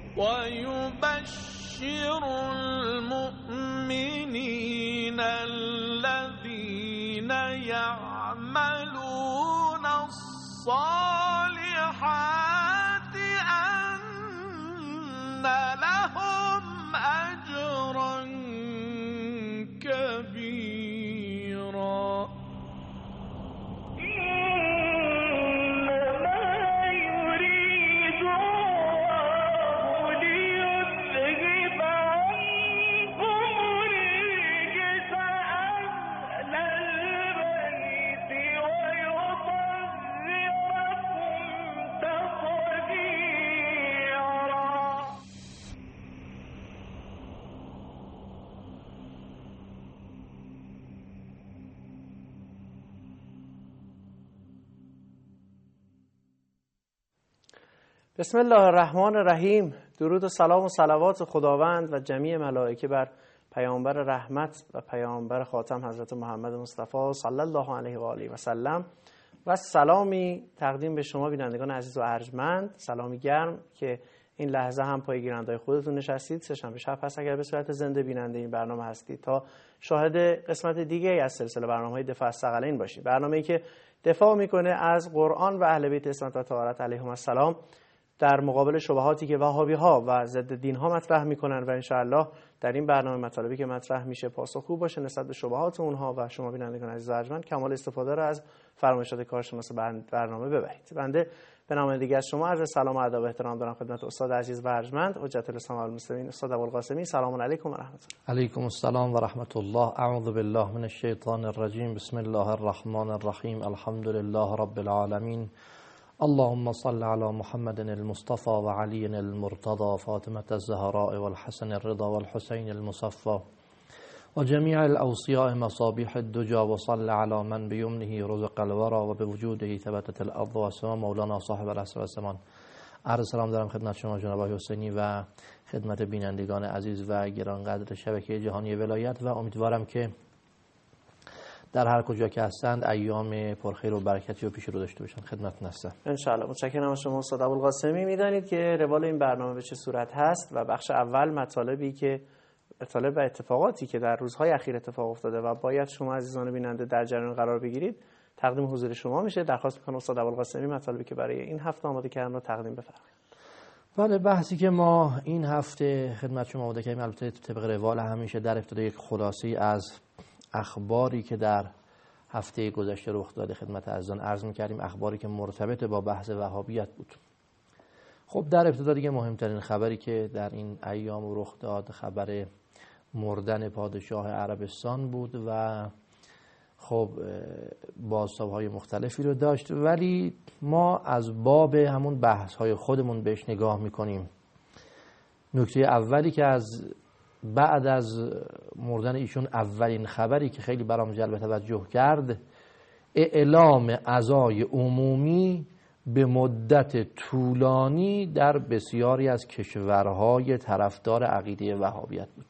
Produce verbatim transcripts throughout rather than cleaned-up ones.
ويبشر المؤمنين الذين يعملون الصالحات أن لهم أجرا كبيرا. بسم الله الرحمن الرحیم. درود و سلام و صلوات خداوند و جمیع ملائکه بر پیامبر رحمت و پیامبر خاتم حضرت محمد مصطفی صلی الله علیه و آله و سلم و سلامی تقدیم به شما بینندگان عزیز و ارجمند، سلامی گرم که این لحظه هم پای گیرنده‌های خودتون نشستید. سه‌شنبه شب هست اگر به صورت زنده بیننده این برنامه هستید تا شاهد قسمت دیگه از سلسله برنامه‌های دفاع از ثقلین باشید. برنامه‌ای که دفاع میکنه از قرآن و اهل بیت اسمت و طهارت علیهم السلام در مقابل شبهاتی که وهابی ها و ضد دین ها مطرح میکنن و انشاءالله در این برنامه مطالبی که مطرح میشه پاسخگو باشه نسبت به شبهات اونها و شما بینندگان عزیز و ارجمند کمال استفاده رو از فرمایشات کارشناس برنامه ببرید. بنده به نام دیگه از شما عرض سلام و ادب و احترام دارم خدمت استاد عزیز و ارجمند حجت الاسلام والمسلمین استاد ابوالقاسمی. سلام علیکم و رحمت الله. علیکم السلام و رحمت الله. اعوذ بالله من الشیطان الرجیم. بسم الله الرحمن الرحیم. الحمد لله رب العالمین. اللهم صل على محمد المصطفى وعلي المرتضى فاطمة الزهراء والحسن الرضا والحسين المصفى وجميع الأوصياء مصابيح الدجى وصل على من بيمنه رزق الورى وبوجوده ثبتت الأرض والسماء مولانا صاحب العصر والزمان. عرض سلام دارم خدمت شما جناب حسینی و خدمت بینندگان عزیز و گرانقدر شبکه جهانی ولایت و امیدوارم که در هر کجا که هستند ایام پرخیر و برکتی و پیش رو داشته باشن. خدمتتون هستم ان شاء الله. متشکرم از شما استاد ابوالقاسمی. میدانید که روال این برنامه به چه صورت هست و بخش اول مطالبی که مطالب و اتفاقاتی که در روزهای اخیر اتفاق افتاده و باید شما عزیزان بیننده در جریان قرار بگیرید تقدیم حضور شما میشه. درخواست میکنم استاد ابوالقاسمی مطالبی که برای این هفته آماده کردن رو تقدیم بفرمایید. بله، بحثی که ما این هفته خدمت شما آماده کردیم البته طبق روال همیشه در ابتدا یک خلاصه از اخباری که در هفته گذشته رخ داده خدمت عزیزان عرض می‌کردیم، اخباری که مرتبط با بحث وهابیت بود. خب در ابتدا دیگه مهمترین خبری که در این ایام رخ داد خبر مردن پادشاه عربستان بود و خب بازتاب‌های مختلفی رو داشت، ولی ما از باب همون بحث‌های خودمون بهش نگاه می‌کنیم. نکته اولی که از بعد از مردن ایشون اولین خبری که خیلی برام جلب توجه کرد اعلام عزای عمومی به مدت طولانی در بسیاری از کشورهای طرفدار عقیده وهابیت بود.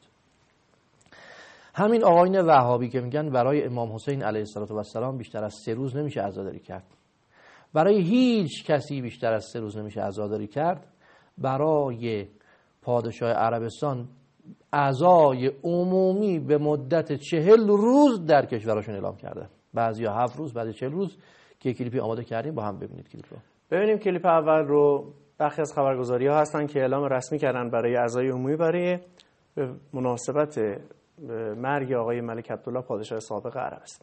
همین آقایون وهابی که میگن برای امام حسین علیه السلام بیشتر از سه روز نمیشه عزاداری کرد، برای هیچ کسی بیشتر از سه روز نمیشه عزاداری کرد، برای پادشاه عربستان عزای عمومی به مدت چهل روز در کشورشون اعلام کرده. بعضی ها هفت روز، بعضی چهل روز که کلیپی آماده کردیم با هم ببینید کلیپ رو. ببینیم کلیپ اول رو. بخشی از خبرگزاری ها هستن که اعلام رسمی کردن برای عزای عمومی برای مناسبت مرگ آقای ملک عبدالله پادشاه سابق عربستان.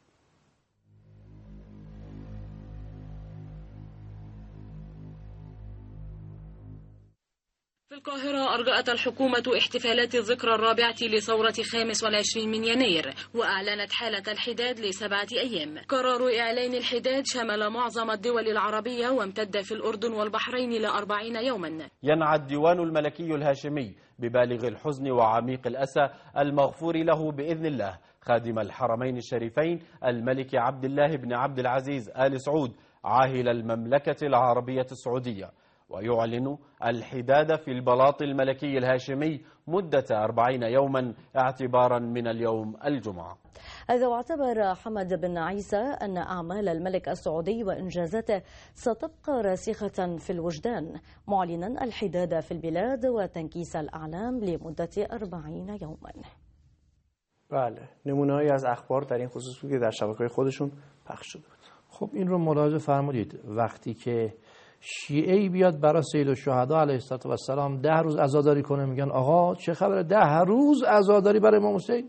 في القاهرة أرجأت الحكومة احتفالات الذكرى الرابعة لثورة خامس والعشرين من يناير، وأعلنت حالة الحداد لسبعة أيام. قرار إعلان الحداد شمل معظم الدول العربية وامتد في الأردن والبحرين لأربعين يوما. ينعى الديوان الملكي الهاشمي ببالغ الحزن وعميق الأسى المغفور له بإذن الله خادم الحرمين الشريفين الملك عبد الله بن عبد العزيز آل سعود عاهل المملكة العربية السعودية، ويعلن الحداد في البلاط الملكي الهاشمي مدة أربعين يوما اعتبارا من اليوم الجمعة. هذا واعتبر حمد بن عيسى أن أعمال الملك السعودي وإنجازاته ستبقى راسخة في الوجدان، معلنا الحداد في البلاد وتنكيس الأعلام لمدة أربعين يوما. بله، نمونه‌ای از اخبار در این خصوص بود که در شبکه‌های خودشون پخش شده بود. خب این رو ملاحظه فرمودید، وقتی که شیعه‌ای بیاد برای سید الشهدا علیه السلام ده روز عزاداری کنه، میگن آقا چه خبره ده روز عزاداری برای امام حسین؟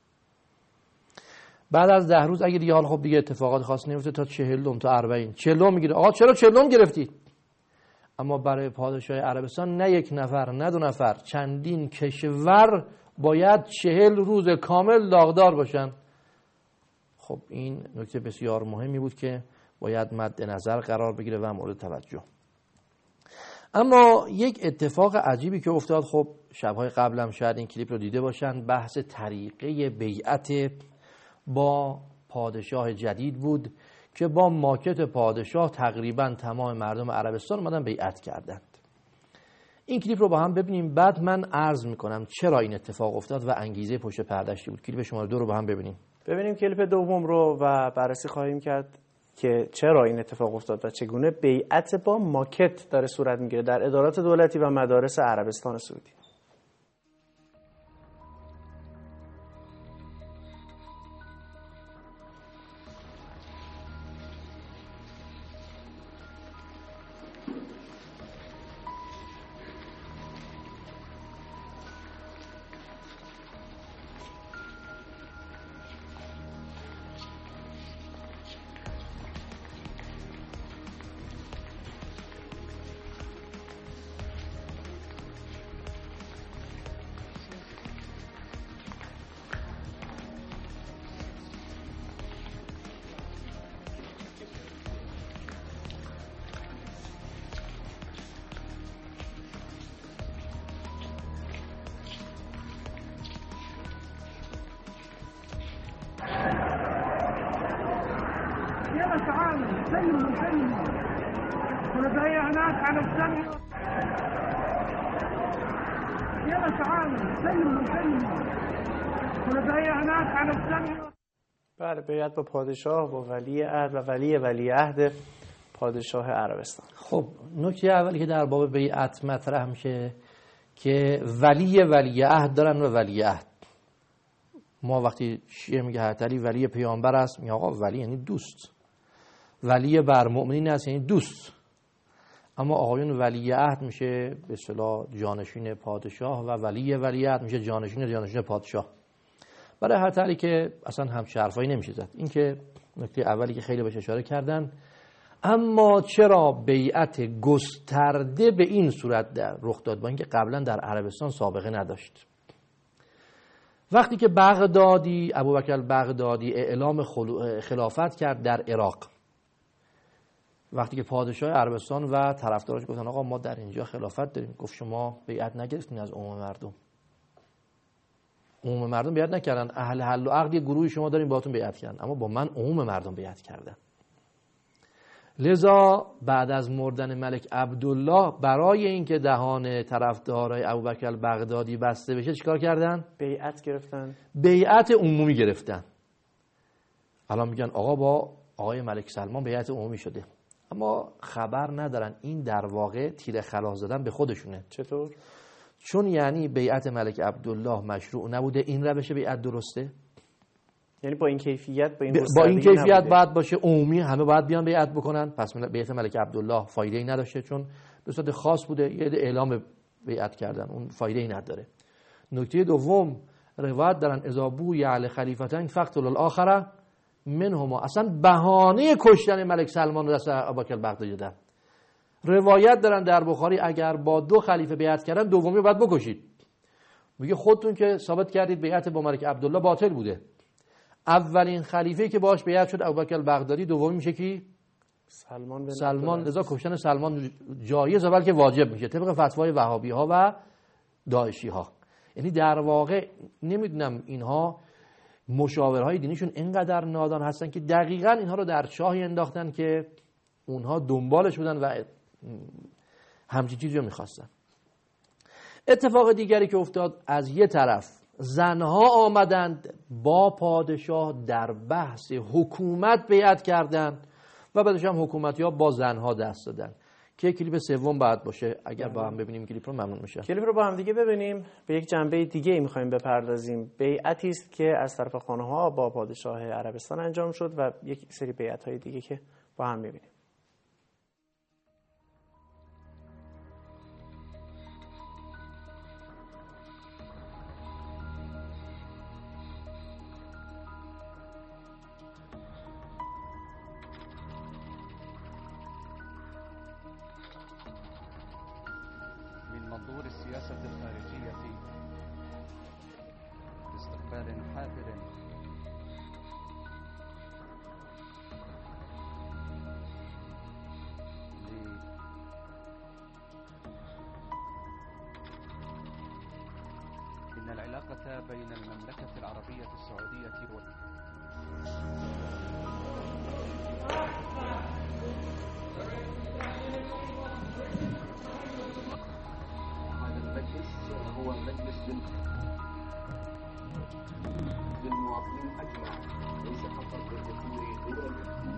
بعد از ده روز اگه دیگه حال خب دیگه اتفاقات خاص نمیفته تا چهلم تا اربعین چهلم میگیره، آقا چرا چهلم گرفتید؟ اما برای پادشاه عربستان نه یک نفر نه دو نفر، چندین کشور باید چهل روز کامل داغدار باشن. خب این نکته بسیار مهمی بود که باید مد نظر قرار بگیره و مورد توجه. اما یک اتفاق عجیبی که افتاد، خب شبهای قبلم شاید این کلیپ رو دیده باشن، بحث طریقه بیعت با پادشاه جدید بود که با ماکت پادشاه تقریبا تمام مردم عربستان اومدن بیعت کردند. این کلیپ رو با هم ببینیم، بعد من عرض میکنم چرا این اتفاق افتاد و انگیزه پشت پردهش بود. کلیپ شماره دو رو با هم ببینیم. ببینیم کلیپ دوم رو و بررسی خواهیم کرد که چرا این اتفاق افتاد و چگونه بیعت با ماکت داره صورت میگیره در ادارات دولتی و مدارس عربستان سعودی. سلموا سلموا ولدي هناك على السمع. يلا تعالوا سلموا سلموا ولدي هناک على السمع. بله، بیعت با پادشاه، با ولی عهد و ولی ولی عهد پادشاه عربستان. خب نکته اولی که در باب بیعت مطرح میشه که ولی ولی عهد دارن و ولی عهد. ما وقتی شیعه میگه حضرت علی ولی پیامبر است، میگه آقا ولی یعنی دوست، ولی بر مؤمنین است یعنی دوست. اما آقایون ولی عهد میشه به اصطلاح جانشین پادشاه و ولی ولی عهد میشه جانشین جانشین پادشاه. برای حضرت علی که اصلا همچه حرفایی نمیشه زد. این که نکته اولی که خیلی بهش اشاره کردن. اما چرا بیعت گسترده به این صورت در رخ داد با اینکه قبلا در عربستان سابقه نداشت؟ وقتی که بغدادی ابوبکر بغدادی اعلام خلافت کرد در عراق، وقتی که پادشاه عربستان و طرفداراش گفتن آقا ما در اینجا خلافت داریم، گفت شما بیعت نگرفتین از عموم مردم. عموم مردم بیعت نکردن، اهل حل و عقد گروهی شما دارین باهاتون بیعت کردن، اما با من عموم مردم بیعت کردن. لذا بعد از مردن ملک عبدالله برای اینکه دهان طرفدارای ابوبکر بغدادی بسته بشه چیکار کردن؟ بیعت گرفتن. بیعت عمومی گرفتن. الان میگن آقا با آقای ملک سلمان بیعت عمومی شده، اما خبر ندارن این در واقع تیر خلاص زدن به خودشونه. چطور؟ چون یعنی بیعت ملک عبدالله مشروع نبوده، این روش بیعت درسته؟ یعنی با این کیفیت با این, با این کیفیت باید باشه عمومی، همه باید بیان بیعت بکنن. پس بیعت ملک عبدالله فایده ای نداشته، چون به صورت خاص بوده، یه اعلام بیعت کردن، اون فایده ای نداره. نکته دوم، روایت دارن اذا بوی علی خلیفتین فقتل الاخر منهما، اصلا بهانه کشتن ملک سلمان رو دست ابوبکر بغدادی دادن. روایت دارن در بخاری اگر با دو خلیفه بیعت کردن دومی رو باید بکشید. میگه خودتون که ثابت کردید بیعت با ملک عبدالله باطل بوده. اولین خلیفه که باهاش بیعت شد ابوبکر بغدادی، دومی میشه کی؟ سلمان بن سلمان. لذا کشتن سلمان جایز بلکه واجب میشه طبق فتوای وهابی ها و داعشی ها. یعنی در واقع نمیدونم اینها مشاورهای دینیشون اینقدر نادان هستن که دقیقاً اینها رو در چاهی انداختن که اونها دنبالش بودن و همچین چیزی رو میخواستن. اتفاق دیگری که افتاد، از یه طرف زنها آمدند با پادشاه در بحث حکومت بیعت کردند و بعدش هم حکومتی ها با زنها دست دادن که کلیپ سوم باید باشه. اگر با هم ببینیم کلیپ رو ممنون میشه. کلیپ رو با هم دیگه ببینیم. به یک جنبه دیگه میخوایم بپردازیم. بیعتی است که از طرف خانه ها با پادشاه عربستان انجام شد و یک سری بیعت های دیگه که با هم ببینیم. منظور السياسة الخارجية باستقبال حافل إن العلاقة بين المملكة العربية السعودية و هو مجلس للمواطنين أجمع، ليس فقط للذكور دول.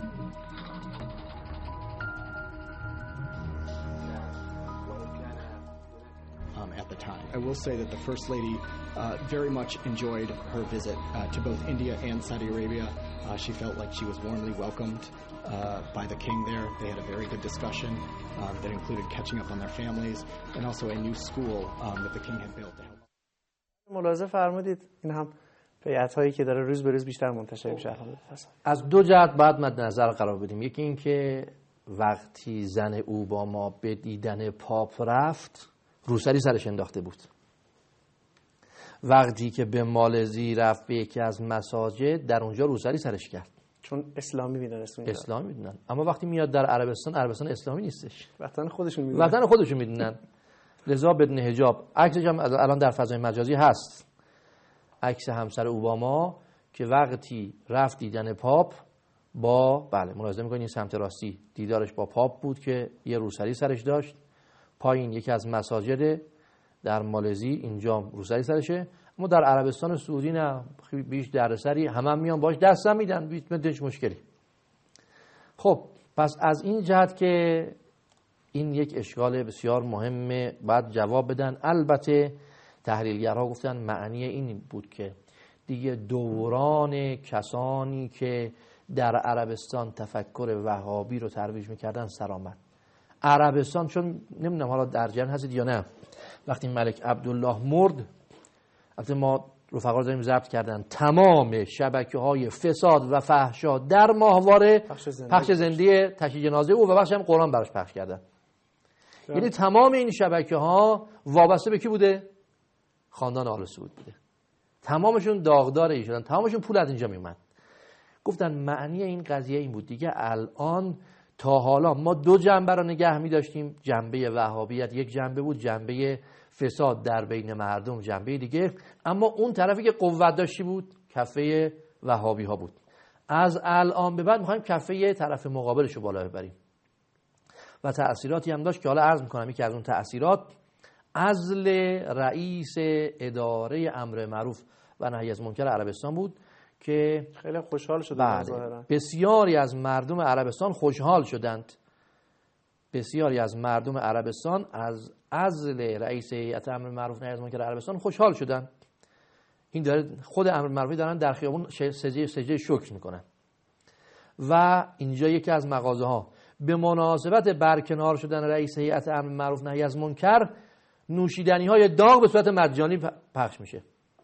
Um, at the time. I will say that the First Lady uh, very much enjoyed her visit uh, to both India and Saudi Arabia. Uh, she felt like she was warmly welcomed uh, by the king there. They had a very good discussion um, that included catching up on their families and also a new school um, that the king had built to help. ملاحظه فرمودید این هم بیعت‌هایی که داره روز به روز بیشتر منتشر میشه. از دو جهت باید مد نظر قرار بدیم. یکی این که وقتی زن اوباما به دیدن پاپ رفت روسری سرش انداخته بود. وقتی که به مالزی رفت به یکی از مساجد در اونجا روسری سرش کرد، چون اسلامی میدونست. اسلامی میدونن. اما وقتی میاد در عربستان، عربستان اسلامی نیستش، وطن خودشون میدونن. وطن خودشون میدونن. لذا بدون حجاب. عکسش هم الان در فضای مجازی هست، عکس همسر اوباما که وقتی رفت دیدن پاپ با بله ملاحظه می‌کنید این سمت راستی دیدارش با پاپ بود که یه روسری سرش داشت. پایین یکی از مساجد در مالزی، اینجا روسری سرشه. اما در عربستان سعودی نه، بیش دردسری، همه هم میان باش دست هم میدن، بیش مشکلی. خب پس از این جهت که این یک اشکال بسیار مهمه باید جواب بدن. البته تحلیلگرها گفتن معنی این بود که دیگه دوران کسانی که در عربستان تفکر وهابی رو ترویج میکردن سر آمد. عربستان، چون نمیدونم حالا در جریان هستید یا نه، وقتی ملک عبدالله مرد، البته ما رفقا رو داریم ضبط کردن، تمام شبکه‌های فساد و فحشا در ماهواره پخش زنده, پخش زنده تشییع جنازه او و بخش هم قرآن براش پخش کردن. جا. یعنی تمام این شبکه‌ها وابسته به کی بوده؟ خاندان آل سعود بوده. تمامشون داغدار ای شدن، تمامشون پول از اینجا میومد. گفتن معنی این قضیه این بود دیگه الان تا حالا ما دو جنبه رو نگه می داشتیم، جنبه وهابیت یک جنبه بود، جنبه فساد در بین مردم جنبه دیگه، اما اون طرفی که قوت داشتی بود کفه وهابی ها بود. از الان به بعد میخوایم کفه طرف مقابلش رو بالا ببریم و تأثیراتی هم داشت که حالا عرض میکنم. یکی از اون تأثیرات عزل رئیس اداره امر معروف و نهی از منکر عربستان بود که خیلی خوشحال شدند. بله. ظاهرا بسیاری از مردم عربستان خوشحال شدند. بسیاری از مردم عربستان از عزل رئیس هیئت امر معروف و نهی از منکر عربستان خوشحال شدند. این داره خود امر معروفی دارن در خیابون سجده سجده شکر میکنن. و اینجا یکی از مغازه ها به مناسبت برکنار شدن رئیس هیئت امر معروف و نهی از منکر نوشیدنی های داغ به صورت مجانی پخش میشه.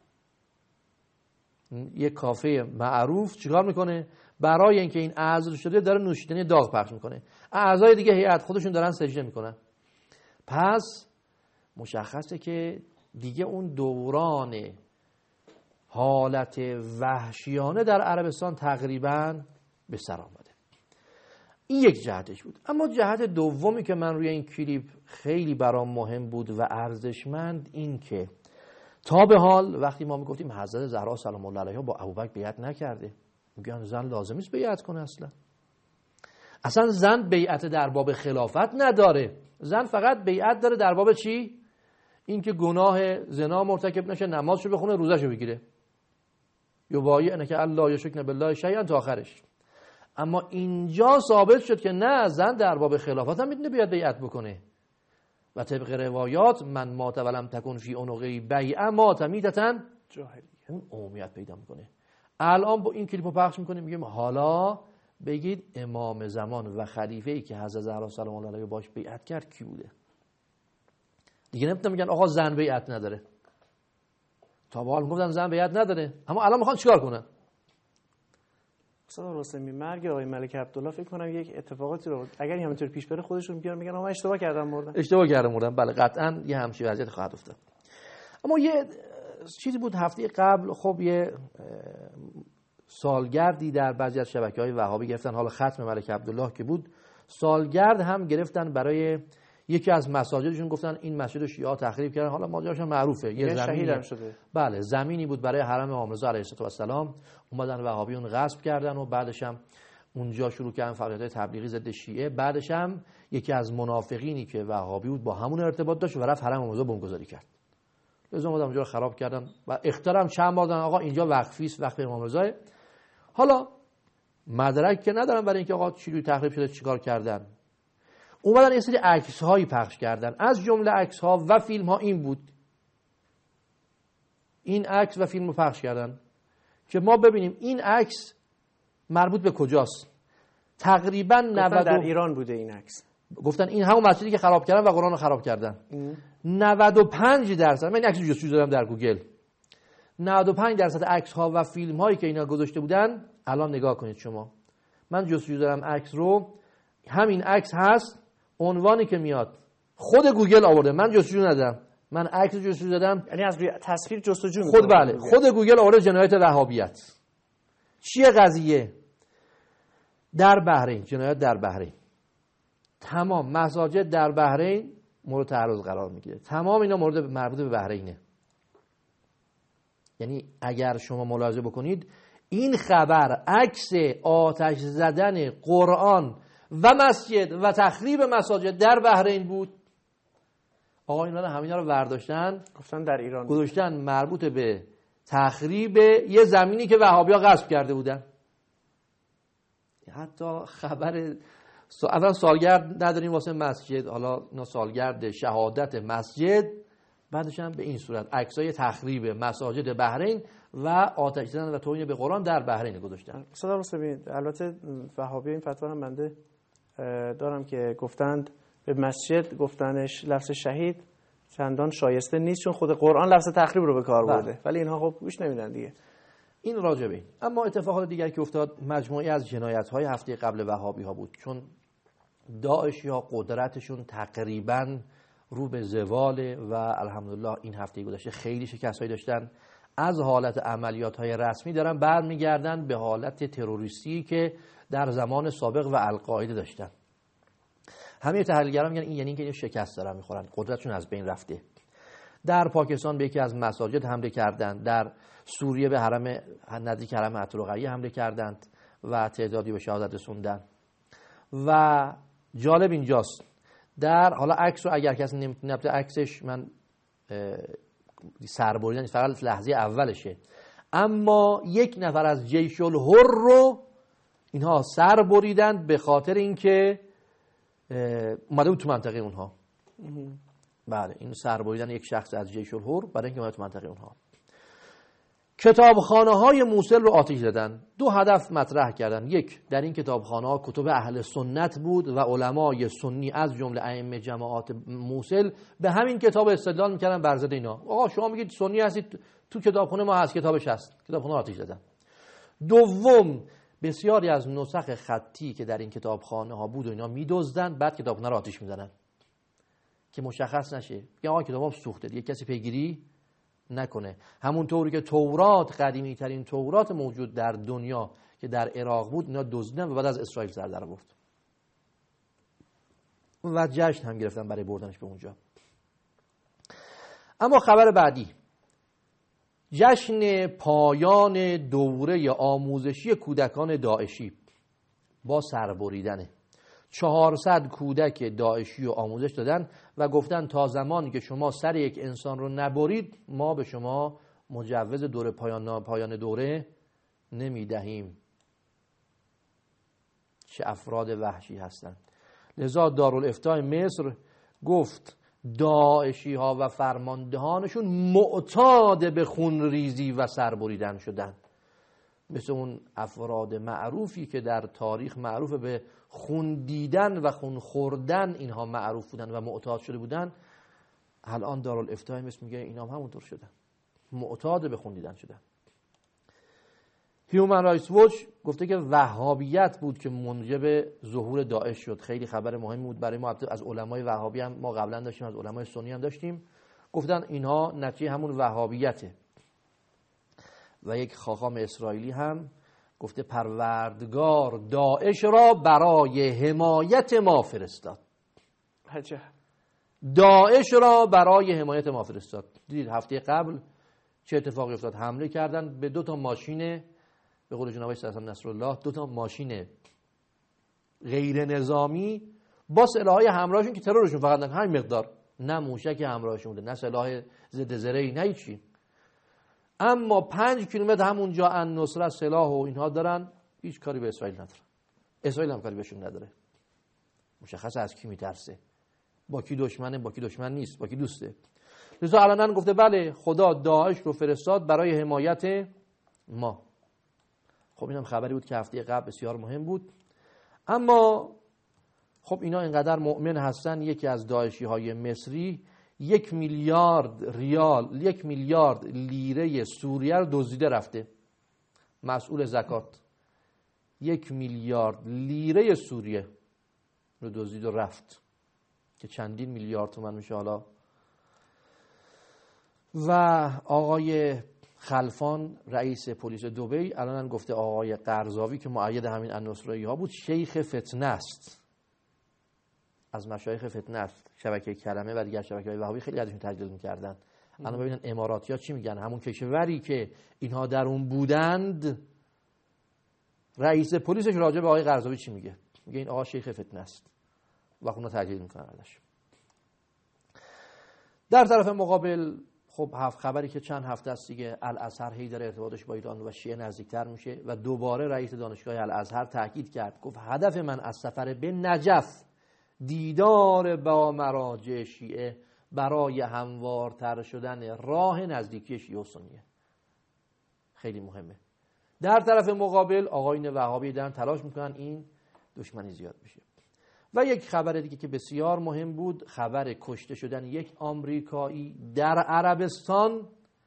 یک کافه معروف چیکار میکنه؟ برای اینکه این عزل شده داره نوشیدنی داغ پخش میکنه. اعضای دیگه هیئت خودشون دارن سجده میکنن. پس مشخصه که دیگه اون دوران حالت وحشیانه در عربستان تقریبا به سر آمده. این یک جهتش بود. اما جهت دومی که من روی این کلیپ خیلی برام مهم بود و ارزشمند این که تا به حال وقتی ما میگفتیم حضرت زهرا سلام الله علیها با ابوبکر بیعت نکرده، میگن زن لازم نیست بیعت کنه، اصلا اصلا زن بیعت در باب خلافت نداره. زن فقط بیعت داره در باب چی؟ اینکه گناه زنا مرتکب نشه، نمازشو بخونه، روزشو بگیره. یبایع انک الله یشرکن بالله شیئا تا آخرش. اما اینجا ثابت شد که نه، زن در باب خلافت هم میتونه بیاد بیعت بکنه و طبق روایات من مات ولم تکن فی عنقه بیعه مات میتة جاهلیه، اون عمومیت پیدا میکنه. الان با این کلیپو پخش میکنیم میگیم حالا بگید امام زمان و خلیفه ای که حضرت زهرا سلام الله علیها باش بیعت کرد کی بوده؟ دیگه نمیتونن میگن آقا زن بیعت نداره. تا به حال میگفتن زن بیعت نداره، اما الان میخوان چیکار کنن؟ استاد رستمی مرگ آقای ملک عبدالله فکر کنم یک اتفاقاتی رو اگر همینطور پیش بره خودشون میگن میگن آقا اشتباه کردم مردن. اشتباه کردم مردن، بله قطعا یه همچین وضعیت خواهد افتاد. اما یه چیزی بود هفته قبل، خب یه سالگردی در بعضی از شبکه‌های وهابی گرفتن، حالا ختم ملک عبدالله که بود، سالگرد هم گرفتن برای یکی از مساجدشون، گفتن این مسجد رو شیعه تخریب کردن. حالا ماجراش معروفه، یه زمینی شده. بله، زمینی بود برای حرم امام رضا علیه السلام، اومدن وهابیون غصب کردن و بعدش هم اونجا شروع کردن فعالیت‌های تبلیغی ضد شیعه. بعدش هم یکی از منافقینی که وهابی بود با همون ارتباط داشت و رفت حرم امام رضا بمبگذاری کرد. لازم اومدن اونجا رو خراب کردن و اخترام چند بار دادن آقا اینجا وقفی است، وقف امام رضا. حالا مدرک که ندارن برای اینکه آقا چجوری تخریب شده، چیکار کردن. اومدن یه سری عکس هایی پخش کردن، از جمله عکس ها و فیلم ها این بود. این عکس و فیلم رو پخش کردن که ما ببینیم این عکس مربوط به کجاست. تقریبا نود در ایران بوده این عکس. گفتن این همون مسجدی که خراب کردن و قرآن رو خراب کردن. نود و پنج درصد، من این عکس رو جستجو دادم در گوگل، نود و پنج درصد عکس ها و فیلم هایی که اینا گذاشته بودن، الان نگاه کنید شما، من جستجو دادم عکس رو، همین عکس هست، عنوانی که میاد خود گوگل آورده، من جستجو ندادم، من عکس جستجو دادم. یعنی از روی تصویر جستجو خود بله گوگل. خود گوگل آورده جنایت وهابیت. چیه قضیه؟ در بحرین، جنایت در بحرین، تمام مساجد در بحرین مورد تعرض قرار میگیره، تمام اینا مورد مربوط به بحرینه. یعنی اگر شما ملاحظه بکنید این خبر عکس آتش زدن قرآن و مسجد و تخریب مساجد در بحرین بود. آقا اینا همینا رو برداشتن گفتن در ایران گذاشتن مربوط به تخریب یه زمینی که وهابی‌ها غصب کرده بودن. حتی خبر اولا سالگرد نداریم واسه مسجد، حالا اینا سالگرد شهادت مسجد، بعدش هم به این صورت عکسای تخریب مساجد بحرین و آتش زدن و توهین به قرآن در بحرین گذاشتن. صدا راست ببینید، البته وهابی این فتوا هم بنده دارم که گفتند به مسجد گفتنش لفظ شهید چندان شایسته نیست، چون خود قرآن لفظ تخریب رو به کار برده، ولی اینها خب گوش نمیدن دیگه. این راجبه. اما اتفاقات دیگری که افتاد مجموعی از جنایت‌های هفته قبل وهابی‌ها بود، چون داعش یا قدرتشون تقریباً رو به زواله و الحمدلله این هفته گذشته خیلی شکست‌هایی داشتن. از حالت عملیات‌های رسمی دارن برمیگردن به حالت تروریستی که در زمان سابق و القاعده داشتن. همه تحلیلگران میگن این یعنی اینکه شکست دارن میخورن، قدرتشون از بین رفته. در پاکستان به یکی از مساجد حمله کردند، در سوریه به حرم نزدیک حرم عطرقیه حمله کردند و تعدادی به شهادت رسوندن. و جالب اینجاست، در حالا عکس رو اگر کسی نمیتونه ببینه، عکسش من سربریدن فقط لحظه اولشه، اما یک نفر از جیش الحر رو اینها سر بریدند به خاطر اینکه اومده بود تو منطقه اونها. بله، این سر بریدن یک شخص از جیش الحر برای اینکه اومده تو منطقه اونها. کتابخانه های موصل رو آتش زدن. دو هدف مطرح کردن، یک در این کتابخانه ها کتب اهل سنت بود و علمای سنی از جمله ائمه جماعات موصل به همین کتاب استدلال میکردن بر ضد اینا. آقا شما میگید سنی هستید، تو کتابخانه ما هست، کتابش هست، کتابخانه آتش زدن. دوم، بسیاری از نسخ خطی که در این کتابخانه ها بود و اینا میدزدن، بعد کتابخانه رو آتش میزنن که مشخص نشه یا آقا کتابم سوخته، دیگه کسی پیگیری نکنه. همون طوری که تورات، قدیمی ترین تورات موجود در دنیا که در عراق بود، اینا دزدیدن و بعد از اسرائیل سر در آورد و جشن هم گرفتن برای بردنش به اونجا. اما خبر بعدی، جشن پایان دوره آموزشی کودکان داعشی با سربریدنه. چهارصد کودک داعشی رو آموزش دادن و گفتن تا زمانی که شما سر یک انسان رو نبرید ما به شما مجوز دوره پایان پایان دوره نمیدهیم. چه افراد وحشی هستند. لذا دارالافتای مصر گفت داعشی ها و فرماندهانشون معتاد به خون ریزی و سربریدن شدن، مثل اون افراد معروفی که در تاریخ معروف به خون دیدن و خون خوردن اینها معروف بودن و معتاد شده بودن. الان دارالافتای مصر میگه اینا هم همونطور شدن، معتاد به خون دیدن شدن. هیومن رایتس واچ گفته که وهابیت بود که موجب ظهور داعش شد. خیلی خبر مهمی بود برای ما. از علمای وهابی هم ما قبلا داشتیم، از علمای سنی هم داشتیم. گفتن اینها نتیجه همون وهابیته. و یک خاخام اسرائیلی هم گفته پروردگار داعش را برای حمایت ما فرستاد. عجب. داعش را برای حمایت ما فرستاد. دیدید هفته قبل چه اتفاقی افتاد؟ حمله کردن به دو تا ماشین، به قول جناب حسن نصرالله، دو تا ماشین غیر نظامی با سلاح‌های همراهشون که ترورشون فقط نه همین مقدار، نه موشک همراهشون بوده، نه سلاح ضد زرهی، نه هیچی. اما پنج کیلومتر همونجا النصره سلاح و اینها دارن، هیچ کاری به اسرائیل ندارن. اسرائیل هم کاری بهشون نداره. مشخص از کی میترسه، با کی دشمنه، با کی دشمن نیست، با کی دوسته. لذا علنا گفته بله خدا داعش رو فرستاد برای حمایت ما. خب اینم خبری بود که هفته قبل بسیار مهم بود. اما خب اینا اینقدر مؤمن هستن، یکی از داعشی های مصری یک میلیارد ریال، یک میلیارد لیره سوریه رو دزدیده رفته. مسئول زکات یک میلیارد لیره سوریه رو دزدید و رفت که چندین میلیارد تومان میشه. حالا و آقای خلفان رئیس پلیس دبی الان گفته آقای قرضاوی که مؤید همین النصرایی ها بود شیخ فتنه است، از مشایخ فتنه است. شبکه کلمه و دیگر شبکه‌های وهابی خیلی ازشون تجلیل می‌کردن. الان ببینن اماراتی‌ها چی میگن. همون کشوری که اینها در اون بودند رئیس پلیسش راجع به آقای قرضاوی چی میگه؟ میگه این آقا شیخ فتنه است و اونا تجلیل می‌کنن ازش. در طرف مقابل خب هفت خبری که چند هفته است دیگه الازهر هی در ارتباطش با ایران و شیعه نزدیکتر میشه و دوباره رئیس دانشگاه الازهر تاکید کرد، گفت هدف من از سفر به نجف دیدار با مراجع شیعه برای هموارتر شدن راه نزدیکی شیعه و سنیه. خیلی مهمه. در طرف مقابل آقایون وهابی دارن تلاش میکنن این دشمنی زیاد بشه. و یک خبر دیگه که بسیار مهم بود، خبر کشته شدن یک آمریکایی در عربستان.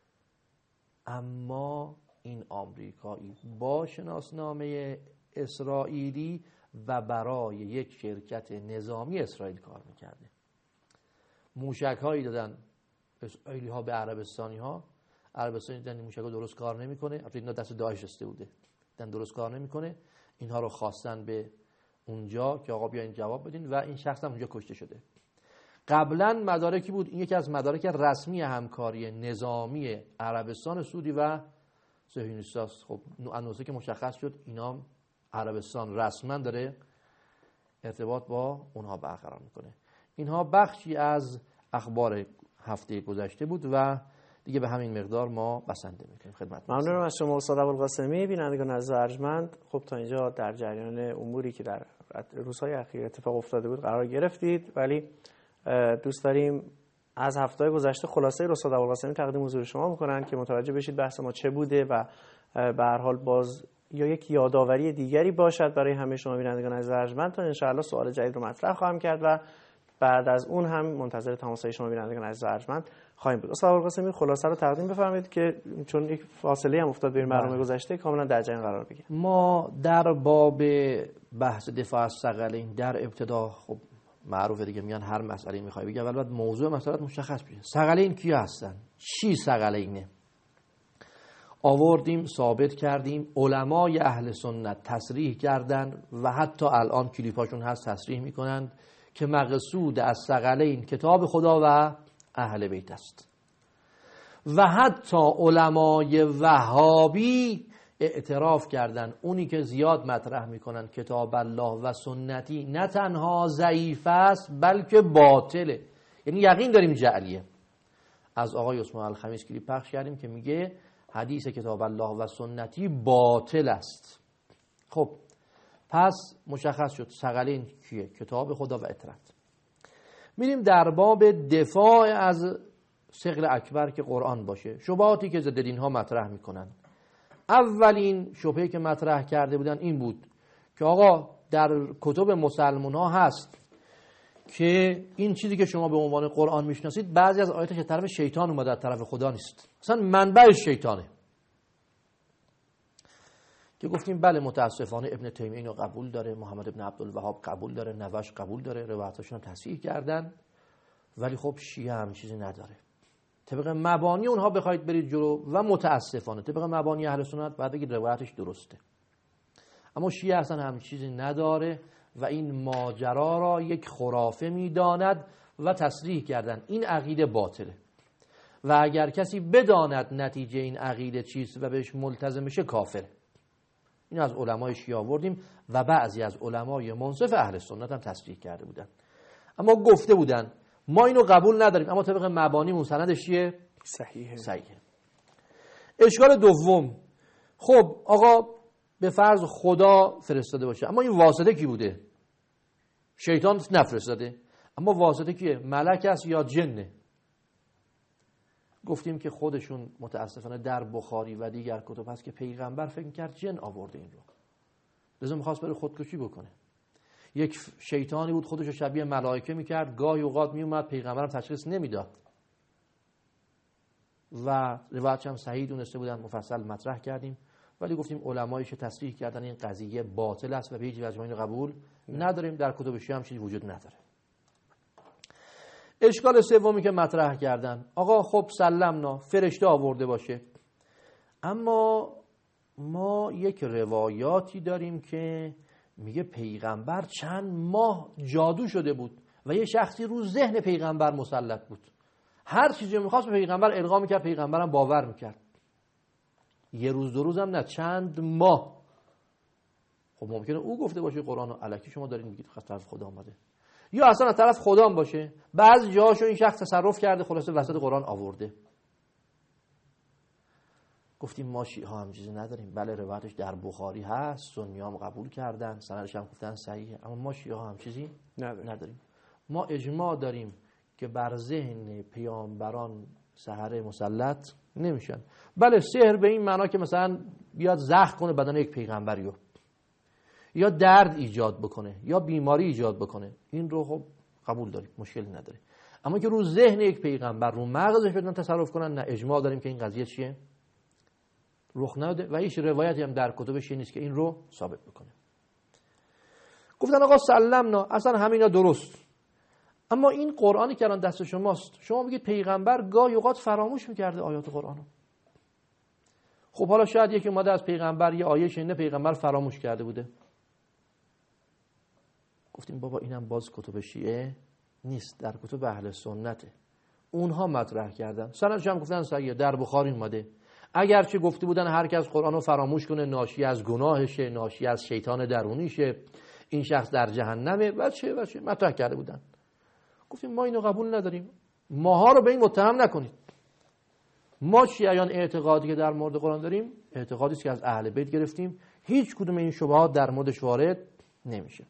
اما این آمریکایی با شناسنامه اسرائیلی و برای یک شرکت نظامی اسرائیل کار میکرده. موشک هایی دادن اسرائیلی ها به عربستانی ها. عربستانی دیدن این موشک ها درست کار نمیکنه، البته اینا دست داعش رسیده بوده، دیدن درست کار نمیکنه، اینها رو خواستن به اونجا که آقا بیاین جواب بدین و این شخص هم اونجا کشته شده. قبلا مدارکی بود، این یکی از مدارک رسمی همکاری نظامی عربستان سعودی و صهیونیستاست. خب انوزه که مشخص شد اینا عربستان رسما داره ارتباط با اونها برقرار میکنه. اینها بخشی از اخبار هفته گذشته بود و دیگه به همین مقدار ما بسنده میکنیم خدمت. ممنونم از شما استاد ابوالقاسمی. بینندگان عزیز و ارجمند، خب تا اینجا در جریان اموری که در روزهای اخیر اتفاق افتاده بود قرار گرفتید، ولی دوست داریم از هفته گذشته خلاصه استاد ابوالقاسمی تقدیم حضور شما میکنن که متوجه بشید بحث ما چه بوده و به هر حال باز یا یک یادآوری دیگری باشد برای همه شما بینندگان عزیز و ارجمند. تا ان شاءالله سوال جدید رو مطرح خواهم کرد و بعد از اون هم منتظر تماس‌های شما بینندگان عزیز و ارجمند خواهیم بود. استاد ابوالقاسمی خلاصه رو تقدیم بفرمایید که چون یک فاصله هم افتاد بین برنامه گذشته کاملا در جریان قرار بگیریم. ما در باب بحث دفاع از ثقلین در ابتدا خب معروفه دیگه، میان هر مسئله میخوای بگی اول بعد موضوع مسئله مشخص بشه. ثقلین کیا هستن؟ چی ثقلینه؟ آوردیم، ثابت کردیم، علمای اهل سنت تصریح کردن و حتی الان کلیپاشون هست تصریح میکنند که مقصود از ثقلین کتاب خدا و اهل بیت است. و حتی علمای وهابی اعتراف کردن اونی که زیاد مطرح میکنن کتاب الله و سنتی نه تنها ضعیف است بلکه باطله، یعنی یقین داریم جعلیه. از آقای عثمان الخمیسگیری پخش کردیم که میگه حدیث کتاب الله و سنتی باطل است. خب پس مشخص شد ثقلین کیه؟ کتاب خدا و اطرت. میریم در باب دفاع از ثقل اکبر که قرآن باشه، شبهاتی که ضد دین ها مطرح میکنن. اولین شبهه که مطرح کرده بودن این بود که آقا در کتب مسلمان ها هست که این چیزی که شما به عنوان قرآن میشناسید بعضی از آیاتش از طرف شیطان اومده، از طرف خدا نیست، مثلا منبعش شیطانه. که گفتیم بله متاسفانه ابن تیمیه اینو قبول داره، محمد ابن عبدالوهاب قبول داره، نوش قبول داره، روایتاشون رو تصحیح کردن، ولی خب شیعه هم چیزی نداره. طبق مبانی اونها بخواید برید جلو و متاسفانه طبق مبانی اهل سنت بعد بگید روایتش درسته، اما شیعه اصلا هم چیزی نداره و این ماجرا را یک خرافه میداند و تصریح کردن این عقیده باطله و اگر کسی بداند نتیجه این عقیده چیست و بهش ملتزم بشه کافره. این از علمای شیعه آوردیم و بعضی از علمای منصف اهل سنت هم تصریح کرده بودن، اما گفته بودن ما اینو قبول نداریم، اما طبق مبانی مستندش چیه؟ صحیحه. صحیحه. اشکال دوم، خب آقا به فرض خدا فرستاده باشه، اما این واسطه کی بوده؟ شیطان نفرستاده، اما واسطه کیه؟ ملک است یا جنه؟ گفتیم که خودشون متاسفانه در بخاری و دیگر کتب هست که پیغمبر فکر کرد جن آورده این رو، لازم می‌خواست بره خودکشی بکنه. یک شیطانی بود خودش رو شبیه ملائکه میکرد، گاهی اوقات میومد پیغمبرم تشخیص نمیداد و روایتش هم صحیح دونسته بودن، مفصل مطرح کردیم، ولی گفتیم علمایش تصریح کردن این قضیه باطل است و به هیچ وجه اینو قبول نداریم، در کتب شیعه هم چیزی وجود نداره. اشکال سومی که مطرح کردن، آقا خب سلمنا فرشته آورده باشه، اما ما یک روایاتی داریم که میگه پیغمبر چند ماه جادو شده بود و یه شخصی رو ذهن پیغمبر مسلط بود، هر چیزی میخواست به پیغمبر القا میکرد، پیغمبرم باور میکرد. یه روز دو روز هم نه، چند ماه. خب ممکنه او گفته باشه قرآن رو الکی شما دارین میگید از طرف خدا آمده، یا اصلا از طرف خدا هم باشه، بعضی جاهاشو این شخص تصرف کرده خلاصه وسط قرآن آورده. گفتیم ما شیعه ها هم چیزی نداریم، بله روایتش در بخاری هست، سنی هم قبول کردن، سندش هم گفتن صحیحه، اما ما شیعه ها هم چیزی نداریم. نداریم. ما اجماع داریم که بر ذهن پیامبران سحره مسلط نمیشن. بله سحر به این معنا که مثلا بیاد زخم کنه بدن یک پیغمبریو، یا درد ایجاد بکنه یا بیماری ایجاد بکنه، این رو خب قبول داریم، مشکلی نداره، اما که رو ذهن یک پیغمبر رو مغزش بدن تصرف کنن نه، اجماع داریم که این قضیه چیه؟ رخ نداده و هیچ روایتی هم در کتبش نیست که این رو ثابت بکنه. گفتن آقا سلمنا اصلا همینا درست، اما این قرآنی که الان دست شماست، شما بگید پیغمبر گاهی اوقات فراموش میکرده آیات قرآنو. خب حالا شاید یکی اومده از پیغمبر یه آیه شنیده پیغمبر فراموش کرده بوده. گفتیم بابا اینم باز کتب شیعه نیست، در کتب اهل سنته، اونها مطرح کردن، سندش هم گفتن صحیحه، در بخاری اومده. اگرچه گفته بودن هر کس قرآن رو فراموش کنه ناشی از گناهشه، ناشی از شیطان درونیشه، این شخص در جهنمه و چه و چه مطرح کرده بودن. گفتیم ما اینو قبول نداریم، ماها رو به این متهم نکنید. ما شیعیان اعتقادی که در مورد قرآن داریم اعتقادی است که از اهل بیت گرفتیم، هیچ کدوم این شبهات در موردش وارد نمیشه.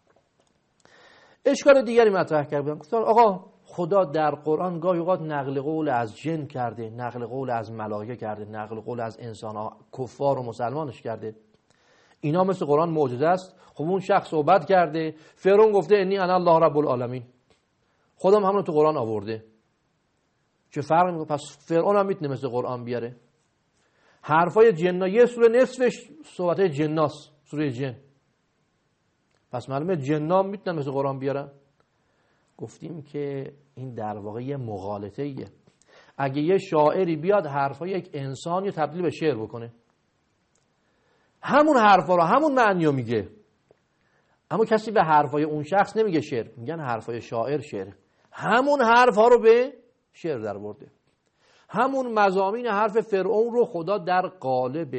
اشکال دیگری مطرح کردن، گفتن آقا خدا در قرآن گاهی اوقات نقل قول از جن کرده، نقل قول از ملائکه کرده، نقل قول از انسان‌ها کفار و مسلمانش کرده، اینا مثل قرآن معجزه است. خب اون شخص صحبت کرده، فرعون گفته انی انا الله رب العالمین، خودم همون تو قرآن آورده، چه فرق میکنه؟ پس فرعون هم میتونه مثل قرآن بیاره. حرفای جنا یه سوره نصفش صحبت جناست، سوره جن، پس معلومه جنا میتونن مثل قرآن بیارن. گفتیم که این در واقع یه مغالطه ایه. اگه یه شاعری بیاد حرفای یک انسانی تبدیل به شعر بکنه، همون حرفا رو همون معنیو میگه، اما کسی به حرفای اون شخص نمیگه شعر، میگن حرفای شاعر شعر، همون حرفا رو به شعر در برده. همون مضامین حرف فرعون رو خدا در قالب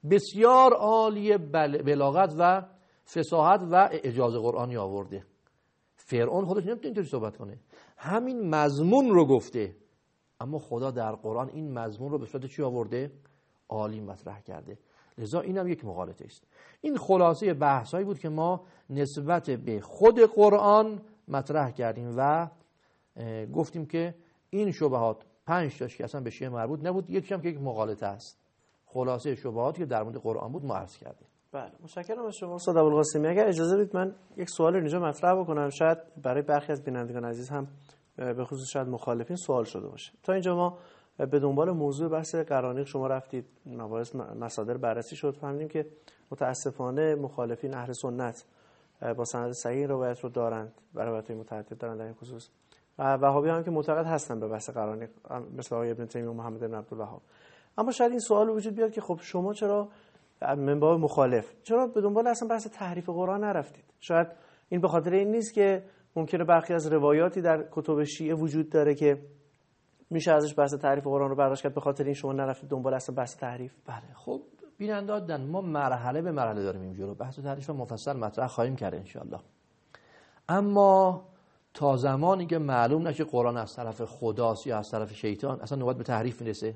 بسیار عالی بلاغت و فصاحت و اعجاز قرآنی آورده. فرعون خودش نمیتونه اینطوری صحبت کنه، همین مضمون رو گفته، اما خدا در قرآن این مضمون رو به صورت چی آورده؟ عالی مطرح کرده. لذا این هم یک مغالطه است. این خلاصه بحثایی بود که ما نسبت به خود قرآن مطرح کردیم و گفتیم که این شبهات پنج تاش که اصلا به شیعه مربوط نبود، یکیش هم که یک مغالطه است. خلاصه شبهاتی که در مورد قرآن بود ما عرض کردیم. بله، متشکرم از شما استاد ابوالقاسمی. اگر اجازه بدید من یک سوال اینجا مطرح بکنم، شاید برای برخی از بینندگان عزیز هم به خصوص شاید مخالفین سوال شده باشه. تا اینجا ما به دنبال موضوع بحث قرانیق شما رفتید، مباحث مصادر بررسی شد، فهمیدیم که متاسفانه مخالفین اهل سنت با سند صحیح روایت رو دارند، روایت‌های متعدد دارند در این خصوص، و وهابی هم که معتقد هستن به بحث قرانیق مثل آقای ابن تیمیه و محمد بن عبدالوهاب. اما شاید این سوال وجود بیاد که خب شما چرا من باب مخالف چرا به دنبال اصلا بحث تحریف قرآن نرفتید؟ شاید این به خاطر این نیست که ممکنه برخی از روایاتی در کتب شیعه وجود داره که میشه ازش بحث تحریف قرآن رو برداشت کرد، به خاطر این شما نرفتید دنبال اصلا بحث تحریف؟ بله، خب بیننده دادن ما مرحله به مرحله داریم اینجا رو بحث تحریف مفصل مطرح خواهیم کرد ان شاء الله. اما تا زمانی که معلوم نشه قرآن از طرف خداست یا از طرف شیطان، اصلا نوبت به تحریف میرسه.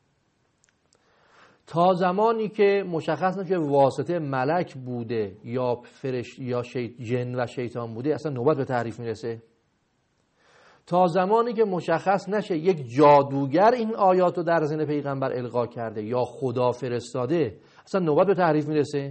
تا زمانی که مشخص نشه واسطه ملک بوده یا فرشت یا شیط جن و شیطان بوده، اصلا نوبت به تحریف میرسه. تا زمانی که مشخص نشه یک جادوگر این آیات رو در ذهن پیغمبر القا کرده یا خدا فرستاده، اصلا نوبت به تحریف میرسه.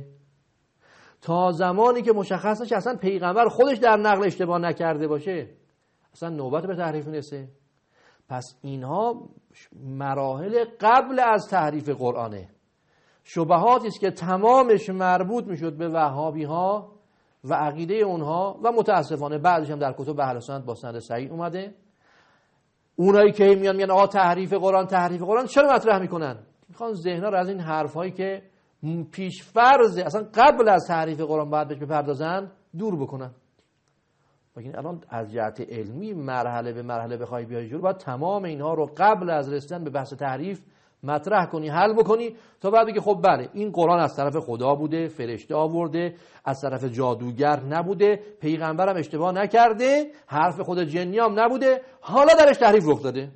تا زمانی که مشخص نشه اصلا پیغمبر خودش در نقل اشتباه نکرده باشه، اصلا نوبت به تحریف میرسه. پس اینها مراحل قبل از تحریف قرآنه، شبهاتی است که تمامش مربوط میشد به وهابی ها و عقیده اونها و متاسفانه بعدش هم در کتب اهل سنت با سند صحیح اومده. اونایی که میان میان آقا تحریف قرآن تحریف قرآن چرا مطرح میکنن؟ میخوان ذهنها رو از این حرفایی که پیش فرض اصلا قبل از تحریف قرآن باید بهش بپردازن دور بکنن. لیکن الان از جهت علمی مرحله به مرحله بخوای بیای جلو، باید تمام اینها رو قبل از رسیدن به بحث تحریف مطرح کنی، حل بکنی، تا بعد بگی خب بله این قرآن از طرف خدا بوده، فرشته آورده، از طرف جادوگر نبوده، پیغمبرم اشتباه نکرده، حرف خود جنی هم نبوده، حالا درش تحریف رخ داده.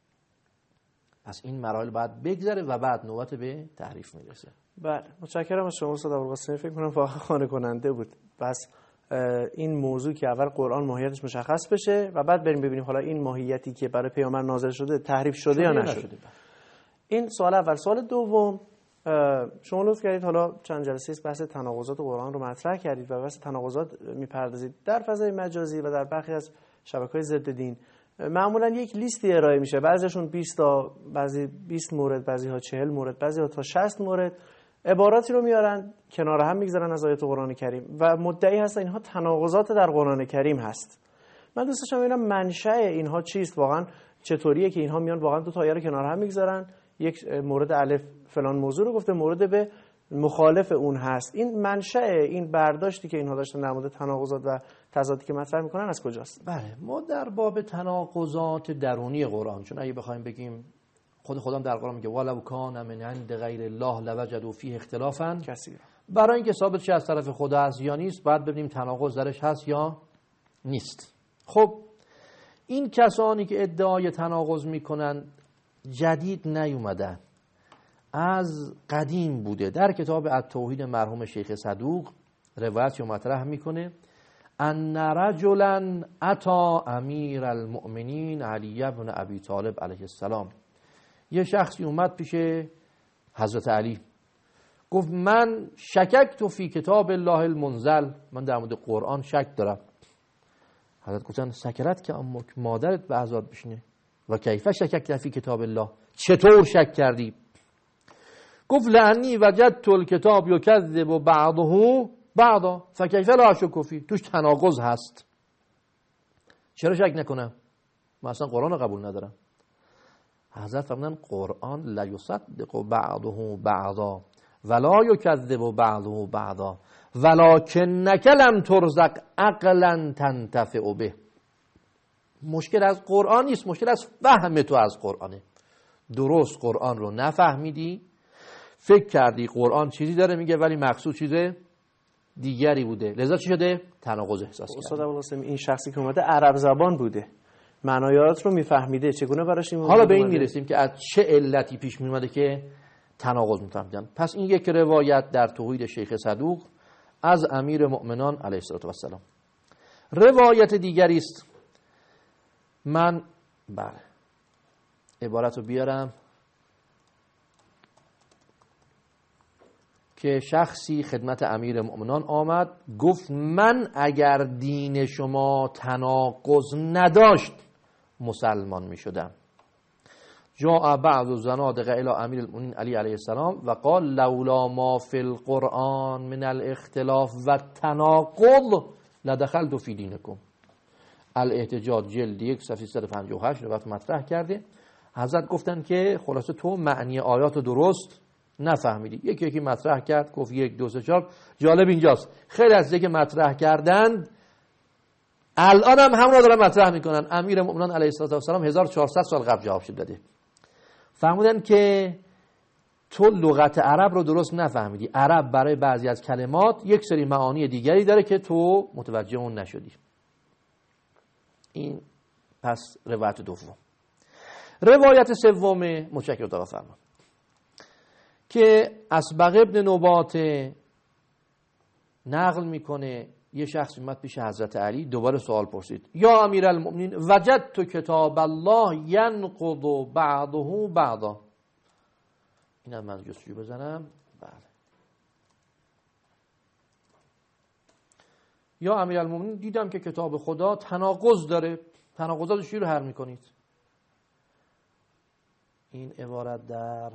پس این مراحل باید بگذره و بعد نوبت به تحریف میرسه. بله، متشکرم از شما استاد ابوالقاسمی. فکر کنم واقعا خانه کننده بود. پس این موضوع که اول قرآن ماهیتش مشخص بشه و بعد بریم ببینیم حالا این ماهیتی که برای پیامبر نازل شده تحریف شده, شده یا نشده. نشده. این سوال اول. سوال دوم، شما لطف کردید حالا چند جلسه است بحث تناقضات قرآن رو مطرح کردید و بحث تناقضات میپردازید در فضای مجازی و در برخی از شبکه‌های ضد دین. معمولا یک لیستی ارائه میشه، بعضیشون بیست تا، بعضی بیست مورد، بعضی‌ها چهل مورد، بعضی‌ها تا شصت مورد، عباراتی رو میارن کنار هم میگذارن از آیات قرآن کریم و مدعی هستن اینها تناقضات در قرآن کریم هست. من دوست داشتم ببینم منشأ اینها چیست، واقعا چطوریه که اینها میان واقعا دو تا آیه رو کنار هم میگذارن، یک مورد الف فلان موضوع رو گفته، مورد به مخالف اون هست. این منشأ این برداشتی که اینها داشتن در مورد تناقضات و تضادی که مطرح میکنن از کجاست؟ بله، ما در باب تناقضات درونی قرآن، چون اگه بخوایم بگیم خود خودم در قرآن میگه ولو کان من عند غیر الله لوجدوا فیه اختلافا کثیرا، برای اینکه ثابت شه از طرف خدا است یا نیست باید ببینیم تناقض درش هست یا نیست. خب این کسانی که ادعای تناقض میکنن جدید نیومدن، از قدیم بوده. در کتاب التوحید مرحوم شیخ صدوق روایت رو مطرح میکنه ان رجلا اتی امیر المؤمنین علی بن ابی طالب علیه السلام، یه شخصی اومد پیش حضرت علی گفت من شککت فی کتاب الله المنزل، من در مورد قرآن شک دارم. حضرت گفتن سکرت که امک، مادرت به عذاب بشینه. و کیف شککت فی کتاب الله، چطور شک کردی؟ گفت لعنی وجدت الکتاب یکذب بعضه بعضا فکیف لا اشک فی، توش تناقض هست، چرا شک نکنم؟ من اصلا قرآن رو قبول ندارم. حضرت فرمودن قرآن لا یصدق بعضه بعضا ولا یکذب بعضه بعضا ولکنک لم ترزق عقلا تنتفع به. مشکل از قرآن نیست، مشکل از فهم تو از قرآنه. درست قرآن رو نفهمیدی، فکر کردی قرآن چیزی داره میگه ولی مقصود چیز دیگری بوده، لذا چی شده؟ تناقض احساس کردی. استاد ابوالقاسم این شخصی که اومده عرب زبان بوده، معنایات رو میفهمیده، چگونه براش این حالا به این میرسیم که از چه علتی پیش میومده که تناقض میفهمیدن. پس این یک روایت در توحید شیخ صدوق از امیر مؤمنان علیه السلام. روایت دیگری است، من بله عبارت رو بیارم که شخصی خدمت امیر مؤمنان آمد گفت من اگر دین شما تناقض نداشت مسلمان می شدم. جاء بعض الزنادقه الی امیر المؤمنین علی علیه السلام و قال لولا ما فی القرآن من الاختلاف و تناقض لدخلت فی دینکم. الاحتجاج جلد یک صفحه صد و پنجاه و هشت روایت مطرح کرده. حضرت گفتن که خلاصه تو معنی آیات درست نفهمیدی. یکی یکی مطرح کرد، گفت یک دو سه چهار. جالب اینجاست خیلی از دیگه مطرح کردند الان هم همون رو دارن مطرح میکنن. امیر مؤمنان علیه السلام هزار و چهارصد سال قبل جواب شد داده. فهمیدن که تو لغت عرب رو درست نفهمیدی. عرب برای بعضی از کلمات یک سری معانی دیگری داره که تو متوجه اون نشدی. این پس روایت دوم. روایت سوم متشکرم آقا فرمان که اسبغ ابن نبات نقل میکنه یه شخص اومد پیش حضرت علی دوباره سوال پرسید یا امیرالمؤمنین وجدت کتاب الله ینقض بعضه بعضا. اینم من جستجو بزنم. بله. یا امیرالمؤمنین دیدم که کتاب خدا تناقض داره، تناقضاتش رو حل میکنید. این عبارت در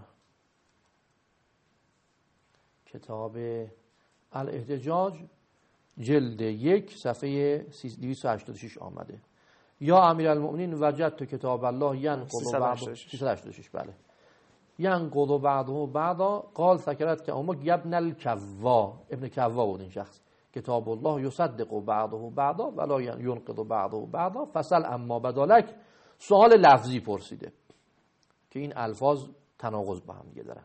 کتاب الاحتجاج جلد یک صفحه دویست و هشتاد و شش آمده. یا امیرالمؤمنین وجدت کتاب الله ینقض بعضه سیصد و هشتاد و شش. بله. ینقض بعضه بعضا قال سکرت که امک ابن الکوا. ابن کوا بود این شخص. کتاب الله یصدق بعضه بعضا ولا ینقض بعضه بعضا فسل اما بدالک. سوال لفظی پرسیده که این الفاظ تناقض با هم دیگه دارن.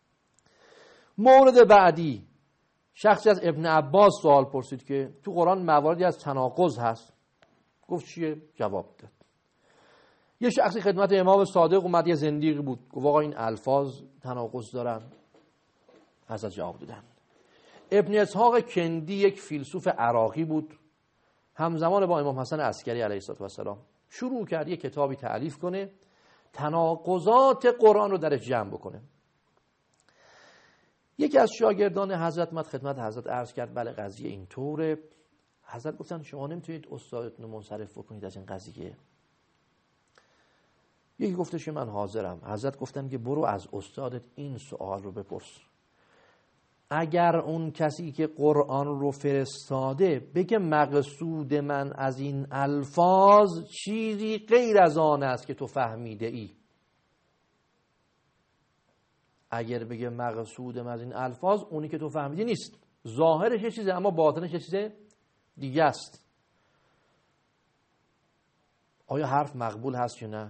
مورد بعدی شخصی از ابن عباس سوال پرسید که تو قرآن مواردی از تناقض هست. گفت چیه؟ جواب داد. یه شخصی خدمت امام صادق اومد، یه زندیق بود، گفت آقا این الفاظ تناقض دارن. حضرت جواب دادن. ابن اسحاق کندی یک فیلسوف عراقی بود، همزمان با امام حسن عسکری علیه السلام. شروع کرد یه کتابی تألیف کنه تناقضات قرآن رو درش جمع بکنه. یکی از شاگردان حضرت مد خدمت حضرت عرض کرد بله قضیه اینطوره. حضرت گفتن شما نمیتونید استادتون رو منصرف بکنید از این قضیه. یکی گفتش من حاضرم. حضرت گفتن که برو از استادت این سوال رو بپرس. اگر اون کسی که قرآن رو فرستاده بگه مقصود من از این الفاظ چیزی غیر از آن است که تو فهمیده ای، اگر بگه مقصود من از این الفاظ اونی که تو فهمیدی نیست، ظاهرش یه چیزه اما باطنش یه چیزه دیگه است، آیا حرف مقبول هست یا نه؟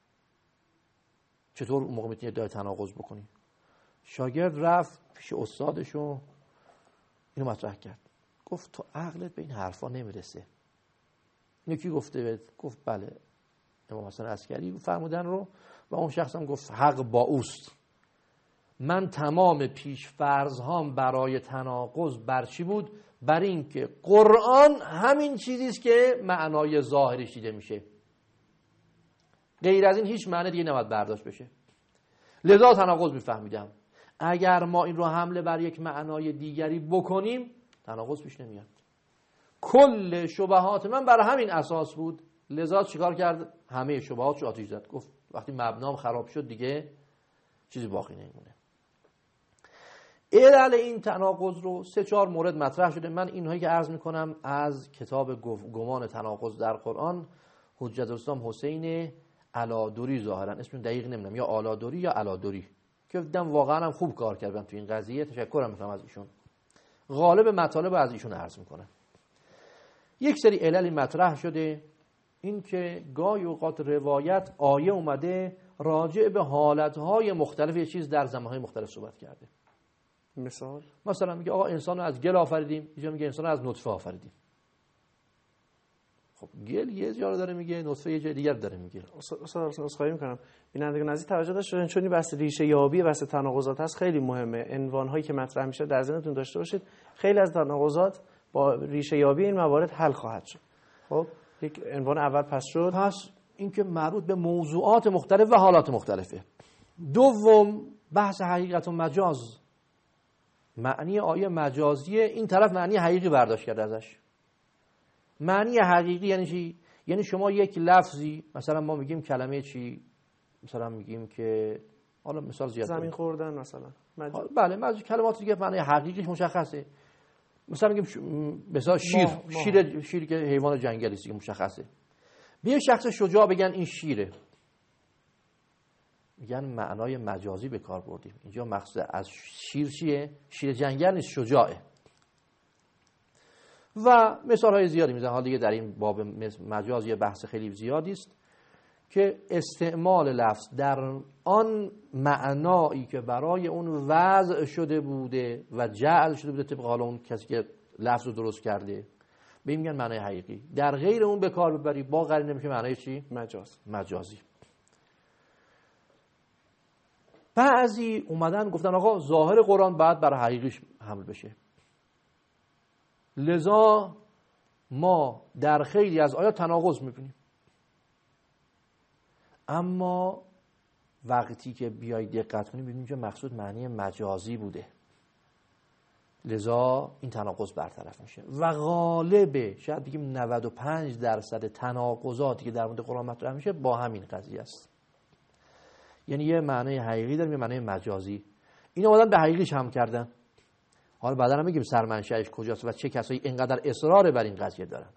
چطور اون موقع میتونی ادعای تناقض بکنی؟ شاگرد رفت پیش استادش و اینو مطرح کرد. گفت تو عقلت به این حرفا نمیرسه. یکی گفته بهت؟ گفت بله امام حسن عسکری فرمودن رو و اون شخص هم گفت حق با اوست. من تمام پیش فرض هام برای تناقض بر چی بود؟ بر این که قرآن همین چیزی است که معنای ظاهرش دیده میشه، غیر از این هیچ معنی دیگه نباید برداشت بشه. لذا تناقض میفهمیدم. اگر ما این رو حمله بر یک معنای دیگری بکنیم تناقض پیش نمیاد. کل شبهات من برای همین اساس بود. لذا چیکار کرد؟ همه شبهات رو آتیش زد. گفت وقتی مبنام خراب شد دیگه چیزی باقی نمیمونه. علل این تناقض رو سه چهار مورد مطرح شده. من اینهایی که عرض میکنم از کتاب گمان تناقض در قرآن حجت الاسلام حسین علادوری، ظاهرا اسم دقیق نمیدونم، یا علادوری یا علادوری، که دیدم واقعا هم خوب کار کردن تو این قضیه. تشکرم میکنم از ایشون. غالب مطالب از ایشون عرض میکنم. یک سری علل مطرح شده، این که گاهی اوقات روایت آیه اومده راجع به حالتهای مختلف یه چیز در زمانهای مختلف صحبت کرده. مثال مثلا میگه آقا انسان رو از گل آفریدیم، اینجا میگه انسان رو از نطفه آفریدیم. خب گل یه جا رو داره میگه، نطفه یه جای دیگر داره میگه. استاد اسخای میکنم بینندگان عزیز توجه داشته باشین، چون این بحث ریشه یابی بحث تناقضات هست، خیلی مهمه. عنوان هایی که مطرح میشه در ذهنتون داشته باشید. خیلی از تناقضات با ریشه یابی این موارد حل خواهد شد. خب یک عنوان اول پس شد. پس این که مربوط به موضوعات مختلف و حالات مختلفه. دوم بحث حقیقت و مجاز. معنی آیه مجازیه، این طرف معنی حقیقی برداشت کرده ازش. معنی حقیقی یعنی چی؟ یعنی شما یک لفظی، مثلا ما میگیم کلمه چی، مثلا میگیم که حالا مثال زیاد زمین خوردن مثلا مجاز. بله مجاز کلمات دیگه معنی حقیقیش مشخصه. مثلا میگیم ش... مثلا شیر ماه. ماه. شیر شیر که حیوان جنگلی است که مشخصه. به شخص شجاع بگن این شیره، میگن معنای مجازی به کار بردیم. اینجا مقصود از شیر چیه؟ شیر جنگل نیست، شجاعه. و مثال های زیادی میزنن. حالا دیگه در این باب مجاز یه بحث خیلی زیادی است که استعمال لفظ در آن معنایی که برای اون وضع شده بوده و جعل شده بوده طبق حال اون کسی که لفظ رو درست کرده، به این میگن معنای حقیقی. در غیر اون به کار ببری با قرینه میشه معنای چی؟ مجاز. مجازی. بعضی اومدن گفتن آقا ظاهر قرآن باید برای حقیقیش حمل بشه، لذا ما در خیلی از آیات تناقض میبینیم. اما وقتی که بیای دقت کنیم ببینیم که مقصود معنی مجازی بوده، لذا این تناقض برطرف میشه. و غالبه شاید بگیم نود و پنج درصد تناقضاتی که در مورد قرآن مطرح میشه با همین قضیه است. یعنی یه معنی حقیقی داریم، یه معنی مجازی. اینا اومدن به حقیقیش هم کردن. حالا بعدا هم میگیم سرمنشأش کجاست و چه کسایی اینقدر اصرار بر این قضیه دارن.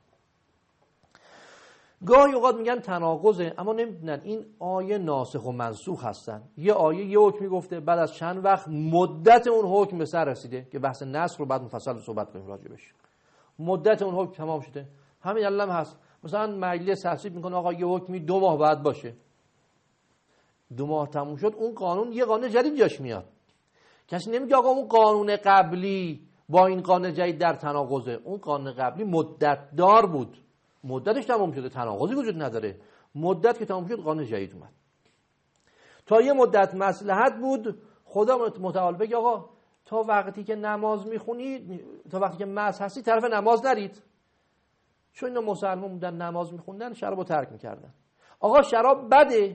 گاهی اوقات میگن تناقضه، اما نمیدونن این آیه ناسخ و منسوخ هستن. یه آیه یه حکمی گفته، بعد از چند وقت مدت اون حکم به سر رسیده که بحث نسخ رو بعد مفصل صحبت کنیم راجبش. مدت اون حکم تمام شده. همین الان هست. مثلا مجلس تصویب میکنه آقا یه حکمی دو ماه بعد باشه. دو ماه تموم شد، اون قانون یه قانون جدید جاش میاد. کسی نمیگه آقا اون قانون قبلی با این قانون جدید در تناقضه. اون قانون قبلی مدت دار بود، مدتش تمام شده، تناقضی وجود نداره. مدت که تمام شد قانون جدید اومد. تا یه مدت مصلحت بود خدا متعال بگه آقا تا وقتی که نماز میخونید، تا وقتی که مست هستی طرف نماز نرید. چون اینا مسلمان بودن نماز میخوندن، شرابو ترک میکردن. آقا شراب بده.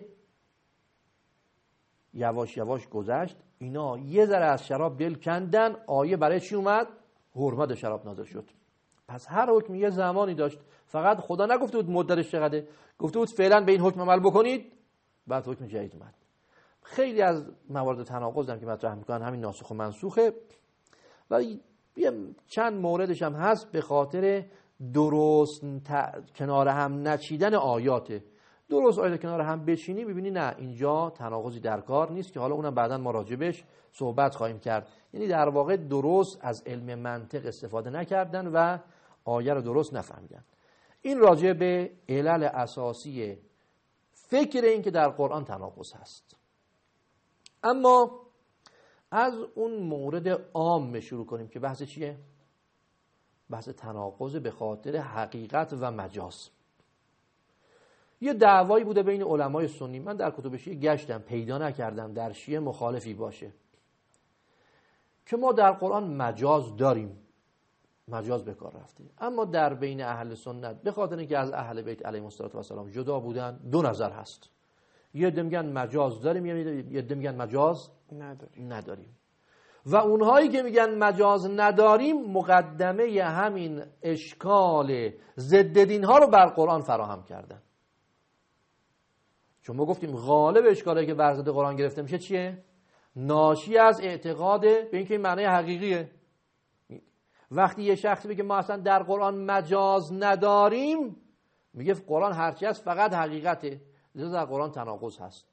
یواش یواش گذشت، اینا یه ذره از شراب دل کندن، آیه برای چی اومد؟ حرمت شراب نازل شد. پس هر حکم یه زمانی داشت، فقط خدا نگفته بود مدتش چقدره، گفته بود فعلا به این حکم عمل بکنید، بعد حکم جدید اومد. خیلی از موارد تناقض هم که مطرح میکنن همین ناسخ و منسوخه و یه چند موردش هم هست به خاطر درست کنار هم نچیدن آیاته. درست آیات کنار هم بچینی ببینی نه اینجا تناقضی در کار نیست که حالا اونم بعداً ما راجبش صحبت خواهیم کرد. یعنی در واقع درست از علم منطق استفاده نکردن و آیه رو درست نفهمیدن. این راجع به علل اساسی فکر این که در قرآن تناقض هست. اما از اون مورد عام شروع کنیم که بحث چیه؟ بحث تناقض به خاطر حقیقت و مجاز. یه دعوایی بوده بین علمای سنی، من در کتب شیعه گشتم پیدا نکردم در شیعه مخالفی باشه که ما در قرآن مجاز داریم، مجاز به کار رفته. اما در بین اهل سنت به خاطر اینکه از اهل بیت علیهم السلام جدا بودن دو نظر هست. یه عده میگن مجاز داریم، یه عده میگن مجاز نداریم. نداریم. و اونهایی که میگن مجاز نداریم مقدمه همین اشکال ضد دین ها رو بر قرآن فراهم کردن. چون ما گفتیم غالب اشکالی که بر ضد قرآن گرفته میشه چیه؟ ناشی از اعتقاد به اینکه این معنی حقیقیه. وقتی یه شخصی بگه ما اصلا در قرآن مجاز نداریم، میگه قرآن هرچی هست فقط حقیقته، لذا در قرآن تناقض هست.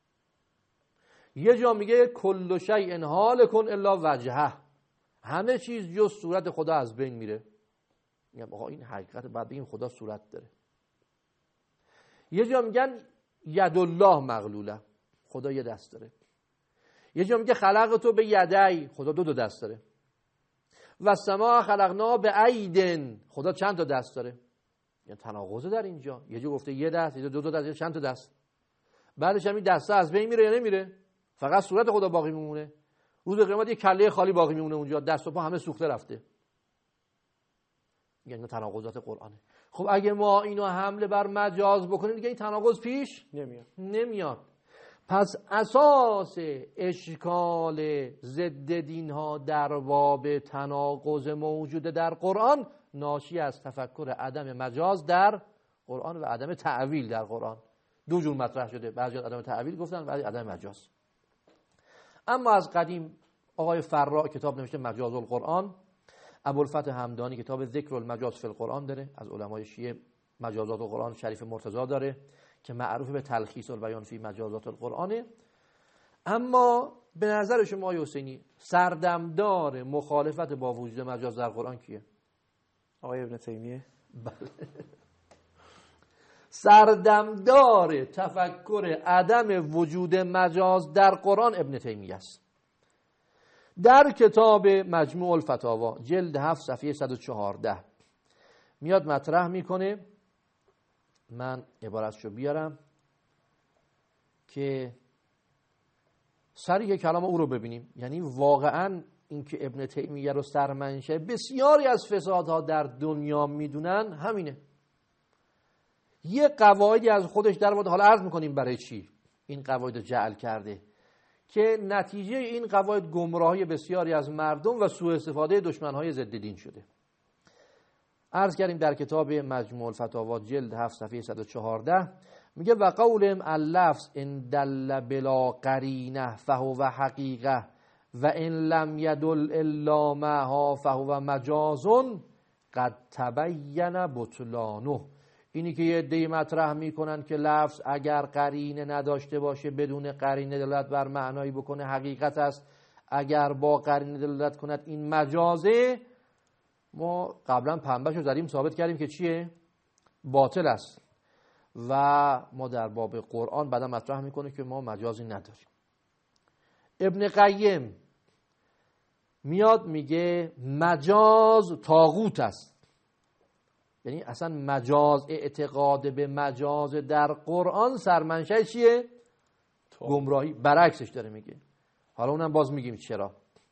یه جا میگه کل شیء هالک الا وجهه، همه چیز جز صورت خدا از بین میره. میگم آقا این حقیقت، بعد بگیم خدا صورت داره. یه جا میگن ید الله مغلوله، خدا یه دست داره. یه جا میگه خلق تو به یدی، خدا دو دو دست داره. و سما خلقنا به ایدن، خدا چند تا دست داره. یعنی تناقض در اینجا. یه جا گفته یه دست، یه جا دو دو دست، یه چند تا دست. بعدش هم این دسته از بین میره یا نمیره؟ فقط صورت خدا باقی میمونه. روز قیامت یه کله خالی باقی میمونه اونجا، دست و پا همه سوخته رفته. یعنی تناقضات قرآنه. خب اگه ما اینو حمله بر مجاز بکنیم دیگه این تناقض پیش نمیاد. نمیاد. پس اساس اشکال ضد دین ها در باب تناقض موجود در قرآن ناشی از تفکر عدم مجاز در قرآن و عدم تعویل در قرآن. دو جور مطرح شده، بعضی عدم تعویل گفتن، بعضی عدم مجاز. اما از قدیم آقای فرا کتاب نوشته مجاز القرآن، ابوالفتح همدانی کتاب ذکر المجاز فی القرآن داره، از علمای شیعه مجازات القرآن شریف مرتضی داره که معروف به تلخیص البیان فی مجازات القرآنه. اما به نظر شما آقای حسینی سردمدار مخالفت با وجود مجاز در قرآن کیه؟ آقای ابن تیمیه. بله. سردمدار تفکر عدم وجود مجاز در قرآن ابن تیمیه است. در کتاب مجموع الفتاوا جلد هفت صفحه صد و چهارده میاد مطرح میکنه، من عبارتشو بیارم که صریح کلام او رو ببینیم. یعنی واقعا اینکه ابن تیمیه رو سرمنشه بسیاری از فسادها در دنیا میدونن همینه. یه قواعدی از خودش در مورد، حالا عرض میکنیم برای چی این قواعد جعل کرده، که نتیجه این قواعد گمراهی بسیاری از مردم و سوء استفاده دشمنهای ضد دین شده. عرض کردیم در کتاب مجموع الفتاوا جلد هفت صفحه صد و چهارده میگه و قولهم اللفظ ان دل بلا قرینه فهو حقیقه و ان لم یدل الا معها فهو مجاز قد تبین بطلانه. اینی که یه عده‌ای مطرح میکنن که لفظ اگر قرینه نداشته باشه، بدون قرینه دلالت بر معنایی بکنه حقیقت است، اگر با قرینه دلالت کند این مجازه. ما قبلا پنبهشو زدیم ثابت کردیم که چیه؟ باطل است. و ما در باب قرآن بعدا مطرح میکنه که ما مجازی نداریم. ابن قیم میاد میگه مجاز طاغوت است. یعنی اصلا مجاز، اعتقاد به مجاز در قرآن سرمنشأ چیه؟ گمراهی. برعکسش داره میگه. حالا اونم باز میگیم چرا.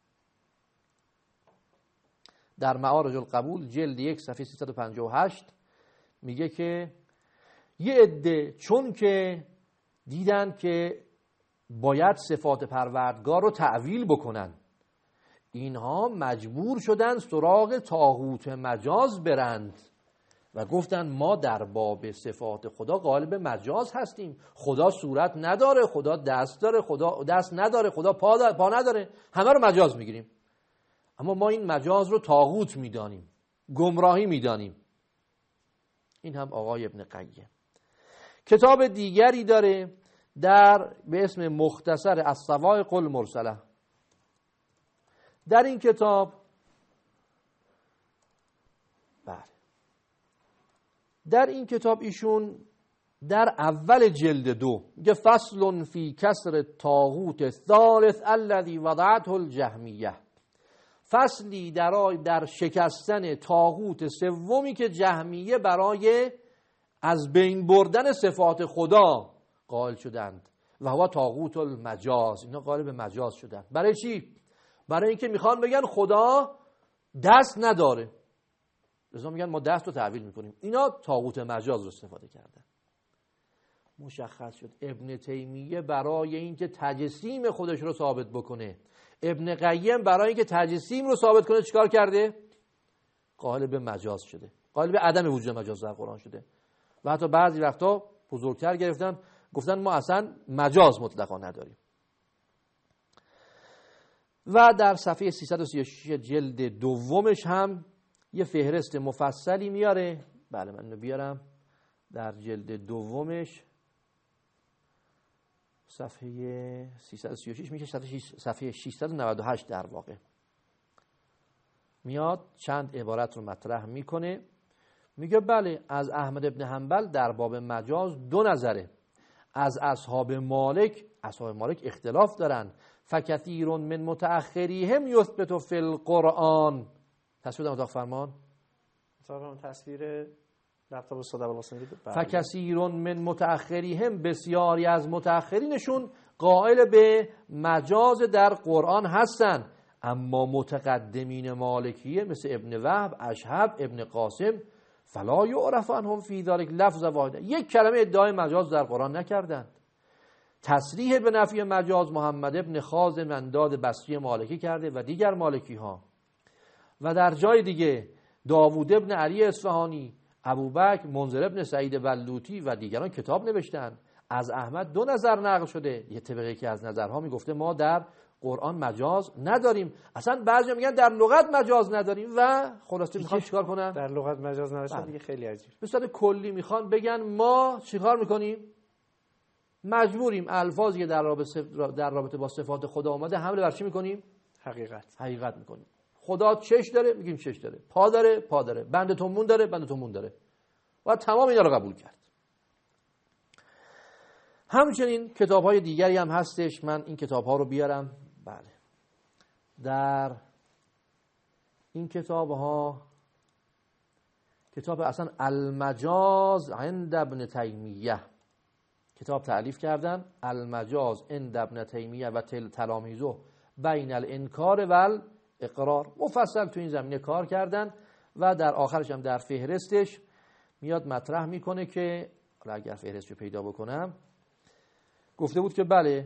در معارج القبول جلد یک صفحه سیصد و پنجاه و هشت میگه که یه عده چون که دیدن که باید صفات پروردگار رو تعویل بکنن، اینها مجبور شدن سراغ طاغوت مجاز برند و گفتن ما در باب صفات خدا غالب مجاز هستیم. خدا صورت نداره، خدا دست داره، خدا دست نداره، خدا پا, داره، پا نداره، همه رو مجاز میگیریم. اما ما این مجاز رو طاغوت میدانیم، گمراهی میدانیم. این هم آقای ابن قیم. کتاب دیگری داره در به اسم مختصر الصواعق المرسله. در این کتاب بله در این کتاب ایشون در اول جلد دو میگه فصل فی کسر طاغوت الثالث الذی وضعته الجهمیه. فصلی در در شکستن طاغوت سومی که جهمیه برای از بین بردن صفات خدا قائل شدند و هو طاغوت المجاز. اینا قائل به مجاز شدند. برای چی؟ برای اینکه میخوان بگن خدا دست نداره، لذا میگن ما دست رو تعویل میکنیم. اینا طاغوت مجاز رو استفاده کردن. مشخص شد ابن تیمیه برای اینکه تجسیم خودش رو ثابت بکنه، ابن قیم برای اینکه تجسیم رو ثابت کنه چیکار کرده؟ قائل به مجاز شده، قائل به عدم وجود مجاز در قرآن شده. و حتی بعضی وقتا بزرگتر گرفتن گفتن ما اصلا مجاز مطلقا نداریم. و در صفحه سیصد و سی و شش جلد دومش هم یه فهرست مفصلی میاره. بله من اینو بیارم. در جلد دومش صفحه سیصد و سی و شش میشه صفحه ششصد و نود و هشت در واقع میاد چند عبارت رو مطرح میکنه. میگه بله از احمد ابن حنبل در باب مجاز دو نظره. از اصحاب مالک اصحاب مالک اختلاف دارن. فکثیر من متأخریهم یثبت فی القرآن. تصویر در اتاق فرمان اتاق تصویر لپتاپ استاد ابوالقاسم. فکثیر من متأخریهم، بسیاری از متأخرینشون قائل به مجاز در قرآن هستن، اما متقدمین مالکیه مثل ابن وهب، اشهب، ابن قاسم فلا یعرف عنهم فی ذلک لفظ واحد، یک کلمه ادعای مجاز در قرآن نکردند. تصریح به نفی مجاز محمد ابن خازم انداد بصری مالکی کرده و دیگر مالکی ها. و در جای دیگه داوود ابن علی اصفهانی، ابوبکر، منذر ابن سعید بلوطی و دیگران کتاب نوشتند. از احمد دو نظر نقل شده. یه طبقه که از نظرها میگفته ما در قرآن مجاز نداریم، اصلا بعضی میگن در لغت مجاز نداریم و خلاصه میخوان چیکار کنن؟ در لغت مجاز نداشتن دیگه. خیلی عجیب. به صورت کلی میخوان بگن ما چیکار میکنیم؟ مجبوریم الفاظی که در رابطه در رابطه با صفات خدا اومده حمله بر چی میکنیم؟ حقیقت. حقیقت میکنیم. خدا چش داره، میگیم چش داره. پا داره، پا داره. بند تومون داره، بند تومون داره. و تمام اینا رو قبول کرد. همچنین کتاب‌های دیگری هم هستش. من این کتاب‌ها رو بیارم. بله. در این کتاب‌ها کتاب اصلا المجاز عند ابن تیمیه کتاب تألیف کردن، المجاز عند ابن تیمیه و تل تلامیذه بین الانکار و اقرار، مفصل تو این زمینه کار کردن و در آخرش هم در فهرستش میاد مطرح میکنه که اگر فهرستشو پیدا بکنم گفته بود که بله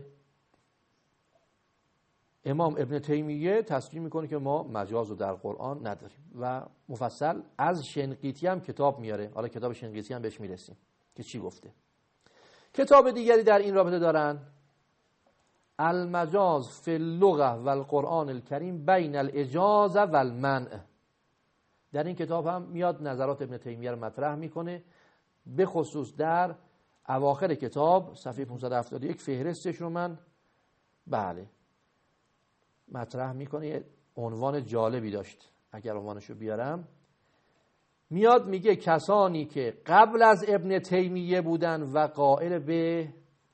امام ابن تیمیه تصریح میکنه که ما مجاز رو در قرآن نداریم و مفصل از شنقیطی هم کتاب میاره. حالا کتاب شنقیطی هم بهش میرسیم که چی گفته. کتاب دیگری در این رابطه دارن، المجاز فی اللغة و القرآن الکریم بین الاجازه و المنع. در این کتاب هم میاد نظرات ابن تیمیه رو مطرح میکنه، به خصوص در اواخر کتاب صفحه پانصد و هفتاد و یک فهرستش رو من بله مطرح میکنه. عنوان جالبی داشت، اگر عنوانشو بیارم، میاد میگه کسانی که قبل از ابن تیمیه بودن و قائل به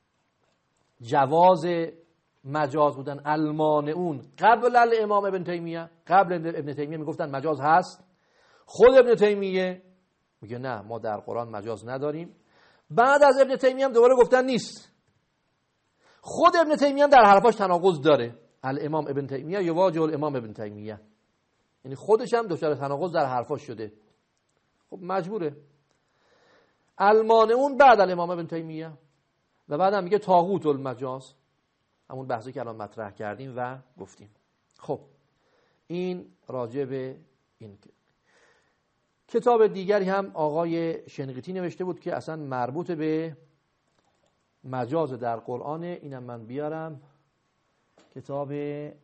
جواز مجاز بودن، المانعون قبل الامام ابن تیمیه، قبل ابن تیمیه میگفتن مجاز هست. خود ابن تیمیه میگه نه ما در قرآن مجاز نداریم. بعد از ابن تیمیه هم دوباره گفتن نیست. خود ابن تیمیه هم در حرفاش تناقض داره. الامام ابن تیمیه یواجه الامام ابن تیمیه، یعنی خودش هم دچار تناقض در حرفاش شده. خب مجبوره. المانعون بعد الامام ابن تیمیه و بعد هم میگه طاغوت المجاز، همون بحثی که الان مطرح کردیم و گفتیم. خب این راجع به این کتاب دیگری هم آقای شنقیطی نوشته بود که اصلا مربوط به مجاز در قرآن. اینم من بیارم، کتاب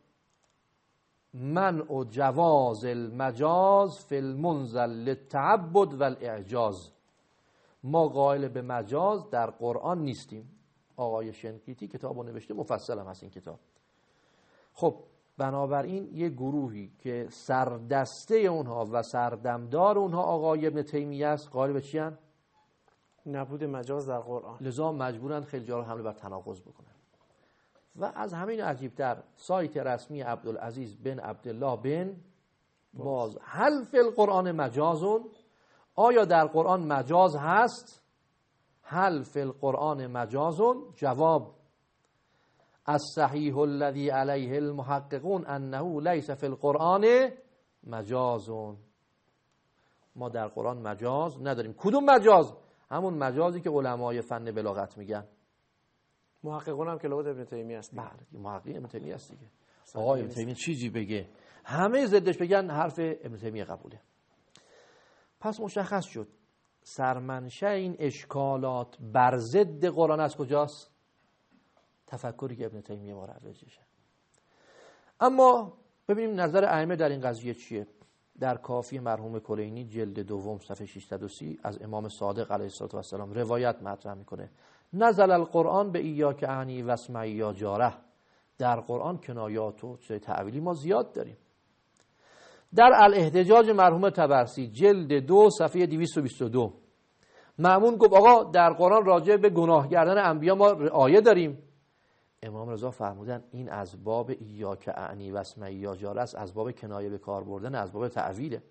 منع و جواز المجاز فی المنزل للتعبد والاعجاز. ما قائل به مجاز در قرآن نیستیم. آقای شنقیطی کتابو نوشته، مفصل هم هست این کتاب. خب بنابراین یه گروهی که سردسته اونها و سردمدار اونها آقای ابن تیمیه است قائل به چی هن؟ نبود مجاز در قرآن. لذا مجبورن خیلی جا رو حمله بر تناقض بکنن. و از همین عجیبتر سایت رسمی عبدالعزیز بن عبدالله بن باز، هل فی القرآن مجازون، آیا در قرآن مجاز هست؟ هل فی القرآن مجازون؟ جواب الصحیح الذی علیه المحققون انه لیس فی القرآن مجازون. ما در قرآن مجاز نداریم. کدوم مجاز؟ همون مجازی که علمای فن بلاغت میگن. محققون هم که لغت ابن تیمیه است. بله محقق ابن تیمیه است دیگه. آقای ابن تیمیه چیزی بگه همه ضدش بگن حرف ابن تیمیه قبوله. پس مشخص شد سرمنشأ این اشکالات بر ضد قرآن از کجاست؟ تفکری که ابن تیمیه مروجشه. اما ببینیم نظر ائمه در این قضیه چیه. در کافی مرحوم کلینی جلد دوم صفحه ششصد و سی از امام صادق علیه السلام روایت مطرح میکنه، نزل القرآن به ایاک اعنی و اسمعی یا جاره. در قرآن کنایات و چیزای تعویلی ما زیاد داریم. در الاحتجاج مرحوم طبرسی جلد دو صفحه دویست و بیست و دو مأمون گفت آقا در قرآن راجع به گناه کردن انبیا ما آیه داریم، امام رضا فرمودن این از باب ایاک اعنی و اسمعی یا جاره است، از باب کنایه به کار بردن، از باب تعویله.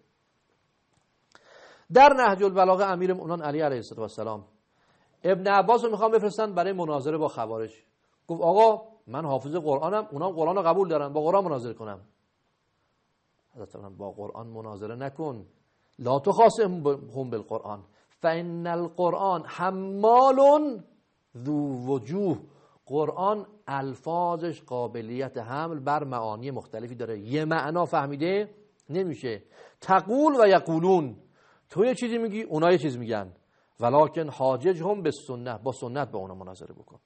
در نهج البلاغه امیرالمؤمنین علی علیه السلام ابن عباس رو میخوام بفرستن برای مناظره با خوارج. گفت آقا من حافظ قرآنم، اونام قرآن رو قبول دارن، با قرآن مناظره کنم. حضرت فرمودن با قرآن مناظره نکن، لا تخاصم هم بالقرآن فان القرآن حمال ذو وجوه. قرآن الفاظش قابلیت حمل بر معانی مختلفی داره، یه معنا فهمیده نمیشه. تقول و یقولون، تو یه چیزی میگی اونا یه چیز میگن، ولکن حاجج هم به سنت، با سنت به اونا مناظره بکن.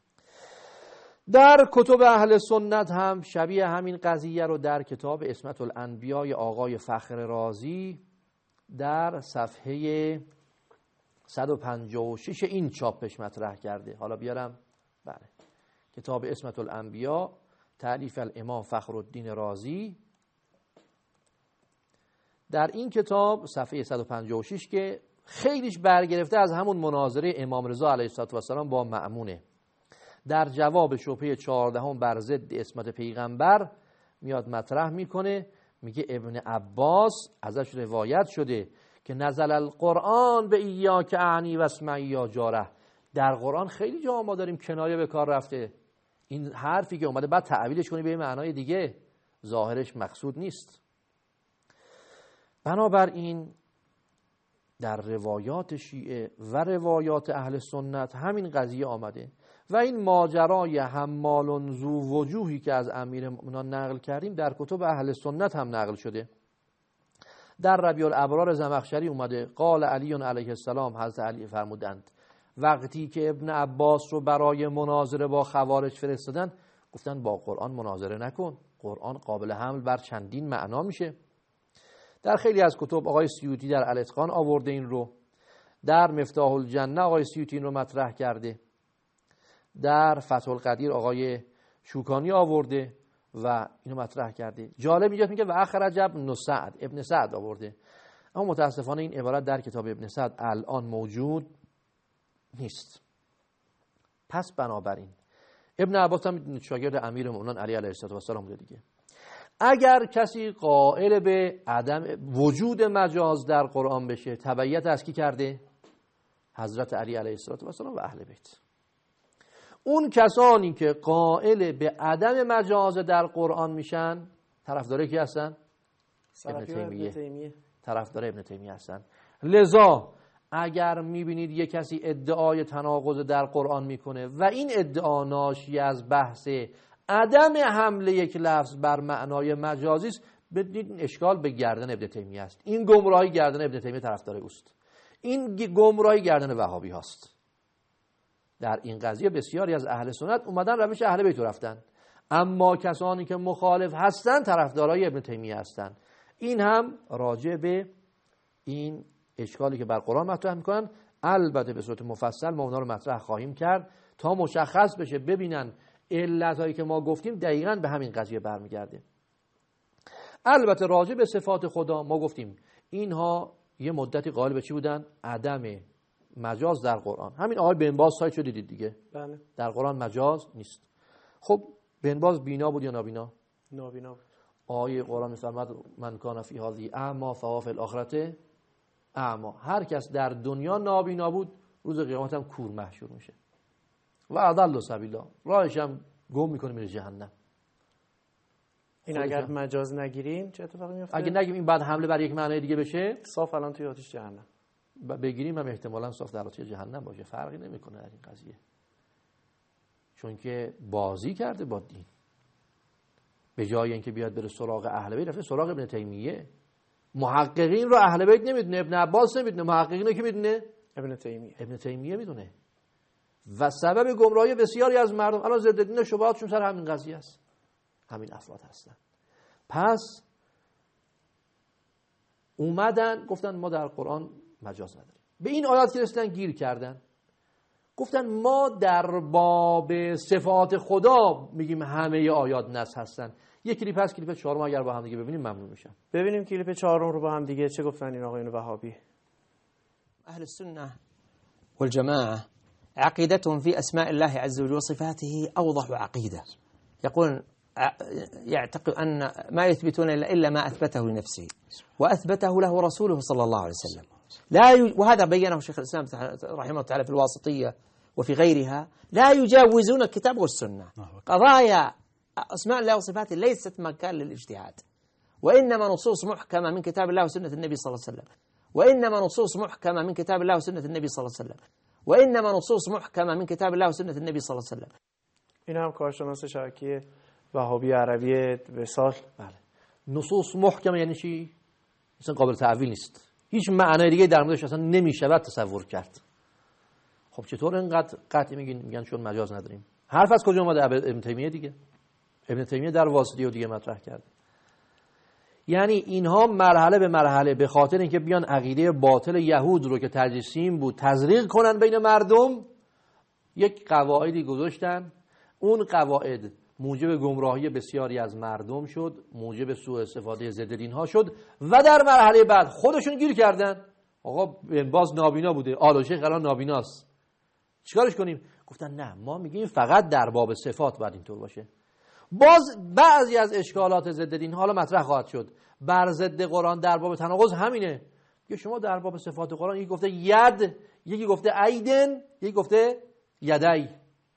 در کتب اهل سنت هم شبیه همین قضیه رو در کتاب عصمت الانبیاء آقای فخر رازی در صفحه صد و پنجاه و شش این چاپش مطرح کرده. حالا بیارم. بله، کتاب عصمت الانبیاء تألیف الامام فخرالدین رازی. در این کتاب صفحه صد و پنجاه و شش که خیلیش برگرفته از همون مناظره امام رضا علیه السلام با مأمونه، در جواب شبهه چهاردهم بر ضد عصمت پیغمبر میاد مطرح میکنه، میگه ابن عباس ازش روایت شده که نزل القرآن به ایاک اعنی و اسمعی یا جاره. در قرآن خیلی جا ما داریم کنایه به کار رفته، این حرفی که اومده بعد تعویلش کنی به معنای دیگه، ظاهرش مقصود نیست. بنابراین در روایات شیعه و روایات اهل سنت همین قضیه آمده و این ماجرای حمال ذو وجوهی که از امیرالمؤمنین نقل کردیم در کتب اهل سنت هم نقل شده. در ربیع الابرار زمخشری اومده قال علی علیه السلام، حضرت علی فرمودند وقتی که ابن عباس رو برای مناظره با خوارج فرستادن گفتن با قرآن مناظره نکن، قرآن قابل حمل بر چندین معنا میشه. در خیلی از کتب آقای سیوطی در الاتقان آورده این رو، در مفتاح الجنه آقای سیوطی این رو مطرح کرده، در فتح القدیر آقای شوکانی آورده و اینو مطرح کرده. جالب اینجاست میگه و اخرج ابن سعد، ابن سعد آورده، اما متاسفانه این عبارت در کتاب ابن سعد الان موجود نیست. پس بنابراین ابن عباس هم شاگرد امیرالمؤمنین علی علیه السلام بوده دیگه. اگر کسی قائل به عدم وجود مجاز در قرآن بشه، تبعیت از کی کرده؟ حضرت علی علیه السلام و اهل بیت. اون کسانی که قائل به عدم مجاز در قرآن میشن طرفدار کی هستن؟ ابن تیمیه. طرفدار ابن تیمیه هستن. لذا اگر میبینید یک کسی ادعای تناقض در قرآن میکنه و این ادعا ناشی از بحث عدم حمله یک لفظ بر معنای مجازی است، بدونید این اشکال به گردن ابن تیمیه است. این گمراهی گردن ابن تیمیه طرفدار اوست. این گمراهی گردن وهابی هاست. در این قضیه بسیاری از اهل سنت اومدن روش اهل بیت رفتن، اما کسانی که مخالف هستن طرفدارای ابن تیمیه هستن. این هم راجع به این اشکالی که بر قرآن مطرح میکنن البته به صورت مفصل ما اونا رو مطرح خواهیم کرد تا مشخص بشه، ببینن علتایی که ما گفتیم دقیقاً به همین قضیه برمیگرده. البته راجع به صفات خدا ما گفتیم اینها یه مدتی قائل به چی بودن؟ عدم مجاز در قرآن. همین آقای بن باز سایت شو دیدید دیگه. بله. در قرآن مجاز نیست. خب بن باز بینا بود یا نابینا؟ نابینا بود. آیه قرآن می‌فرماد من کان فی هذه اعما فهو فی الاخرة اعما. هر کس در دنیا نابینا بود روز قیامت هم کور محشور میشه. و اضل سبیلا، راهش هم گم میکنه میره جهنم. این اگر مجاز نگیریم چه اتفاقی میفته؟ اگه نگیم این بعد حمله بر یک معنای دیگه بشه، صاف الان توی آتش جهنم بگیریم هم احتمالاً صاف در آتش جهنم باشه، فرقی نمیکنه در این قضیه، چون که بازی کرده با دین. به جای اینکه بیاد بره سراغ اهل بیت رفته سراغ ابن تیمیه. محققین رو اهل بیت نمیدونه، ابن عباس نمیدونه، محققین رو کی میدونه؟ ابن تیمیه. ابن تیمیه میدونه. و سبب گمراهی بسیاری از مردم الان ضد دین شبهاتشون سر همین قضیه است، همین افراد هستن. پس اومدن گفتن ما در قرآن مجاز نداریم. به این آیات که رسیدن گیر کردن، گفتن ما در باب صفات خدا میگیم همه آیات نص هستن. یک کلیپ هست، کلیپ چهارم اگر با هم دیگه ببینیم ممنون میشم. ببینیم کلیپ چهارم رو با هم دیگه چه گفتن این آقایون وهابی. اهل السنه والجماعه عقيدتهم في أسماء الله عز وجل وصفاته أوضح عقيدة. يقول يعتقد أن ما يثبتون إلا ما أثبته لنفسه وأثبته له رسوله صلى الله عليه وسلم. لا ي... وهذا بينه شيخ الإسلام رحمه الله تعالى في الواسطية وفي غيرها. لا يجاوزون الكتاب والسنة. قضايا أسماء الله وصفاته ليست مكان للاجتهاد، وإنما نصوص محكمة من كتاب الله وسنة النبي صلى الله عليه وسلم، وإنما نصوص محكمة من كتاب الله وسنة النبي صلى الله عليه وسلم، وإنما نصوص محكمة من كتاب الله وسنة النبي صلى الله عليه وسلم. این هم کارشناس شبکه وهابی عربی وصال. بله. نصوص محکمه یعنی چی؟ اصلا قابل تعویل نیست. هیچ معنای دیگه در موردش اصلا نمیشه تصور کرد. خب چطور اینقدر قطعی میگین؟ میگن چون مجاز نداریم. حرف از کجا اومده؟ ابن تیمیه دیگه. ابن تیمیه در واسطیه دیگه مطرح کرد. یعنی اینها مرحله به مرحله به خاطر اینکه بیان عقیده باطل یهود رو که تجسیم بود تزریق کنن بین مردم، یک قواعدی گذاشتن. اون قواعد موجب گمراهی بسیاری از مردم شد، موجب سوء استفاده ضد دین ها شد و در مرحله بعد خودشون گیر کردن. آقا باز نابینا بوده، آل شیخ الان نابیناست، چیکارش کنیم؟ گفتن نه، ما میگیم فقط در باب صفات باید اینطور باشه. باز بعضی از اشکالات ضد دین حالا مطرح خواهد شد. بر ضد قرآن در باب تناقض همینه. یا شما در باب صفات قرآن یکی گفته ید، یکی گفته ایدن، یکی گفته یدی.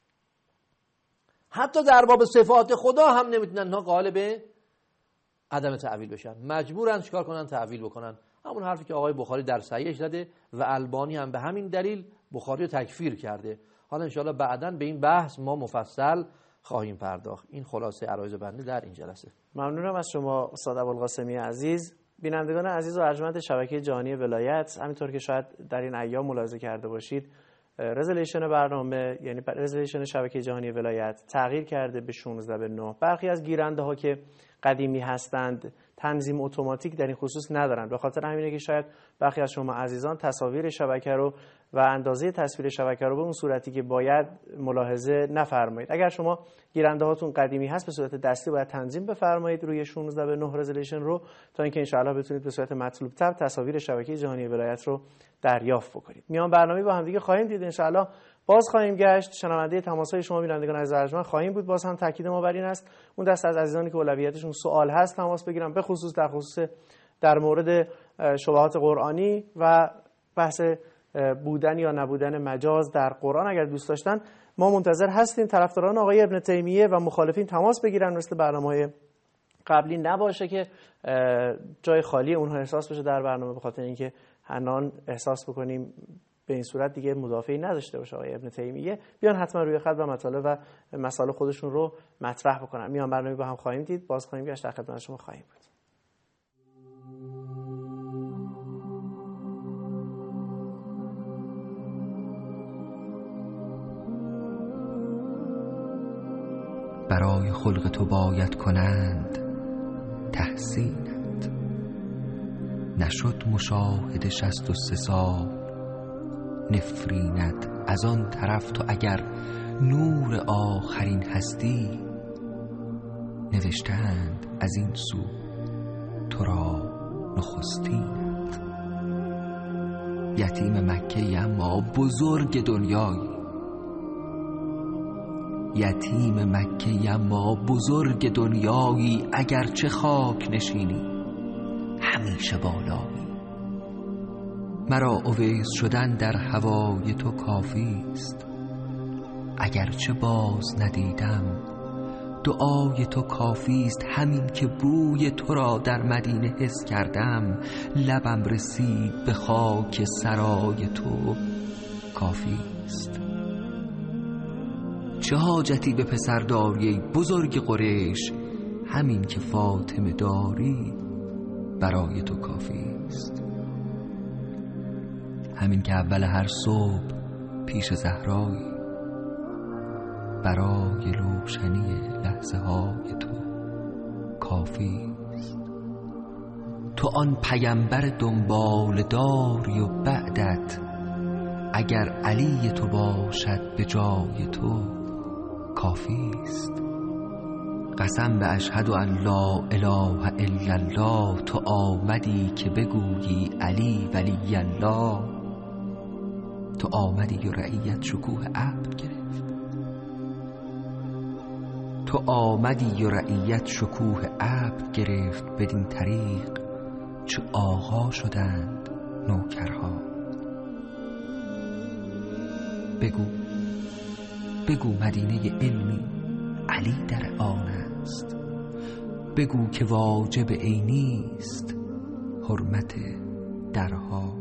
حتی در باب صفات خدا هم نمیتونن ها قائل به عدم تعویل بشن، مجبورن چیکار کنن؟ تعویل بکنن. همون حرفی که آقای بخاری در صحیحش زده و البانی هم به همین دلیل بخاری رو تکفیر کرده. حالا انشاءالله بعداً به این بحث ما مفصل خواهیم پرداخت. این خلاصه عرایض بنده در این جلسه. ممنونم از شما استاد ابوالقاسمی عزیز. بینندگان عزیز و ارجمند شبکه جهانی ولایت، همینطور که شاید در این ایام ملاحظه کرده باشید، رزولوشن برنامه یعنی رزولوشن شبکه جهانی ولایت تغییر کرده به شانزده به نه. برخی از گیرنده ها که قدیمی هستند تنظیم اتوماتیک در این خصوص ندارن. به خاطر همینه که شاید برخی از شما عزیزان تصاویر شبکه رو و اندازه تصویر شبکه رو به اون صورتی که باید ملاحظه نفرمایید. اگر شما گیرنده هاتون قدیمی هست به صورت دستی باید تنظیم بفرمایید روی شانزده به نه رزولوشن رو، تا اینکه ان شاءالله بتونید به صورت مطلوب تر تصاویر شبکه جهانی ولایت رو دریافت بکنید. میان برنامه با هم دیگه خواهیم دید ان شاءالله. باز خواهیم گشت، شنونده تماس‌های شما بینندگان عزیز ارجمند خواهیم بود. باز هم تاکید ما بر این است اون دست از عزیزانی که اولویتشون سوال هست تماس بگیرن، به خصوص در خصوص در مورد شبهات قرآنی و بحث بودن یا نبودن مجاز در قرآن. اگر دوست داشتن ما منتظر هستیم طرفداران آقای ابن تیمیه و مخالفین تماس بگیرن، مثل برنامه‌های قبلی نباشه که جای خالی اونها احساس بشه در برنامه، به خاطر اینکه حنان احساس بکنیم به این صورت دیگه مدافعی نداشته باشه آقای ابن تیمیه. بیان حتما روی خط و مطالب و مسائل خودشون رو مطرح بکنن. میان برنامه با هم خواهیم دید، باز خواهیم گشت، در خدمت شما خواهیم بود. برای خلق تو باید کنند تحسینت، نشد مشاهده شست و سه سال نفرینت. از آن طرف تو اگر نور آخرین هستی، نوشتند از این سو تو را نخستینت. یتیم مکه اما بزرگ دنیایی، یتیم مکه اما بزرگ دنیایی. اگرچه خاک نشینی همیشه بالایی، مرا اویس شدن در هوای تو کافی است. اگرچه باز ندیدم دعای تو کافی است. همین که بوی تو را در مدینه حس کردم، لبم رسید به خاک سرای تو کافی است. چه حاجتی به پسر داری بزرگ قریش، همین که فاطمه داری برای تو کافی است. همین که اول هر صبح پیش زهرایی، برای روشنی لحظه های تو کافی است. تو آن پیامبر دنبال داری و بعدت، اگر علی تو باشد به جای تو کافی است. قسم به اشهد ان لا اله الا الله، تو آمدی که بگویی علی ولی الله. تو آمدی و رعیت شکوه ابر گرفت. تو آمدی و رعیت شکوه ابر گرفت، بدین طریق چه آقا شدند نوکرها. بگو بگو مدینه علمی علی در آن است. بگو که واجب عینی است حرمت درها.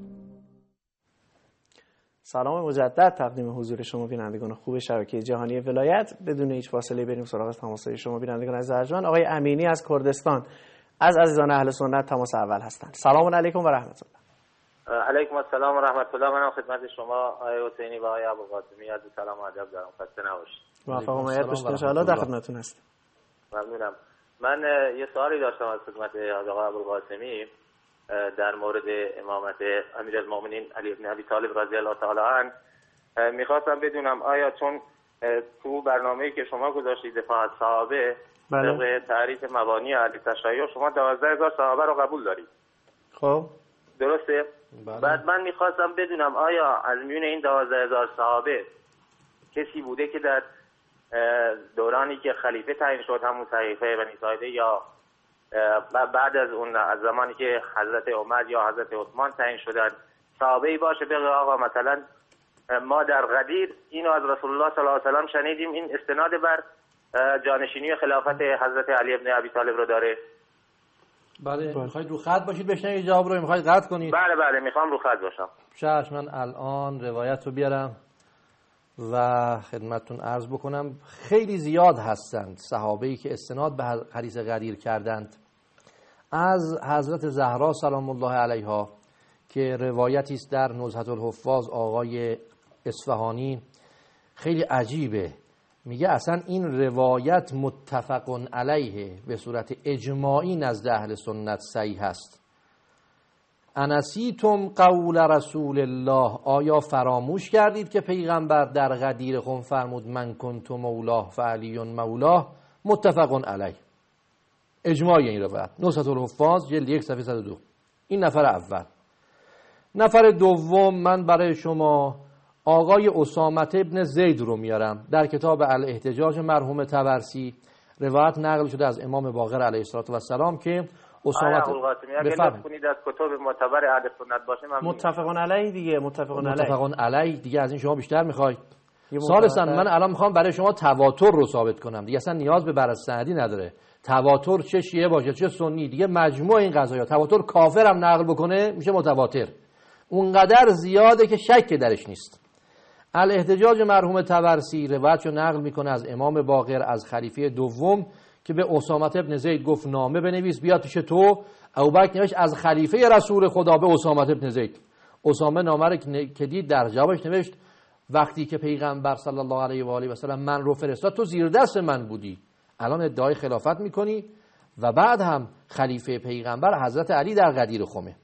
سلام مجدد تقدیم حضور شما بینندگان خوب شبکه جهانی ولایت. بدون هیچ فاصله بریم سراغ تماس‌های شما بینندگان عزیز ارجمند. آقای امینی از کردستان از عزیزان اهل سنت تماس اول هستند. سلام علیکم و رحمت الله. علیکم السلام و رحمت الله. منم خدمت شما آقای حسینی و آقای ابوالقاسمی عرض سلام و ادب دارم. خسته نباشید. موفق و مایل باشید ان شاء الله. در خدمتتون هستم. ممنونم. من یه سوالی داشتم از خدمت آقای ابوالقاسمی در مورد امامت امیرالمومنین علی بن ابی طالب رضی الله تعالی عنه. میخواستم بدونم آیا چون تو برنامه‌ای که شما گذاشتید دفاع از صحابه طبق تعریف مبانی اهل تشیع شما دوازده هزار صحابه رو قبول دارید؟ خب درسته؟ بله. بعد من میخواستم بدونم آیا از میون این دوازده هزار صحابه کسی بوده که در دورانی که خلیفه تعیین شد همون خلیفه بنی ساعده یا بعد از اون از زمانی که حضرت عمر یا حضرت عثمان تعیین شدن صحابه‌ای باشه بگه آقا مثلا ما در غدیر اینو از رسول الله صلی الله علیه و سلم شنیدیم، این استناد بر جانشینی خلافت حضرت علی بن ابی طالب رو داره؟ بله. میخواید رو خط باشید بشنوید جواب رو؟ میخواید قطع کنید؟ بله بله میخوام رو خط باشم. چشم. من الان روایت رو بیارم و خدمتتون عرض بکنم. خیلی زیاد هستند صحابه‌ای که استناد به حدیث غدیر کردند. از حضرت زهرا سلام الله علیها که روایتی است در نزهة الحفاظ آقای اصفهانی خیلی عجیبه. میگه اصلا این روایت متفق علیه به صورت اجماعی نزد اهل سنت صحیح است. انسیتم قول رسول الله، آیا فراموش کردید که پیغمبر در غدیر خون فرمود من کنت مولاه فعلی مولاه؟ متفق علیه، اجماعی این روایت. نزهة الحفاظ جلد یک صفحه صد و دو. این نفر اول. نفر دوم من برای شما آقای اسامه ابن زید رو میارم. در کتاب الاحتجاج مرحوم طبرسی روایت نقل شده از امام باقر علیه السلام که اسامه بفرمایید از کتب معتبر اهل سنت باشه من متفقون علیه دیگه. متفقون علیه متفقون علیه دیگه. از این شما بیشتر میخواید؟ ثالثا من الان میخوام برای شما تواتر رو ثابت کنم دیگه. اصلا نیاز به بررسی نداره. تواتر چه شیعه باشه چه سنی دیگه مجموع این قضایا. تواتر کافر هم نقل بکنه میشه متواتر. اونقدر زیاده که شک درش نیست. الاحتجاج مرحوم طبرسی روایتشو نقل میکنه از امام باقر از خلیفه دوم که به اسامه ابن زید گفت نامه بنویس بیاد پیش تو. ابوبکر نوشت از خلیفه رسول خدا به اسامه ابن زید. اسامه نامه رو که دید در جوابش نوشت وقتی که پیغمبر صلی الله علیه و آله و سلم من رو فرستاد تو زیر دست من بودی، الان ادعای خلافت میکنی و بعد هم خلیفه پیغمبر حضرت علی در غدیر خمه.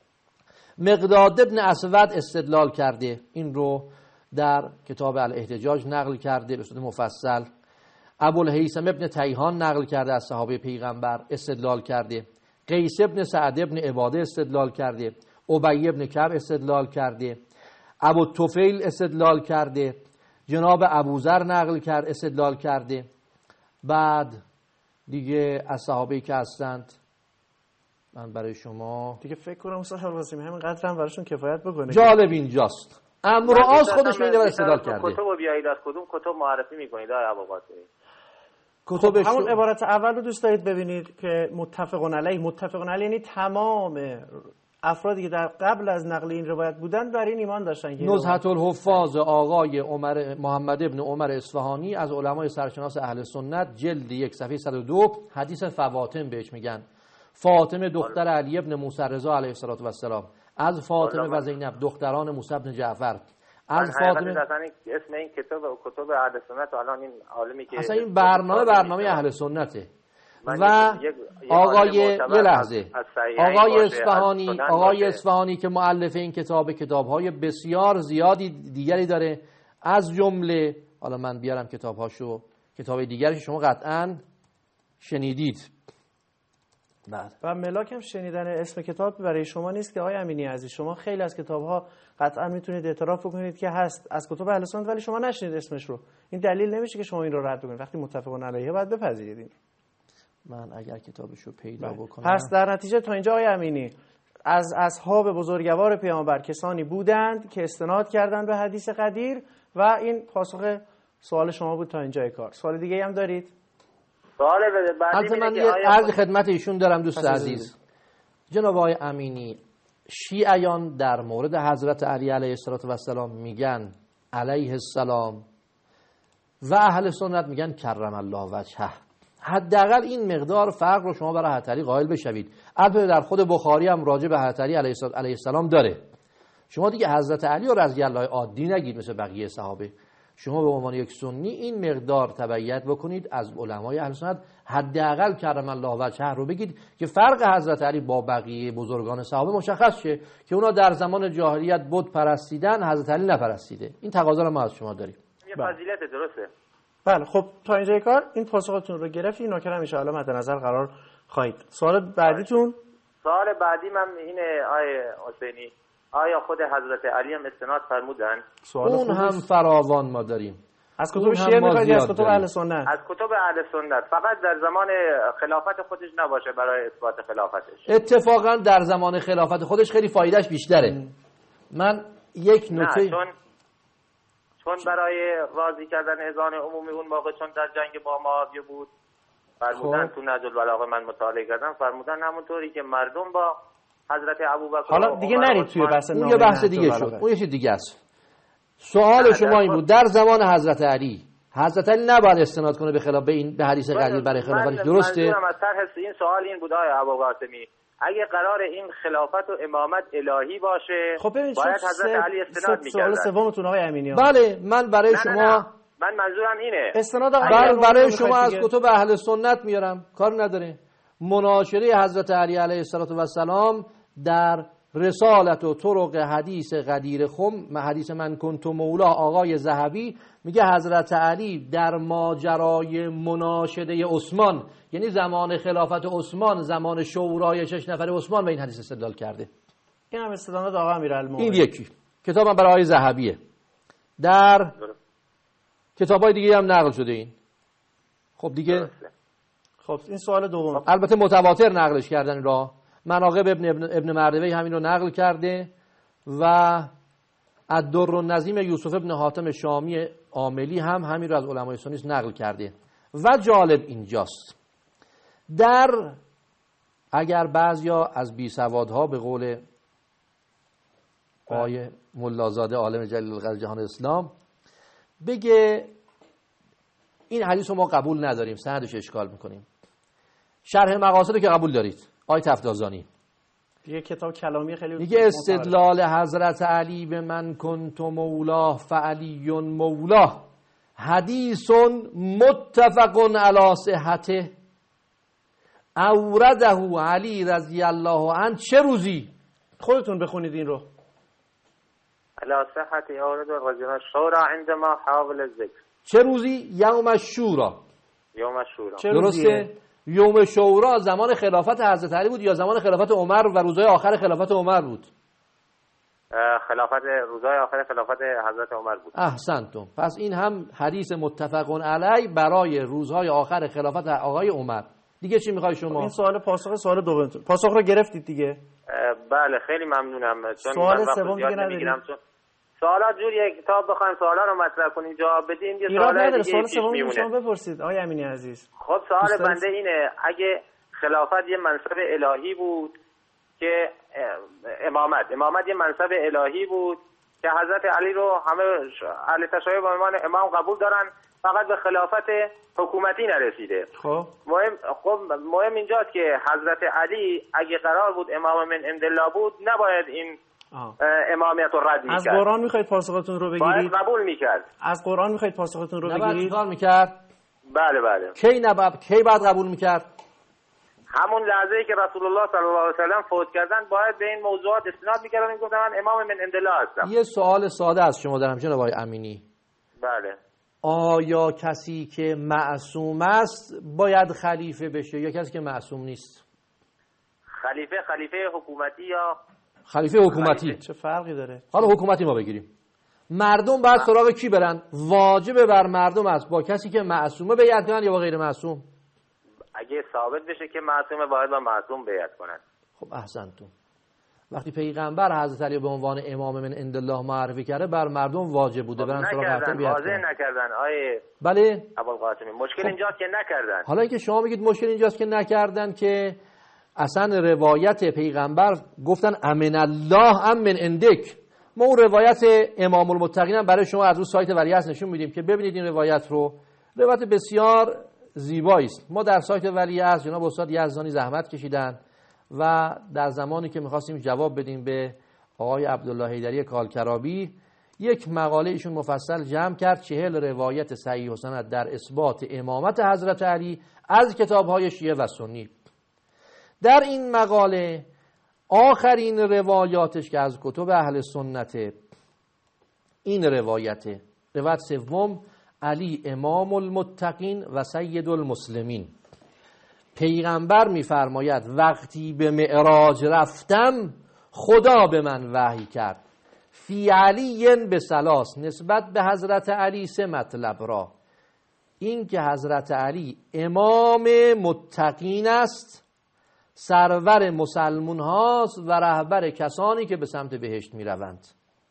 مقداد ابن اسود استدلال کرده، این رو در کتاب الاحتجاج نقل کرده به صورت مفصل. ابوالهیثم ابن تیهان نقل کرده از صحابه پیغمبر استدلال کرده. قیس ابن سعد ابن عباده استدلال کرده. ابی ابن کعب استدلال کرده. ابو طفیل استدلال کرده. جناب ابوذر نقل کرد استدلال کرده. بعد دیگه از صحابه‌ای که هستند من برای شما دیگه فکر کنم صاحب القاسم همین قدر هم براشون کفایت بکنه. جالب اینجاست امر و آز خودش میده برای استدلال کرده. کتب بیایید از کدوم کتب معرفی میکنید آقای ابوالقاسمی؟ کتب همون عبارت اول رو دوست دارید ببینید که متفقون علیه. متفقون علیه یعنی تمام افرادی که در قبل از نقل این روایت بودن بر این ایمان داشتن. نزهة الحفاظ آقای عمر محمد ابن عمر اصفهانی از علمای سرشناس اهل سنت جلد یک صفحه صد و دو حدیث فواطم بهش میگن. فاطمه دختر علی ابن موسی رضا علیه السلام، از فاطمه و زینب دختران موسی بن جعفر، از فاطمه اسم این کتاب و کتب اهل سنت الان این عالمی که اصلا این برنامه برنامه اهل سنته و آقای یه لحظه آقای اصفهانی آقای اصفهانی که مؤلف این کتاب کتاب‌های بسیار زیادی دیگری داره، از جمله حالا من بیارم کتاب‌هاشو، کتاب دیگری شما قطعاً شنیدید. بله. و ملاک هم شنیدن اسم کتاب برای شما نیست که آقای امینی عزیز، شما خیلی از کتاب‌ها قطعا میتونید اعتراف بکنید که هست از کتب اهل سنت، ولی شما نشنید اسمش رو. این دلیل نمیشه که شما این رو رد بکنید. وقتی متفقون علیه باید بپذیرید این. من اگر کتابشو پیدا بله. بکنم. پس در نتیجه تا اینجا آقای امینی از اصحاب بزرگوار پیامبر کسانی بودند که استناد کردند به حدیث قدیر و این پاسخ سوال شما بود تا اینجای کار. سوال دیگه هم دارید؟ سوال بعدی البته من یه عرض خدمت ایشون دارم دوست عزیز. جناب آقای امینی، شیعیان در مورد حضرت علی علیه السلام میگن علیه السلام و اهل سنت میگن کرم الله وجهه. حداقل این مقدار فرق رو شما برای حضرت علی قائل بشوید. البته در خود بخاری هم راجع به حضرت علی علیه السلام داره. شما دیگه حضرت علی رو رضی الله عادی نگید مثل بقیه صحابه. شما به عنوان یک سنی این مقدار تبعیت بکنید از علمای اهل سنت، حداقل کرم الله وجهه رو بگید که فرق حضرت علی با بقیه بزرگان صحابه مشخص شه که اونا در زمان جاهلیت بت پرستیدن، حضرت علی نپرستیده. این تقاضا رو ما از شما داریم. یه فضیلت درسته. بله خب تا اینجای کار این پاسختون رو گرفتین، نکرم ان شاء الله مد نظر قرار خواهید. سوال بعدیتون؟ سوال بعدی من اینه آیه حسینی، آیا خود حضرت علی هم استناد فرمودن؟ اون هم فراوان ما داریم. از کتب شیعه میخواید از کتب اهل سنت؟ از کتب اهل سنت، فقط در زمان خلافت خودش نباشه برای اثبات خلافتش. اتفاقا در زمان خلافت خودش خیلی فایدهش بیشتره. من یک نکته چون چون برای راضی کردن اذان عمومی اون موقع چون در جنگ با معاویه بود، فرمودن تو نهج البلاغه من مطالعه کردم، فرمودن همونطوری که مردم با حضرت ابوبکر حالا دیگه نرید توی بحث اون یه بحث دیگه شد، اون یه چیز دیگه است. سوال شما این بود در زمان حضرت علی حضرت علی نباید استناد کنه به خلاف به این به حدیث قدیر برای خلافتش، درسته؟ منظورم از طرح این سوال این بود آیا ابوقاسمی اگه قرار این خلافت و امامت الهی باشه خب باید حضرت علی استناد می‌کردن. سوال سومتون آقای امینی. بله من برای نه شما نه نه. من منظورم اینه استناد بر برای شما از کتب اهل سنت میارم، کار نداره. مناشره حضرت علی علیه السلام در رسالت و طرق حدیث قدیر خم، حدیث من کنت مولا آقای ذهبی میگه حضرت علی در ماجرای مناشده عثمان، یعنی زمان خلافت عثمان، زمان شورای شش نفر عثمان، به این حدیث استدلال کرده. این هم استدلال آقا امیرالمومنین. این یکی کتابم برای آقای ذهبیه. در کتابای دیگه هم نقل شده این. خب دیگه خب این سوال دوم. البته متواتر نقلش کردن را. مناقب ابن ابن, ابن مردوی همین رو نقل کرده و الدر النظیم یوسف ابن حاتم شامی عاملی هم همین رو از علمای سنی نقل کرده. و جالب اینجاست در اگر بعضیا از بی سوادها به قول آقای ملازاده عالم جلیل القدر جهان اسلام بگه این حدیث رو ما قبول نداریم، سندش اشکال میکنیم، شرح مقاصد رو که قبول دارید آیه تفدازانی یه کتاب کلامی خیلی میگه استدلال حضرت علی به من کنت مولاه فعلی مولاه حدیث متفق علی صحته اورده علی رضی الله عنه. چه روزی؟ خودتون بخونید این رو. علی صحته اورده رضی الله شورا عندما حاول الذکر. چه روزی؟ یوم الشورا. یوم الشورا. درسته؟ یوم شورا زمان خلافت حضرت علی بود یا زمان خلافت عمر و روزهای آخر خلافت عمر بود؟ خلافت روزهای آخر خلافت حضرت عمر بود. احسنتم. پس این هم حدیث متفق علی برای روزهای آخر خلافت آقای عمر. دیگه چی میخوای شما؟ این سوال پاسخ سوال دومتون. پاسخ رو گرفتید دیگه؟ بله خیلی ممنونم. چون سوال سوم دیگه نداریم. سوالات جوریه کتاب بخوایم سوالا رو مطرح کنیم جواب بدیم یه سوال دیگه سوال سوم شما بپرسید آقای امینی عزیز. خب سوال بنده اینه اگه خلافت یه منصب الهی بود که امامت امامت یه منصب الهی بود که حضرت علی رو همه اهل تشیع به عنوان امام قبول دارن، فقط به خلافت حکومتی نرسیده. خب مهم خب مهم اینجاست که حضرت علی اگه قرار بود امام من عند الله بود نباید این آه. امامیت رو رد میکرد. از قرآن میخواید پاسختون رو بگیرید؟ باید قبول میکرد. از قرآن میخواید پاسختون رو بگیرید؟ نباید کار میکرد؟ بله بله. کی نباید کی بعد قبول میکرد؟ همون لحظه‌ای که رسول الله صلی الله علیه و سلم فوت کردن باید به این موضوعات استناد میکردن، میگفتن من امام من عند الله هستم. یه سوال ساده از شما دارم جناب آقای امینی. بله. آیا کسی که معصوم است باید خلیفه بشه یا کسی که معصوم نیست؟ خلیفه خلیفه حکومتی یا خلیفه حکومتی؟ چه فرقی داره؟ حالا حکومتی ما بگیریم. مردم باید سراغ کی برن؟ واجبه بر مردم است با کسی که معصومه بیعت کنن یا با غیر معصوم؟ اگه ثابت بشه که معصومه باید با معصوم بیعت کنن. خب احسنتون. وقتی پیغمبر حضرت علی به عنوان امام من عند الله معرفی کرده بر مردم واجب بوده برن سراغ حضرت بیعت واضح کنن. نکردن آیه بله ابوالقاسمی. مشکل خب. اینجاست که نکردن. حالا اینکه شما میگید مشکل اینجاست که نکردن، که اصلا روایت پیغمبر گفتن امن الله ام من عندک. ما اون روایت امام المتقین هم برای شما از رو سایت ولیعصر نشون میدیم که ببینید این روایت رو. روایت بسیار زیبایی است. ما در سایت ولیعصر جناب استاد یزدانی زحمت کشیدن و در زمانی که می‌خواستیم جواب بدیم به آقای عبدالله حیدری کالکرابی، یک مقاله ایشون مفصل جمع کرد، چهل روایت صحیح و سند در اثبات امامت حضرت علی از کتاب‌های شیعه و سنی. در این مقاله آخرین روایاتش که از کتب اهل سنت، این روایت روایت سوم، علی امام المتقین و سید المسلمین. پیغمبر می‌فرماید وقتی به معراج رفتم خدا به من وحی کرد فی علی به ثلاث، نسبت به حضرت علی سه مطلب را. این که حضرت علی امام متقین است، سرور مسلمون هاست و رهبر کسانی که به سمت بهشت می روند.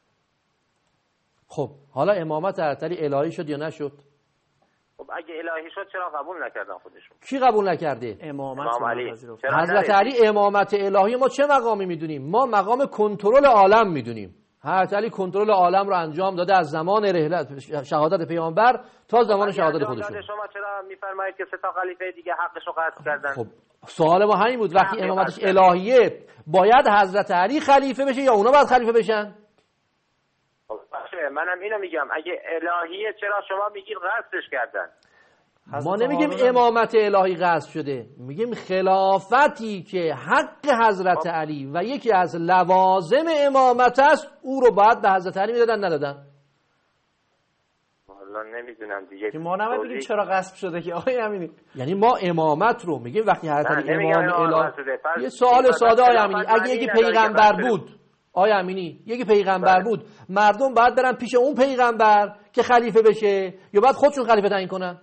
خب حالا امامت حضرت علی الهی شد یا نشد؟ خب اگه الهی شد چرا قبول نکردن خودشون؟ کی قبول نکرده؟ امامت امام علی. حضرت علی امامت الهی ما چه مقامی میدونیم؟ ما مقام کنترل عالم میدونیم. حضرت علی کنترل عالم رو انجام داده از زمان رحلت شهادت پیامبر تا زمان شهادت خودشون. شما چرا میفرمایید که سه تا خلیفه دیگه حقش رو قطع کردن؟ خب سوال ما همین بود، وقتی امامتش الهیه باید حضرت علی خلیفه بشه یا اونا باید خلیفه بشن؟ خب باشه، منم اینو میگم اگه الهیه چرا شما میگید قطعش کردن؟ ما نمیگیم امامت الهی قصد شده، میگیم خلافتی که حق حضرت علی و یکی از لوازم امامت است او رو باید به حضرت علی میدادن ندادن. والله نمیدونم دیگه. ما نمیدونیم چرا غصب شده که آقای امینی. یعنی ما امامت رو میگیم وقتی حضرت علی امام الهی. یه سوال ساده آقای امینی، اگه یکی پیغمبر بود، آقای امینی یکی پیغمبر بود، مردم باید برن پیش اون پیغمبر که خلیفه بشه یا باید خودشون خلیفه تعیین کنن؟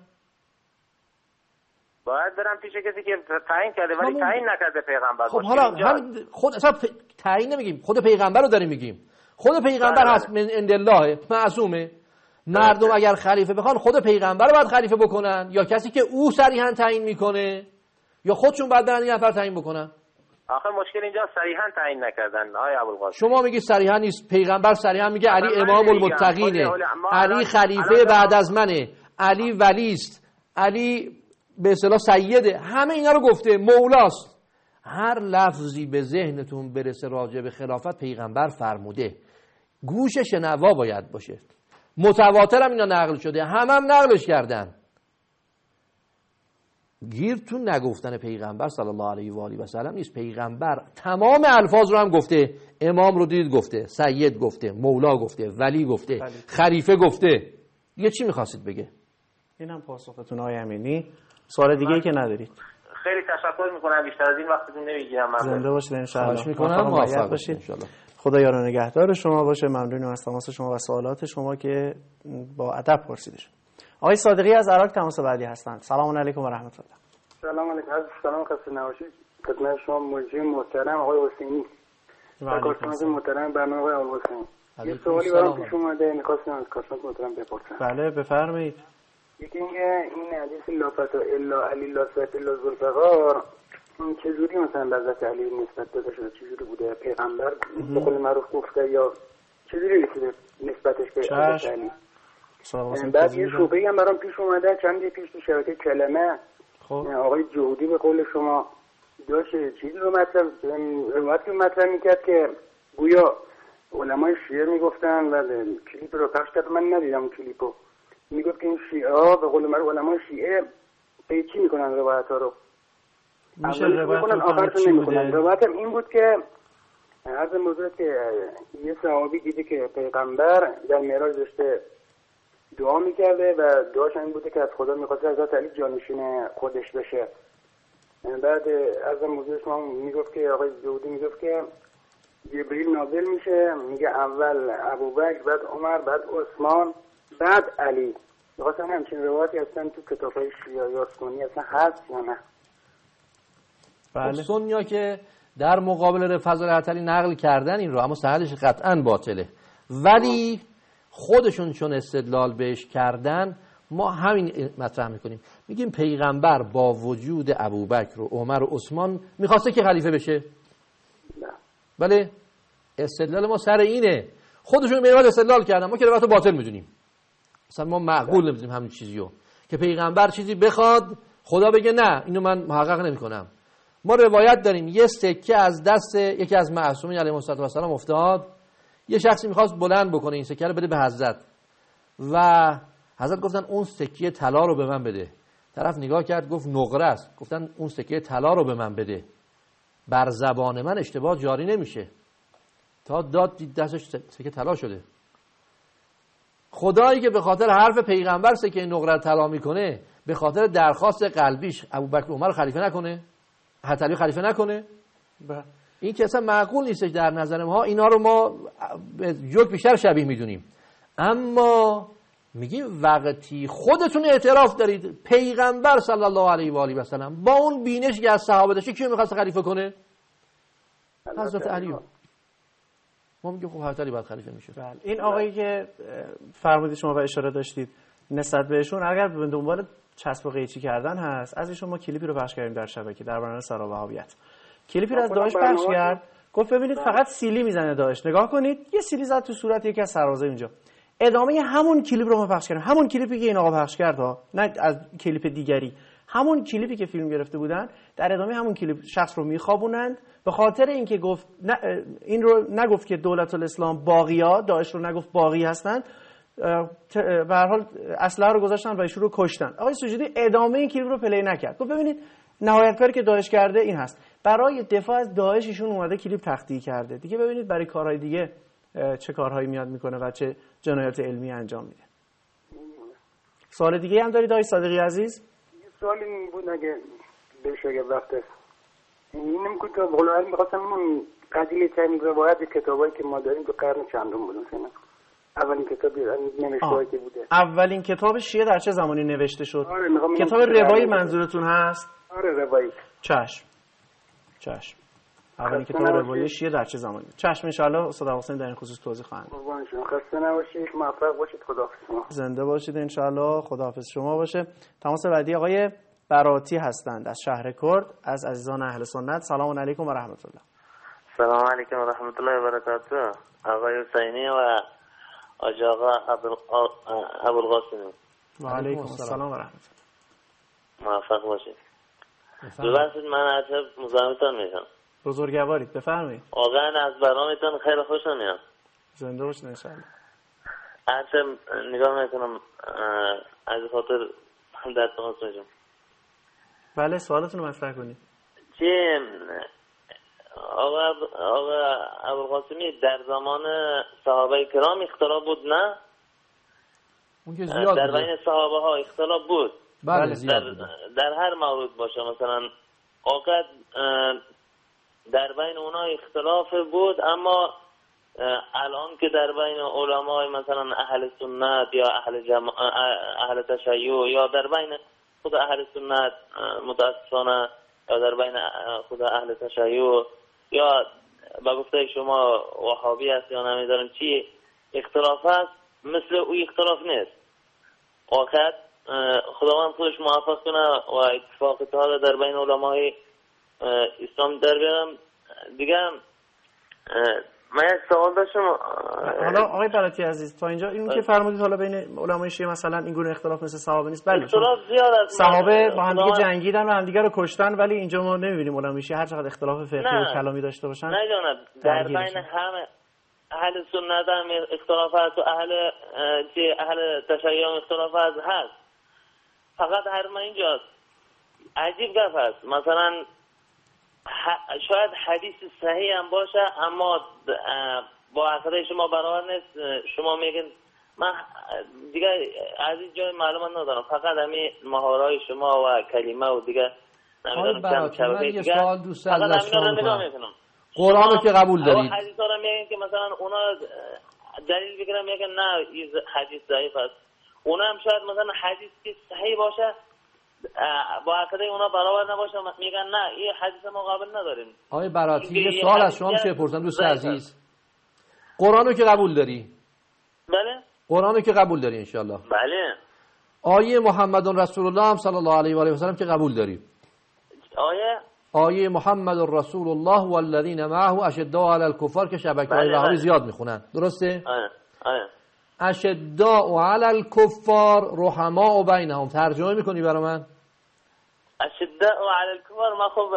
باید برم پیش کسی که تعیین کرده ولی تعیین نکرده پیغمبر. خب حالا هم خود اصلا پ... تعیین نمیگیم، خود پیغمبر رو داریم میگیم. خود پیغمبر بله. هست من عند الله معصومه. مردم بله. اگر خلیفه بخوان خود پیغمبر رو باید خلیفه بکنن یا کسی که او صریحا تعیین میکنه یا خودشون باید برن یه نفر تعیین بکنن؟ آخه مشکل اینجا صریحا تعیین نکردن آقای ابوالقاسم. شما میگی صریحا نیست، پیغمبر صریحا میگه علی امام المتقینه، علی خلیفه بعد از منه، علی ولی است، علی به اصطلاح سیده، همه اینا رو گفته، مولاست. هر لفظی به ذهنتون برسه راجع به خلافت پیغمبر فرموده، گوش شنوا باید باشه. متواتر هم اینا نقل شده، هم هم نقلش کردن. گیر تو نگفتن پیغمبر صلی الله علیه و آله و سلم نیست. پیغمبر تمام الفاظ رو هم گفته، امام رو دید گفته، سید گفته، مولا گفته، ولی گفته، ولی. خلیفه گفته. یه چی می‌خواستید بگه؟ اینم پاسختون آقای امینی. سوال دیگه ای که ندارید؟ خیلی تشکر میکنم، بیشتر از این وقتتون نمیگیرم. زنده باشید ان شاء الله. خواهش میکنم، موفق باشید ان شاء الله. خدا یار و نگهدار شما باشه. ممنونم از تماس شما و سوالات شما که با ادب پرسیدش. آقای صادقی از عراق تماس بعدی هستند. سلام علیکم و رحمت الله. سلام علیکم. سلام خسته نباشید. خدمت شما مجری محترم آقای حسینی و کارشناس محترم برنامه آقای حسینی. یه سوالی برام پیش اومده، می‌خواستم از کارشناس محترم بپرسم. بله بفرمایید. یکی اینکه این حدیث لا فتا الا علی لا سیف الا ذوالفقار چجوری مثلا به حضرت علی نسبت داده شده؟ چجوری بوده؟ پیغمبر به قول معروف گفته یا چجوری رسیده نسبتش به حضرت علی؟ بعد یه شبهه‌ای هم برام پیش اومده چندی پیش تو شبکه کلمه. خب آقای جهودی به قول شما داشت چیزی رو مطرح روایتی مطرح میکرد که گویا علمای شیعه میگفتن و کلیپ رو پخش کرد، من ندیدم کلیپو، میگفت که این شیعه ها به قول من علمای شیعه پیچی میکنن روایت ها رو، میشه روایت میکنن آخرشون نمیکنن. روایتم این بود که عرض موضوع که یه صحابی دیده که پیغمبر در معراج داشته دعا میکرده و دعاش این بوده که از خدا میخواسته حضرت علی جانشین خودش بشه بعد از موضوع شما میگفت که آقای جودی میگفت که جبریل نازل میشه، میگه اول ابوبکر، بعد عمر، بعد عثمان، بعد علی. میخواستم همچین روایتی هستن تو کتاب‌های شیعه یا سنی اصلا هست یا نه؟ بله. سنیا که در مقابل فضل عطلی نقل کردن این رو، اما سندش قطعا باطله، ولی خودشون چون استدلال بهش کردن ما همین مطرح میکنیم، میگیم پیغمبر با وجود ابوبکر و عمر و عثمان میخواسته که خلیفه بشه. بله استدلال ما سر اینه، خودشون میراد استدلال کردن، ما که روایت باطل میدونیم، اصلا ما معقول نمیدونیم همین چیزیو که پیغمبر چیزی بخواد خدا بگه نه اینو من محقق نمیکنم. ما روایت داریم یه سکه از دست یکی از معصومین علیهم السلام افتاد، یه شخصی میخواست بلند بکنه این سکه رو بده به حضرت و حضرت گفتن اون سکه طلا رو به من بده. طرف نگاه کرد گفت نقره است. گفتن اون سکه طلا رو به من بده. بر زبان من اشتباه جاری نمیشه. تا داد دید دستش سکه طلا شده. خدایی که به خاطر حرف پیغمبر سکه نقره طلا میکنه، به خاطر درخواست قلبیش ابوبکر و عمر خلیفه نکنه؟ علی خلیفه نکنه؟ بله. این که اصلا معقول نیستش در نظر ما. اینا رو ما جوک بیشتر شبیه میدونیم، اما میگیم وقتی خودتون اعتراف دارید پیغمبر صلی الله علیه و آله و سلم با اون بینشی که از صحابه داشته کیو میخواست خلیفه کنه؟ حضرت علی. ما میگیم خب حضرت علی باید خلیفه میشه. بله. این آقایی که فرمودید شما و اشاره داشتید نسبت بهشون، اگر به دنبال چسب و قیچی کردن هست، از ایشون ما کلیپی رو پخش کردیم در شبکه در برنامه سرا وهابیت. کلیپی رو از داعش پخش کرد، گفت ببینید فقط سیلی میزنه داعش، نگاه کنید یه سیلی زد تو صورت یکی از سربازا اینجا. ادامه همون کلیپ رو ما پخش کردیم، همون کلیپی که این آقا پخش کرد ها، نه از کلیپ دیگری، همون کلیپی که فیلم گرفته بودن، در ادامه همون کلیپ شخص رو میخوابونند به خاطر اینکه گفت نه، این رو نگفت که دولت الاسلام باقیا، داعش رو نگفت باقی هستن، به هر حال اسلحه رو گذاشتن و ایشون رو کشتن. آقای سجودی ادامه این کلیپ رو پلی نکرد، گفت ببینید نهایت کاری که داعش کرده این هست. برای دفاع از داعش ایشون اومده کلیپ تخطی کرده. دیگه ببینید برای کارهای دیگه چه کارهایی میاد میکنه و چه جنایات علمی انجام میده. سوال دیگه هم دارید آقای صادقی عزیز؟ یه سوالی این بود اگه بهش اگه وقت است. این نمیگه که بقول می‌خواستم اینم قدیمی ترین روایت کتابایی که ما داریم تو قرن چندم بود مثلا. اولین کتابی نوشته‌ای که بوده. اولین کتاب شیعه در چه زمانی نوشته شد؟ آره کتاب روایی منظورتون هست؟ آره روایی. چشم. چشم. اولین کتاب روایی شیعه در چه زمانی؟ چشم ان شاء الله استاد حسین در این خصوص توضیح خواهند. قربان شما. خسته نباشید، موفق باشید، خداحافظ شما. زنده باشید ان شاء الله، خداحافظ شما باشه. تماس بعدی آقای براتی هستند از شهر کرد، از عزیزان اهل سنت. سلام علیکم و رحمت الله. سلام علیکم و رحمت الله و برکاته. آقای حسینی و آقای آقا ابوالقاسمی. و علیکم السلام و رحمت الله. موفق باشید. ببخشید من عجب مزاحمتون میشم. بزرگوارید، بفرمایید. واقعا از برنامه‌تون خیلی خوشم میاد. زنده باشید ان شاء الله. هرچه نگاه میکنم از خاطر در تماس میشم. بله سوالتون رو مطرح کنید. چی آقا آقا ابوالقاسمی در زمان صحابه کرام اختلاف بود نه؟ اون که زیاد در بین صحابه ها اختلاف بود. بله در, در هر مورد باشه، مثلا اوقات در بین اونا اختلاف بود، اما الان که در بین علمای مثلا اهل سنت یا اهل جمع... اهل تشیع یا در بین خود اهل سنت متاسفانه یا در بین خود اهل تشیع یا با گفته شما وهابی است یا نمیدارم چی اختلاف است، مثل او اختلاف نیست. واقعا خداوند خودش موفق کنه و اتفاق اتحاد در بین علمای اسلام در بیارم. دیگه من یک سوال داشتم. حالا آقای براتی عزیز تا اینجا اینو که فرمودید حالا بین علمای شیعه مثلا این گونه اختلاف مثل صحابه نیست. بله اختلاف زیاد است. صحابه با هم دیگه جنگیدن و همدیگه رو کشتن، ولی اینجا ما نمیبینیم علمای شیعه هر چقدر اختلاف فقهی و کلامی داشته باشن. نه جناب، در بین همه اهل سنت هم اختلاف هست و اهل چه اهل تشیع هم اختلاف هست. فقط هر ما اینجاست عجیب گفت است. مثلا شاید حدیث صحیح هم باشه اما با عقیده شما برابر نیست. شما میگن من دیگه از این جای معلومات ندارم، فقط همین مهارهای شما و کلمه و دیگه نمیدونم کم شبکه یه دیگر سوال دوست فقط از همینا رو شما نگاه کنم. میکنم. قرآن رو که قبول دارید؟ حدیث ها رو میگن که مثلا اونا دلیل بگیرن میگن نه این حدیث ضعیف است. اونا هم شاید مثلا حدیث که صحیح باشه با عقیده اونا برابر نباشه میگن نه این حدیث ما قابل نداریم. آقای براتی یه سوال از شما میشه بپرسم دوست عزیز؟ قرآن رو که قبول داری؟ بله. قرآن رو که قبول داری انشالله؟ بله. آیه محمد رسول الله هم صلی الله علیه و آله و سلم که قبول داری؟ آیه آیه محمد رسول الله والذین معه اشداء علی الکفار که شبکه‌های وهابی زیاد میخونن، درسته؟ آیه آیه اشداء علی الکفار رحماء بینهم. ترجمه میکنی برای من؟ اشداء علی الکفار ما خب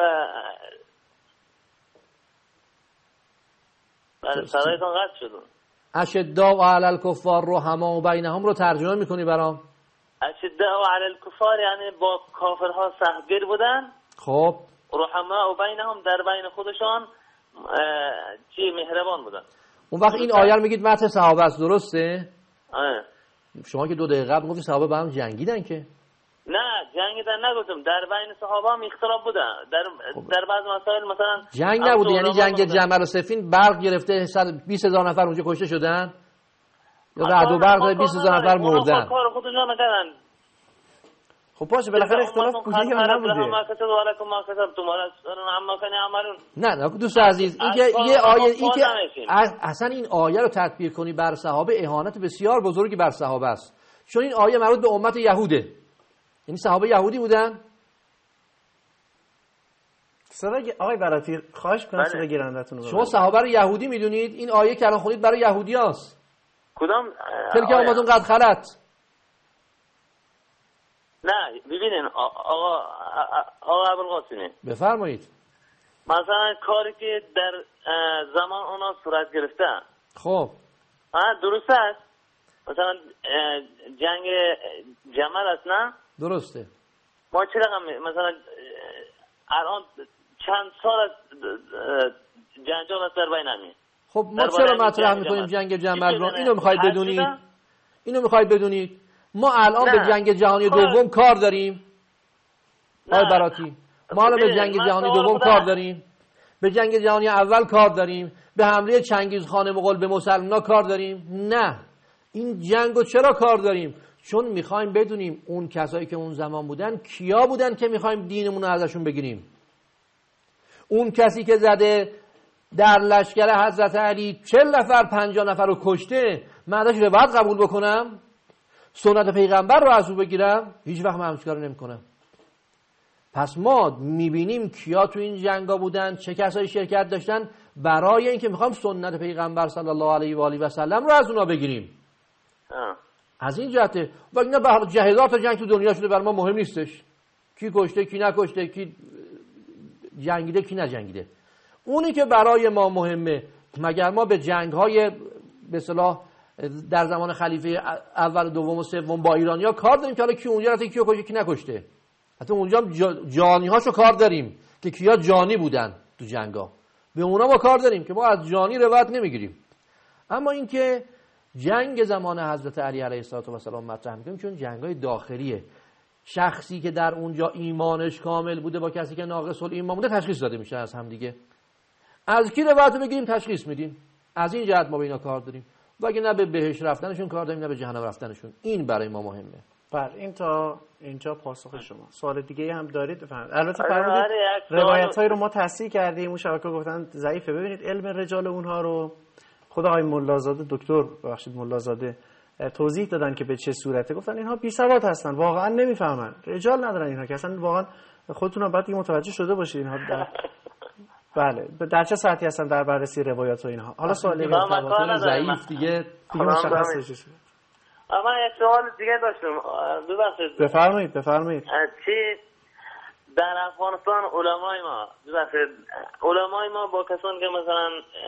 بله صدایتون قطع شد. اشداء علی الکفار رحماء بینهم رو ترجمه میکنی برام؟ اشداء علی الکفار یعنی با کافرها سختگیر بودن. خب رحماء بینهم در بین خودشان چی مهربان بودن. اون وقت این آیه رو میگید متن صحابه است، درسته؟ آه. شما که دو دقیقه قبل گفتی صحابه با هم جنگیدن که؟ نه جنگیدن نگفتم، در بین صحابه هم اختلاف بودن در در بعض مسائل مثلا جنگ نبوده، یعنی جنگ جمل و صفین برق گرفته بیست هزار نفر اونجا کشته شدن یا رعد و برق بیست هزار نفر مردن. کار خودشون نکردن. خب باشه بالاخره اختلاف بوده یا نبوده؟ نه نه دوست عزیز این که یه آیه این که اصلا این آیه رو تطبیق کنی بر صحابه اهانت بسیار بزرگی بر صحابه است، چون این آیه مربوط به امت یهوده، یعنی صحابه یهودی بودن. صدای آقای براتی خواهش کنم صدای گیرندتون رو. شما صحابه رو یهودی میدونید؟ این آیه که الان خونید برای یهودیاست. کدام؟ تلک امتون قد خلت. نه ببینین آقا آقا ابوالقاسمی بفرمایید. مثلا کاری که در زمان اونا صورت گرفته خب درست است، مثلا جنگ جمل است نه؟ درسته. ما چه رقم مثلا الان چند سال از جنجال است در بین همین. خب ما چرا مطرح میکنیم جنگ جمل رو؟ اینو میخواید بدونید؟ اینو میخواید بدونید؟ ما الان نه. به جنگ جهانی دوم کار داریم. آقای براتی ما الان به جنگ جهانی دوم کار داریم، به جنگ جهانی اول کار داریم، به حمله چنگیزخان مغول به مسلمان‌ها کار داریم؟ نه. این جنگو چرا کار داریم؟ چون میخوایم بدونیم اون کسایی که اون زمان بودن کیا بودن که میخوایم دینمون رو ازشون بگیریم. اون کسی که زده در لشکر حضرت علی چهل نفر پنجاه نفر رو کشته، من ازش روایت قبول بکنم؟ سنت پیغمبر رو از او بگیرم؟ هیچ وقت من همچین کارو نمی‌کنم. پس ما میبینیم کیا تو این جنگا بودن، چه کسایی شرکت داشتن، برای اینکه میخوام سنت پیغمبر صلی الله علیه و آله و سلم رو از اونا بگیریم. آه. از این جهته و اینا به هر هزار تا جنگ تو دنیا شده، برای ما مهم نیستش کی کشته کی نکشته، کی جنگیده کی نجنگیده. اونی که برای ما مهمه، مگر ما به جنگ‌های به اصطلاح در زمان خلیفه اول دوم و سوم با ایرانی‌ها کار داریم که حالا کی اونجا رفته کیو کشته کی نکشته، حتی اونجا جانی‌هاشو کار داریم که کیا جانی بودن تو جنگا، به اونا ما کار داریم که ما از جانی روایت نمیگیریم. اما اینکه جنگ زمان حضرت علی علیه السلام مطرح می‌کنیم چون جنگ‌های داخلیه، شخصی که در اونجا ایمانش کامل بوده با کسی که ناقص الایمان بوده تشخیص داده میشه از هم دیگه. از کی روایت بگیریم تشخیص میدیم. از این جهت ما به اینا کار داریم، و اگه نه به بهشت رفتنشون کار داریم نه به جهنم رفتنشون. این برای ما مهمه. بر این تا اینجا پاسخ شما. سوال دیگه هم دارید بفرمایید. البته فرمودید روایت‌هایی رو ما تصحیح کردیم، اون شبکه گفتن ضعیفه. ببینید علم رجال اونها رو خود آقای ملازاده دکتر ببخشید ملازاده توضیح دادن که به چه صورته. گفتن اینها بی سواد هستن، واقعا نمیفهمن، رجال ندارن اینها، که اصلا واقعا خودتون هم باید متوجه شده باشید اینها در بله در چه ساعتی هستن در بررسی روایات و اینها. حالا سوالی که ضعیف دیگه دیگه مشخص بشه. اما یک سوال دیگه داشتم، ببخشید. بفرمایید بفرمایید. چی در افغانستان علمای ما ببخشید علمای ما با کسان که مثلا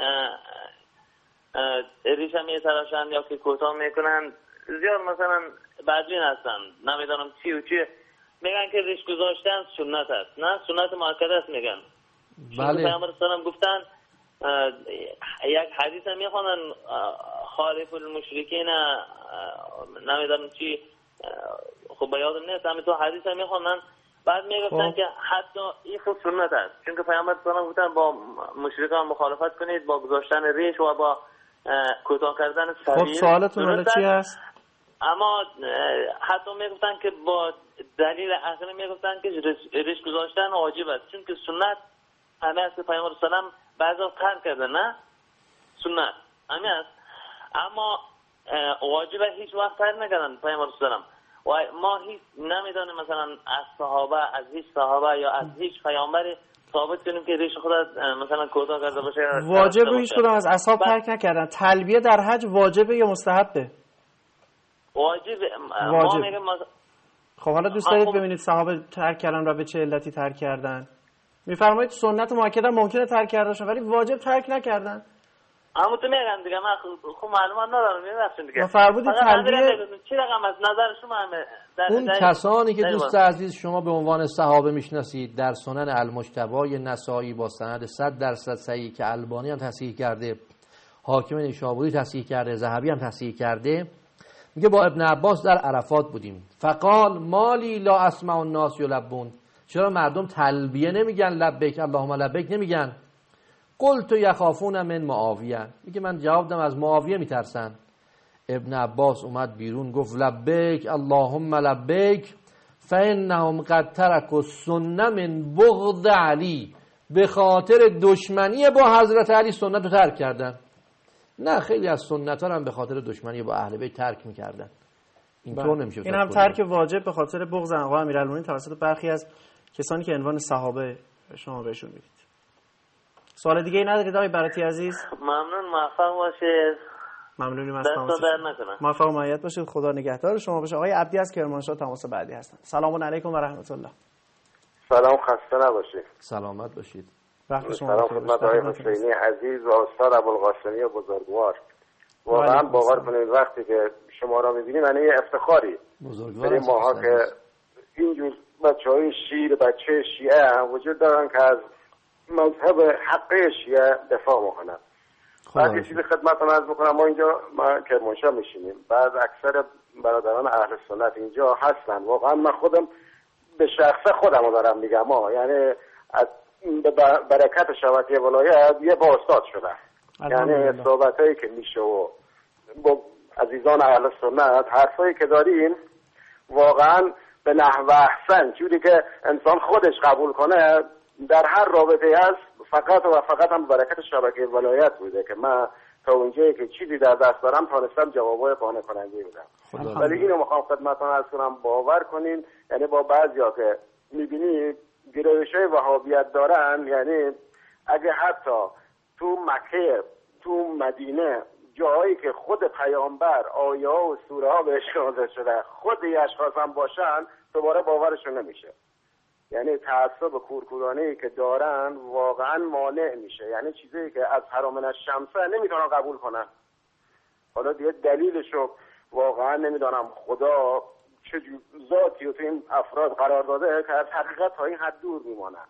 ریشه میتراشن یا که کوتاه میکنن زیاد مثلا بدبین هستن، نمیدونم چی و چی، میگن که ریش گذاشتن سنت است، نه سنت مؤکد است میگن. بله. پیامبر صلی الله گفتن یک حدیث میخوانن خالف المشرکین نمیدونم چی، خب یادم نیست، همین تو حدیث میخوانن بعد میگفتن که حتی این خود سنت است، چون که پیامبر صلی الله علیه و آله با مشرکان مخالفت کنید با گذاشتن ریش و با کوتاه کردن سبیل. خب سوالتون حالا چی است؟ اما حتی میگفتن که با دلیل عقلی میگفتن که ریش گذاشتن واجب است، چون که سنت همه است که پیامبر صلی الله علیه و آله بعضا ترک کردن، نه سنت همه است، اما واجب هیچ وقت ترک نکردن پیامبر صلی الله علیه و آله. و ما هیچ نمیدونیم مثلا از صحابه، از هیچ صحابه یا از هیچ پیامبری ثابت کنیم که ریش خودت مثلا کوتاه کرده باشه. واجب هیچ کدوم از اصحاب ترک نکردن. تلبیه در حج واجبه یا مستحبه؟ واجب. واجب. ما میگیم خب حالا دوست دارید ببینید صحابه ترک کردن و به چه علتی ترک کردن؟ میفرمایید سنت مؤکده ممکنه ترک کردن ولی واجب ترک نکردن. اما تو میگم دیگه من خب معلومات ندارم میرفتم دیگه. فرمودید تلبیه چی رقم از نظر شما همه اون کسانی که دوست عزیز شما به عنوان صحابه میشناسید در سنن المجتبی نسائی با سند صد درصد صحیح که البانی هم تصحیح کرده، حاکم نیشابوری تصحیح کرده، ذهبی هم تصحیح کرده، میگه با ابن عباس در عرفات بودیم فقال مالی لا اسمع الناس یلبون، چرا مردم تلبیه نمیگن، لبیک اللهم لبیک نمیگن؟ قلت یخافون من معاویه، میگه من جواب دادم از معاویه میترسن. ابن عباس اومد بیرون گفت لبیک اللهم لبیک فانهم قد ترکوا السنه من بغض علی، به خاطر دشمنی با حضرت علی سنت رو ترک کردن. نه خیلی از سنت ها هم به خاطر دشمنی با اهل بیت ترک میکردن. اینطور نمیشه. این هم ترک واجب به خاطر بغض آقا امیرالمومنین توسط برخی از کسانی که عنوان صحابه شما بهشون میدید. سوال دیگه ای ندارید آقای براتی عزیز؟ ممنون، موفق باشید. ممنونیم از تماس. موفق و مؤید باشید. خدا نگهدار شما باشه. آقای عبدی از کرمانشاه تماس بعدی هستن. سلام علیکم و رحمت الله. سلام، خسته نباشید. سلامت باشید. وقت شما سلام خدمت آقای حسینی عزیز و استاد ابوالقاسمی و بزرگوار. واقعا باور کنید وقتی که شما را می‌بینیم یعنی افتخاری برای ماها که اینجور بچه‌های شیر، بچه شیعه وجود دارن که از مذهب حقه شیعه دفاع میکنن. بعد یه چیزی خدمتتون عرض بکنم، ما اینجا ما کرمانشاه میشینیم، بعد اکثر برادران اهل سنت اینجا هستن. واقعا من خودم به شخصه خودم رو دارم میگم، ما یعنی از به برکت شبکه ولایت یه با استاد شدن، یعنی صحبتایی که میشه و با عزیزان اهل سنت حرفایی که داریم واقعا به نحو احسن، جوری که انسان خودش قبول کنه در هر رابطه هست، فقط و فقط هم برکت شبکه ولایت بوده که من تا اونجایی که چیزی در دست دارم تانستم جوابای قانع کننده بدم. ولی اینو میخوام خدمتتون عرض کنم، باور کنین یعنی با بعضیا که میبینی گرایش‌های وهابیت دارن، یعنی اگه حتی تو مکه، تو مدینه، جایی که خود پیامبر آیه ها و سوره ها بهش نازل شده خود این اشخاص هم باشن دوباره باورشون نمیشه. یعنی تعصب کورکورانه‌ای که دارن واقعا مانع میشه، یعنی چیزی که از حرام الشمسه نمیتونن قبول کنن. حالا دیگه دلیلشو واقعا نمیدونم خدا چه ذاتی رو تو این افراد قرار داده که از حقیقت تا این حد دور میمانن.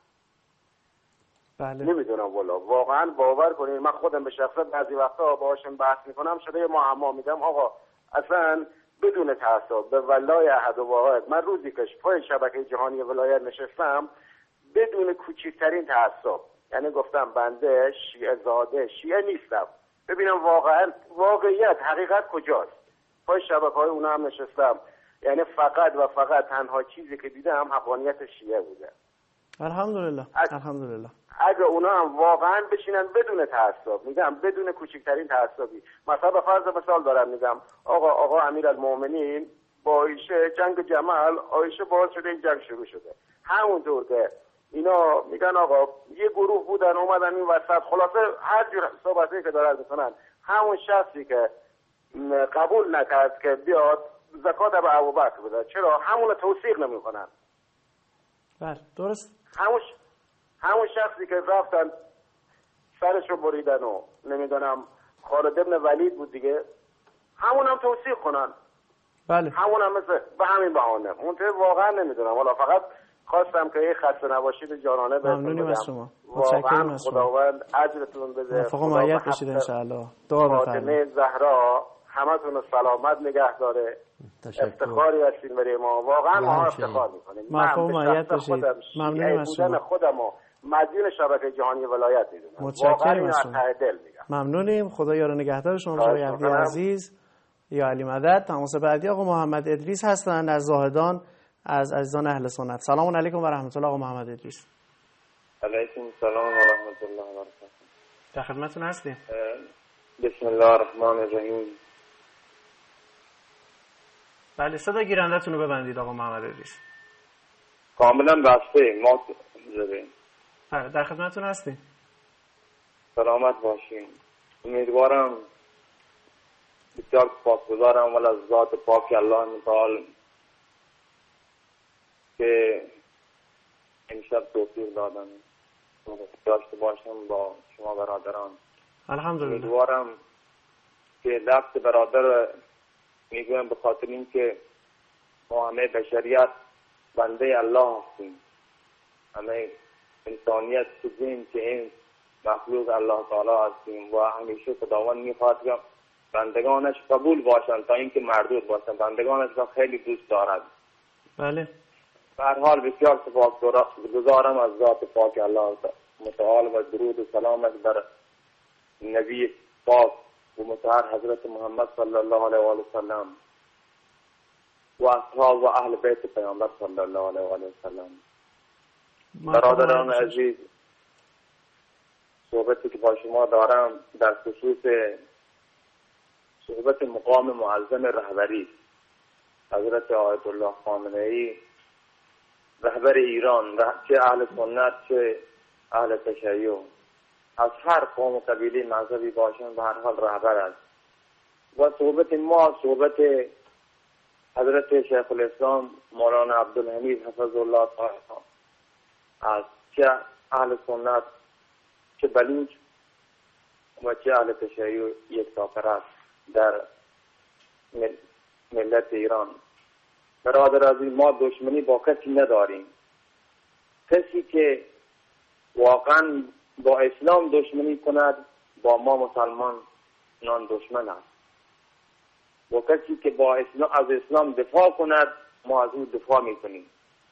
بله. نمیدونم والا، واقعا باور کنید من خودم به شخصه بعضی وقتا باهاشون بحث میکنم شده یه معما میدم آقا اصلا بدون تعصب به والله احد و واحد، من روزی که پای شبکه جهانی ولایت نشستم بدون کوچکترین تعصب، یعنی گفتم بنده شیعه زاده شیعه نیستم، ببینم واقعا واقعیت حقیقت کجاست. پای شبکه‌های اونا هم نشستم، یعنی فقط و فقط تنها چیزی که دیدم حقانیت شیعه بوده. الحمدلله الحمدلله. اگه اونا هم واقعا بشینن بدون تعصب، میگم بدون کوچکترین تعصبی، مثلا به فرض مثال دارم میگم آقا آقا امیرالمومنین با عایشه جنگ جمل، عایشه باعث شده این جنگ شروع شده، همونطور که اینا میگن آقا یه گروه بودن اومدن این وسط، خلاصه هر جور صحبتی که دارن میکنن، همون شخصی که قبول نکرد که بیاد زکات به ابوبکر بده، چرا همون توثیق نمیکنن؟ بله درست. همون همون شخصی که رفتن سرشو بریدن و نمیدونم خالد ابن ولید بود دیگه، همون هم توثیق کنن. بله. همون هم مثل به همین بهانه. منطقه واقعا نمیدونم، حالا فقط خواستم که یه خسته نباشید جانانه بهتون بگم. ممنونیم از شما. متشکرم از شما. خداوند اجرتون بده. موفق و مؤید باشید ان شاء الله. دعا بفرمایید. فاطمه زهرا همتون سلامت نگه داره. افتخاری هستیم برای ما، واقعا ما افتخار میکنیم. من به شخص خودم شیعه بودن خودم و مدیون شبکه جهانی ولایت میدونم. متشکرم از شما. دل میگم. ممنونیم. خدا یار نگهدار شما آقای عبدی عزیز. یا علی مدد. تماس بعدی آقا محمد ادریس هستند از زاهدان، از عزیزان اهل سنت. سلام علیکم و رحمت الله. آقا محمد ادریس. علیکم السلام و رحمت الله و برکاته. در خدمتتون هستیم. بسم الله الرحمن الرحیم. بله صدا گیرنده‌تون رو ببندید آقا محمد ادریس. کاملا بسته ما زدیم. بله در خدمتتون هستیم. سلامت باشین. امیدوارم بسیار سپاسگزارم ولی از ذات پاک الله متعال که امشب توفیق دادن داشته باشم با شما برادران. الحمدلله. امیدوارم که لفظ برادر میگویم به خاطر این که ما همه بشریت بنده الله هستیم، همه انسانیت چیزیم که این مخلوق الله تعالی هستیم و همیشه خداوند میخواد که بندگانش قبول باشند تا اینکه مردود باشند. بندگانش را خیلی دوست دارد. بله. به هر حال بسیار سپاسگزارم از ذات پاک الله متعال و درود و سلامت بر نبی پاک و مطهر حضرت محمد صلی الله علیه و آله و سلم و اصحاب و اهل بیت پیامبر صلی الله علیه و آله و سلم. برادران عزیز، صحبتی که با شما دارم در خصوص صحبت مقام معظم رهبری حضرت آیت الله خامنه‌ای، رهبر ایران، چه اهل سنت چه اهل تشیع، از هر قوم و قبیله مذهبی باشن به هر حال رهبر است. و صحبت ما صحبت حضرت شیخ الاسلام مولانا عبدالحمید حفظ الله تعالی از چه اهل سنت چه بلوچ و چه اهل تشیع یک سافر است در ملت ایران. برادر عزیز، ما دشمنی با کسی نداریم. کسی که واقعا با اسلام دشمنی کند با ما مسلمان نان دشمن است. و کسی که با اسلام از اسلام دفاع کند ما از او دفاع میکنیم.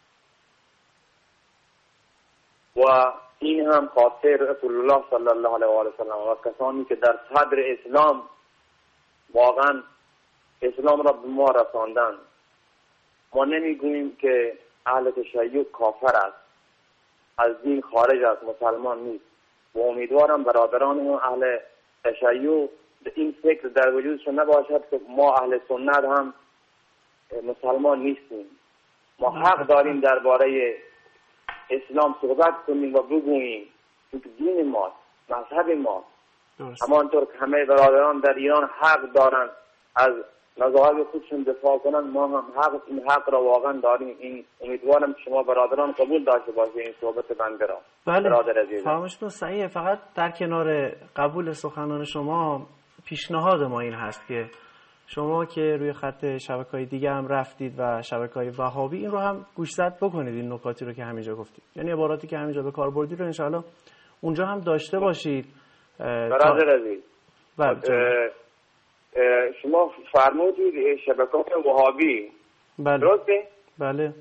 و این هم خاطر رسول الله صلی الله علیه و آله و سلم و کسانی که در صدر اسلام واقعا اسلام را به ما رساندند. ما نمیگوییم که اهل تشیع کافر است، از دین خارج است، مسلمان نیست. و امیدوارم برادران اهل تشیع این فکر در وجودشون نباشد که ما اهل سنت هم مسلمان نیستیم. ما حق داریم درباره اسلام صحبت کنیم و بگوییم که دین ماست، مذهب ماست. همانطور که همه برادران در ایران حق دارند از مذاهب خودشون دفاع کنن، ما هم حق این حق را واقعا داریم. این امیدوارم شما برادران قبول داشته باشید این صحبت بنده را. بله برادر عزیز، فهمشتون صحیحه. فقط در کنار قبول سخنان شما پیشنهاد ما این هست که شما که روی خط شبکه‌های دیگه هم رفتید و شبکه‌های وهابی، این رو هم گوشزد بکنید، این نکاتی رو که همینجا گفتید، یعنی عباراتی که همینجا به کار بردید رو انشاءالله اونجا هم داشته باشید. برادر عزیز، بله شما فرمودید شبکه‌های وهابی، بله درسته؟ بله.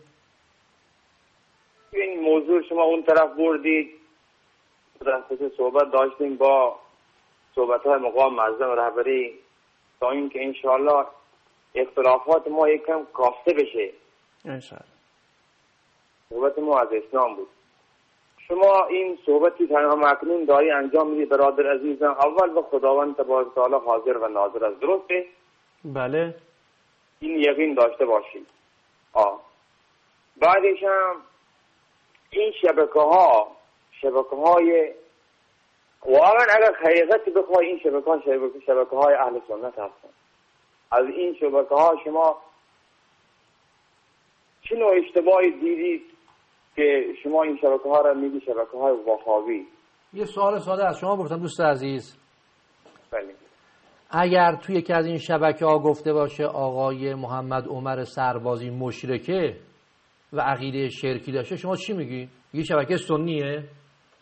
این موضوع شما اون طرف بردید، در خصوص صحبت داشتیم با صحبت‌های مقام معظم رهبری تا اینکه انشاءالله اختلافات ما یکم کاسته بشه. انشاءالله. صحبت ما از اسلام بود. شما این صحبتی که هم اکنون داری انجام میدید برادر عزیزم، اول به خداوند تبارک و تعالی حاضر و ناظر است، درسته؟ بله. این یقین داشته باشید. آه. بعدش هم این شبکه ها شبکه های واقعا اگر حقیقت بخوای این شبکه ها شبکه, شبکه های اهل سنت هستن. از این شبکه ها شما چه نوع اشتباهی دیدید که شما این شبکه ها را میگی شبکه های وهابی؟ یه سوال ساده از شما بپرسم دوست عزیز. بله. اگر توی یکی از این شبکه ها گفته باشه آقای محمد عمر سربازی مشرکه و عقیده شرکی داشته، شما چی میگی؟ یه شبکه سنیه؟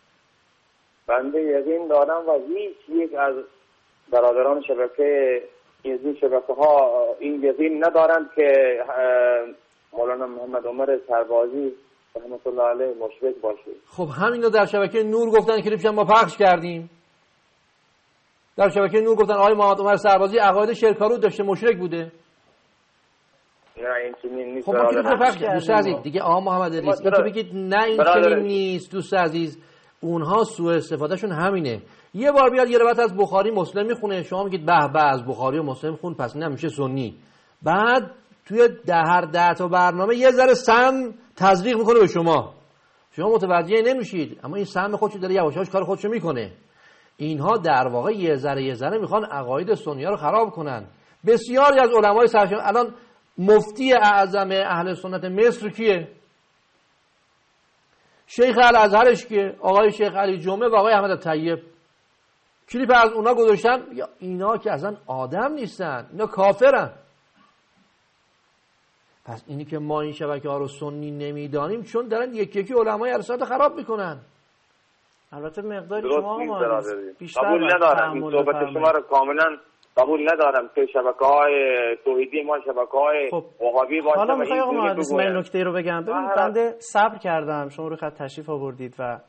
بنده یقین دارم و هیچ یک از برادران شبکه از این شبکه ها این یقین ندارند که مولانا محمد عمر سربازی رحمت الله علیه مشرک باشه. خب همین رو در شبکه نور گفتن، کلیپش هم ما پخش کردیم. در شبکه نور گفتن آقای محمد عمر سربازی عقاید شرک‌آلود داشته، مشرک بوده. نه این چنین نیست. خب ما کلیپش پخش کردیم دوست عزیز دیگه. آقا محمد ادریس این که بگید نه این چنین نیست دوست عزیز، اونها سوء استفادهشون همینه. یه بار بیاد یه روایت از بخاری مسلم میخونه، شما میگید به به از بخاری و مسلم خون پس نمیشه سنی. بعد توی ده هر ده تا برنامه یه ذره سم تزریق میکنه به شما، شما متوجه نمیشید، اما این سم خودشو داره یواش یواش کار خودشو میکنه. اینها در واقع یه ذره یه ذره میخوان عقاید سنی‌ها رو خراب کنن. بسیاری از علمای سرشناس، الان مفتی اعظم اهل سنت مصر کیه؟ شیخ الازهرش کیه؟ آقای شیخ علی جمعه و آقای احمد طیب. کلیپ از اونا گذاشتن. یا اینا که اصلا آدم نیستن، اینا کافرن. پس اینی که ما این شبکه ها رو سنی نمیدانیم چون دارن یکی یکی علمای اهل سنت خراب میکنن. البته مقداری شما ما بیشتر قبول ندارم این صحبت شما رو کاملا قبول ندارم که شبکه های توحیدی ما شبکه های وهابی باشه. حالا میخوای آقا مهندس من نکته رو بگم. ببینید بنده صبر کردم، شما رو خط تشریف آوردید و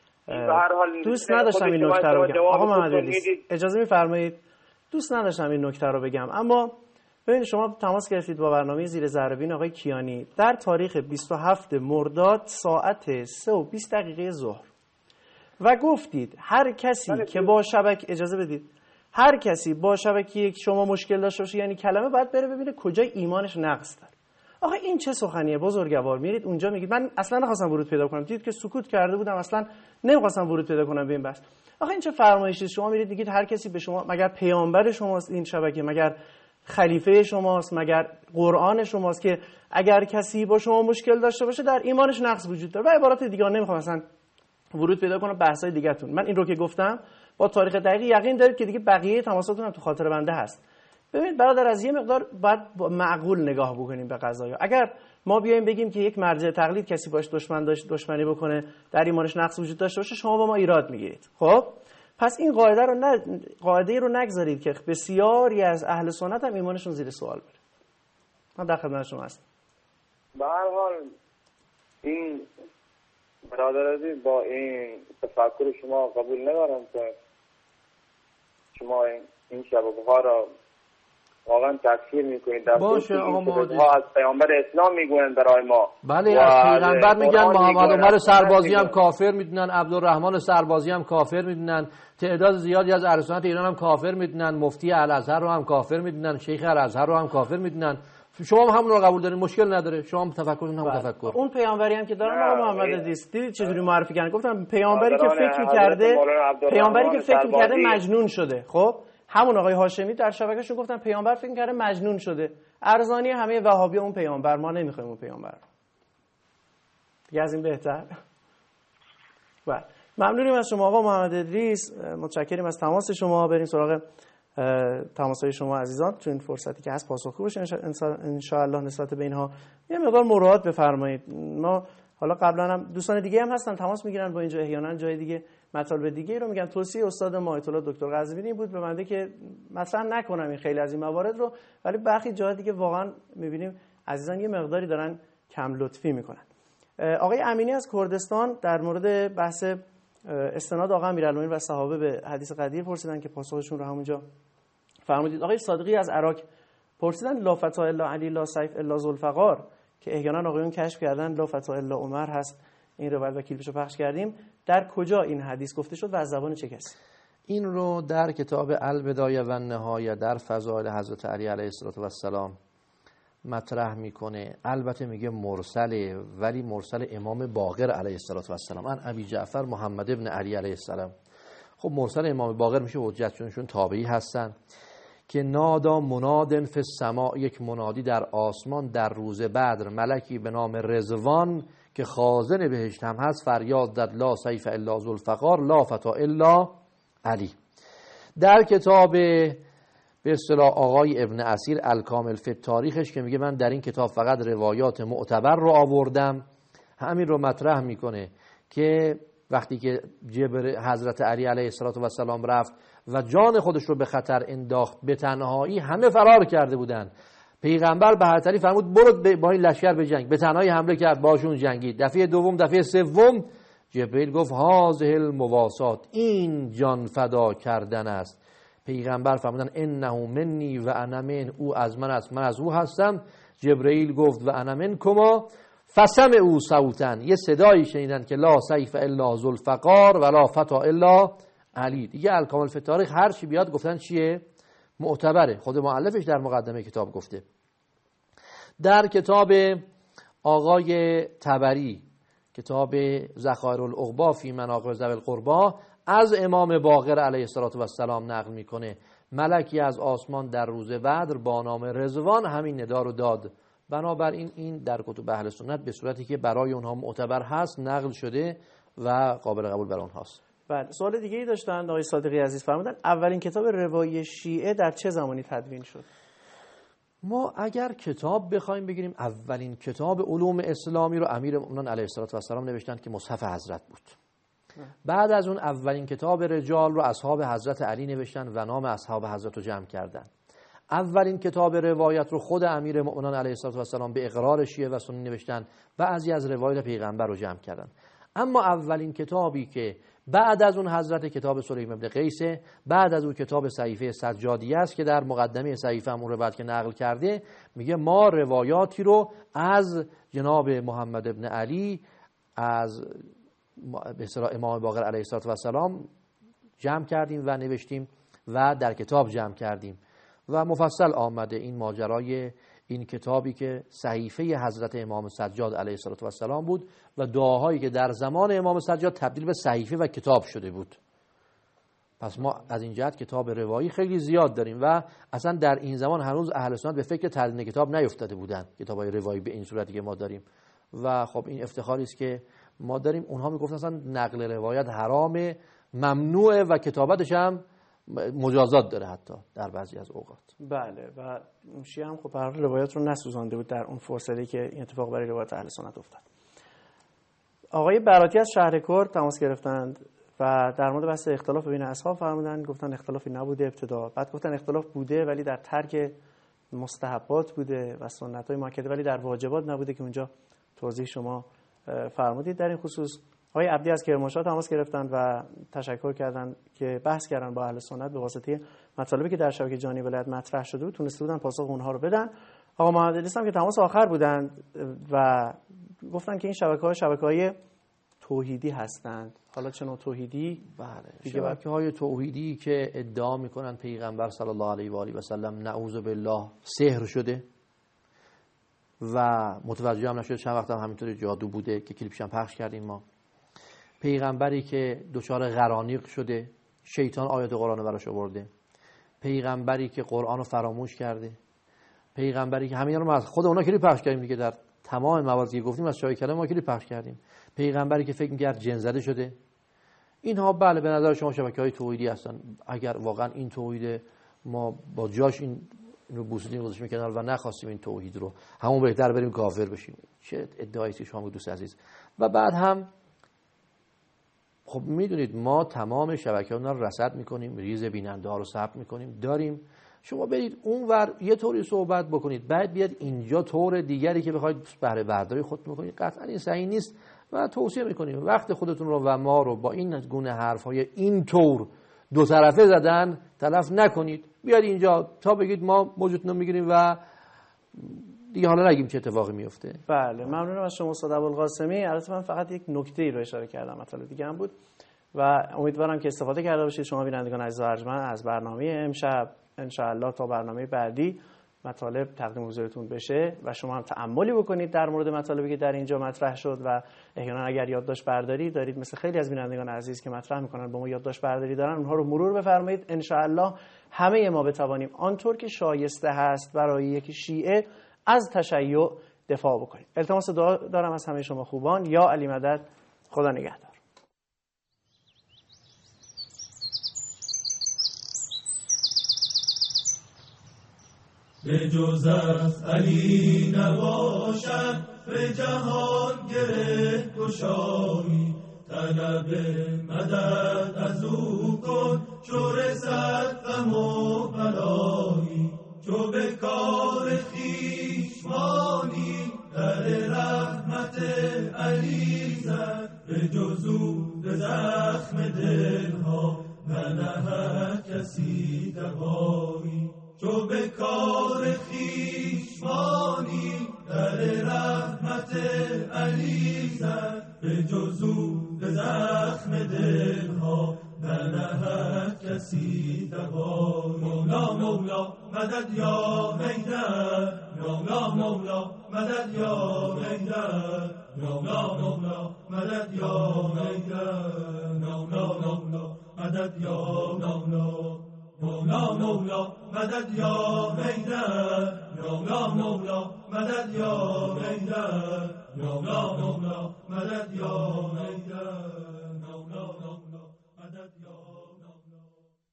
دوست نداشتم این نکته رو بگم. آقا محمد اجازه میفرمایید؟ دوست نداشتم این نکته رو بگم، اما ببینید شما تماس گرفتید با برنامه زیر ذره‌بین آقای کیانی در تاریخ بیست و هفتم مرداد ساعت سه و بیست دقیقه ظهر و گفتید هر کسی که با شبکه اجازه بدید هر کسی با شبکه شما مشکل داشته باشه یعنی کلمه باید بره ببینه کجای ایمانش نقص داره. آخه این چه سخنیه بزرگوار؟ میرید اونجا میگید من اصلا نخواستم ورود پیدا کنم، دیدید که سکوت کرده بودم، اصلا نمیخواستم ورود پیدا کنم به این بحث. آخه این چه فرمایشی؟ شما میرید میگید هر کسی به شما، مگر پیامبر شماست این شبکه؟ مگر خلیفه شماست؟ مگر قرآن شماست که اگر کسی با شما مشکل داشته باشه در ایمانش نقص وجود داره؟ و عبارات دیگه نمیخوام اصلا ورود پیدا کنم بحث‌های دیگه‌تون. من این رو که گفتم با تاریخ دقیق یقین دارید که دیگه بقیه تماساتون هم تو خاطر بنده هست. ببینید برادر، از یه مقدار باید معقول نگاه بکنیم به قضایا. اگر ما بیایم بگیم که یک مرجع تقلید کسی باش دشمن داشت دشمنی بکنه در ایمانش نقص وجود داشته باشه، شما با ما ایراد میگیرید. خب پس این قاعده رو نه قاعده رو نگذارید که بسیاری از اهل سنت هم ایمانشون زیر سوال بره. من در خدمت شما هستم. به هر حال این برادر عزیز با این تفکر شما قبول ندارم که شما این شبکه ها را واقعا تکفیر میکنید. در باشه آقا مهندس ها از پیامبر اسلام میگویند برای ما. بله از پیغمبر میگن، محمد عمر سربازی هم کافر میدونن، عبدالرحمن سربازی هم کافر میدونن، تعداد زیادی از اهل سنت ایران هم کافر میدونن، مفتی الازهر رو هم کافر میدونن، شیخ الازهر رو هم کافر میدونن. شما هم همون رو قبول دارید، مشکل نداره. شما هم تفکرتون هم تفکر. اون پیامبری هم که دارن آقا محمد ادریس دیدید چجوری معرفی کردن؟ گفتم پیامبری که فکر می‌کرده پیامبری که فکر می‌کرده مجنون شده. خب همون آقای هاشمی در شبکه‌شون گفتن پیامبر فکر می‌کرده مجنون شده. ارزانی همه وهابی اون پیامبر، ما نمی‌خوایم اون پیامبر. دیگه از این بهتر. بله ممنونیم از شما آقا محمد ادریس، متشکریم از تماس شما. بریم سراغ تماس‌های شما عزیزان تو این فرصتی که هست پاسخگو باشین ان شاء الله نسبت به اینها. یه مقدار مراعات بفرمایید. ما حالا قبلا هم دوستان دیگه هم هستن تماس میگیرن با اینجا، احیانا جای دیگه مطالب دیگه رو میگن. توصیه استاد ما آیت الله دکتر قزوینی بود به بنده که مثلا نکنم این خیلی از این موارد رو، ولی برخی جای دیگه واقعا میبینیم عزیزان یه مقداری دارن کم لطفی میکنن. آقای امینی از کردستان در مورد بحث استناد آقا امیرالمومنین و صحابه به حدیث قدیر پرسیدن که پاسخشون رو همونجا فرمودید. آقای صادقی از عراق پرسیدن لا فتا الا علی لا سیف الا ذوالفقار که احیانا آقایون کشف کردن لا فتا الا عمر هست. این روایت و کلیپشو پخش کردیم. در کجا این حدیث گفته شد و از زبان چه کسی؟ این رو در کتاب البدایه و النهایه در فضائل حضرت علی علیه السلام مطرح میکنه. البته میگه مرسله، ولی مرسل امام باقر علیه السلام ان ابی جعفر محمد ابن علی علیه السلام. خب مرسل امام باقر میشه حجت چون تابعی هستن که نادا منادن فی السماء، یک منادی در آسمان در روز بدر، ملکی به نام رضوان که خازن بهشت هم هست فریاد زد لا سیف الا ذوالفقار لا فتا الا علی. در کتاب به اصطلاح آقای ابن اسیر الکامل فی تاریخش که میگه من در این کتاب فقط روایات معتبر رو آوردم، همین رو مطرح میکنه که وقتی که جبر حضرت علی علیه السلام رفت و جان خودش رو به خطر انداخت، به تنهایی همه فرار کرده بودن. پیغمبر به برتری فرمود برو با این لشکر به جنگ، به تنهایی حمله کرد، باشون جنگید. دفعه دوم، دفعه سوم جبرئیل گفت هذه المواسات، این جان فدا کردن است. پیغمبر فرمودن انه منی و انا من، او از من است من از او هستم. جبرئیل گفت و انا منکما، فسم او صوتن، یه صدایی شنیدن که لا سیف الا ذوالفقار ولا فتا الا علی. دیگه الکامل فی تاریخ هر چی بیاد گفتن چیه؟ معتبره. خود مؤلفش در مقدمه کتاب گفته. در کتاب آقای طبری، کتاب ذخایر العقبا فی مناقب ذوی القربا، از امام باقر علیه السلام نقل میکنه ملکی از آسمان در روز بدر با نام رضوان همین ندا رو داد. بنابراین این در کتب اهل سنت به صورتی که برای اونها معتبر هست نقل شده و قابل قبول برای اونهاست. بله، سوال دیگه ای داشتن آقای صادقی عزیز، فرمودن اولین کتاب روایی شیعه در چه زمانی تدوین شد؟ ما اگر کتاب بخوایم بگیریم، اولین کتاب علوم اسلامی رو امیرالمومنین علیه السلام نوشتن که مصحف حضرت بود. بعد از اون اولین کتاب رجال رو اصحاب حضرت علی نوشتن و نام اصحاب حضرت رو جمع کردن. اولین کتاب روایت رو خود امیرالمومنین علیه السلام به اقرار شیعه و سنی نوشتن، بعضی از روایت پیغمبر رو جمع کردن. اما اولین کتابی که بعد از اون حضرت کتاب سلیم ابن قیسه، بعد از اون کتاب صحیفه سجادیه است که در مقدمه صحیفه هم اون روایت که نقل کرده میگه ما روایاتی رو از جناب محمد ابن علی از به اصطلاح امام باقر علیه السلام جمع کردیم و نوشتیم و در کتاب جمع کردیم و مفصل آمده این ماجرای این کتابی که صحیفه حضرت امام سجاد علیه السلام بود و دعاهایی که در زمان امام سجاد تبدیل به صحیفه و کتاب شده بود. پس ما از این جهت کتاب روایی خیلی زیاد داریم و اصلا در این زمان هنوز اهل سنت به فکر تدوین کتاب نیفتاده بودن، کتابای روایی به این صورتی که ما داریم و خب این افتخاری است که ما داریم. اونها میگفتن اصلا نقل روایت حرام، ممنوعه و کتابتش هم مجازات داره حتی در بعضی از اوقات. بله، و شیعه هم خب بر روایت رو نسوزانده بود در اون فرصتی که این اتفاق برای روایت اهل سنت افتاد. آقای براتی از شهر کرد تماس گرفتند و در مورد بحث اختلاف بین اصحاب فرمودند، گفتن اختلافی نبوده ابتدا، بعد گفتن اختلاف بوده ولی در ترک مستحبات بوده و سنت‌های مؤکده ولی در واجبات نبوده که اونجا توضیح شما فرمودید در این خصوص. آقای عبدی از کرمانشاه تماس گرفتند و تشکر کردند که بحث کردن با اهل سنت به واسطه مطالبی که در شبکه جانی ولایت مطرح شده بود، تونسته بودن پاسخ اونها رو بدن. آقا محمد علی هم که تماس آخر بودند و گفتن که این شبکه‌ها شبکه‌های توحیدی هستند. حالا چه نوع توحیدی؟ بله، شبکه‌های توحیدی که ادعا میکنن پیغمبر صلی الله علیه و آله و سلم نعوذ بالله سحر شده و متوجه هم نشده، چند وقت هم همینطوری جادو بوده که کلیپش هم پخش کردیم ما. پیغمبری که دچار غرانیق شده، شیطان آیات قرآن براش آورده. پیغمبری که قرآن رو فراموش کرده. پیغمبری که همین رو ما از خود اونا کلیپ پخش کردیم دیگه، در تمام مواردی که گفتیم از شای کلام ما کلیپ پخش کردیم. پیغمبری که فکر می‌کرد جن زده شده. اینها بله به نظر شما شبکه‌های توحیدی هستن. اگر واقعا این توحید ما با جاش این رو بوسیدیم گذاشتیم کنار و نخواستیم این توحید رو، همون بهتر بریم کافر بشیم. چه ادعایی است شما دوست عزیز. و بعد هم خب میدونید ما تمام شبکه‌ها رو رصد میکنیم، ریز بیننده ها رو ثبت میکنیم، داریم. شما برید اونور یه طوری صحبت بکنید، بعد بیاد اینجا طور دیگری که بخواید بهره برداری خودتون بکنید، قطعا این صحیح نیست و توصیه میکنیم وقت خودتون رو و ما رو با این گونه حرف‌های این طور دو طرفه زدن تلف نکنید. بیاد اینجا تا بگید ما موجودتون رو میگیریم و دیگه حالا نگیم چه اتفاقی میفته. بله، ممنونم از شما استاد ابوالقاسمی. البته من فقط یک نکته‌ای رو اشاره کردم، مطلب دیگه هم بود و امیدوارم که استفاده کرده باشید شما بینندگان عزیز و ارجمند از برنامه امشب. ان شاء الله تا برنامه بعدی مطالب تقدیم حضورتون بشه و شما هم تأملی بکنید در مورد مطالبی که در اینجا مطرح شد و احیانا اگر یادداشت برداری دارید مثل خیلی از بینندگان عزیز که مطرح میکنن با ما یادداشت برداری دارن، اونها رو مرور بفرمایید. ان شاء الله همه ما بتوانیم آنطور که شایسته هست برای یک شیعه از تشیع دفاع بکنید. التماس دعا دارم از همه شما خوبان. یا علی مدد، خدا نگهدار. به جز از علی نباشد به جهان گره گشایی. طلب مدد از او کن، چو رسد غم و بلایی، چو به کار خویش مانی، در رحمت علی زد، به جز او به زخم دلها ننهد کسی دوایی. چو به کار خویش مانی، در رحمت علی زد، به جز او به زخم دلها ننهد کسی دوایی. مولا مولا مدد یا حیدر، مولا مولا مدد یا حیدر، مولا مولا مدد یا حیدر، مولا مولا مدد یا مولا، مولا مولا مدد یا حیدر، مولا مولا مدد یا حیدر، مولا مولا مدد یا حیدر.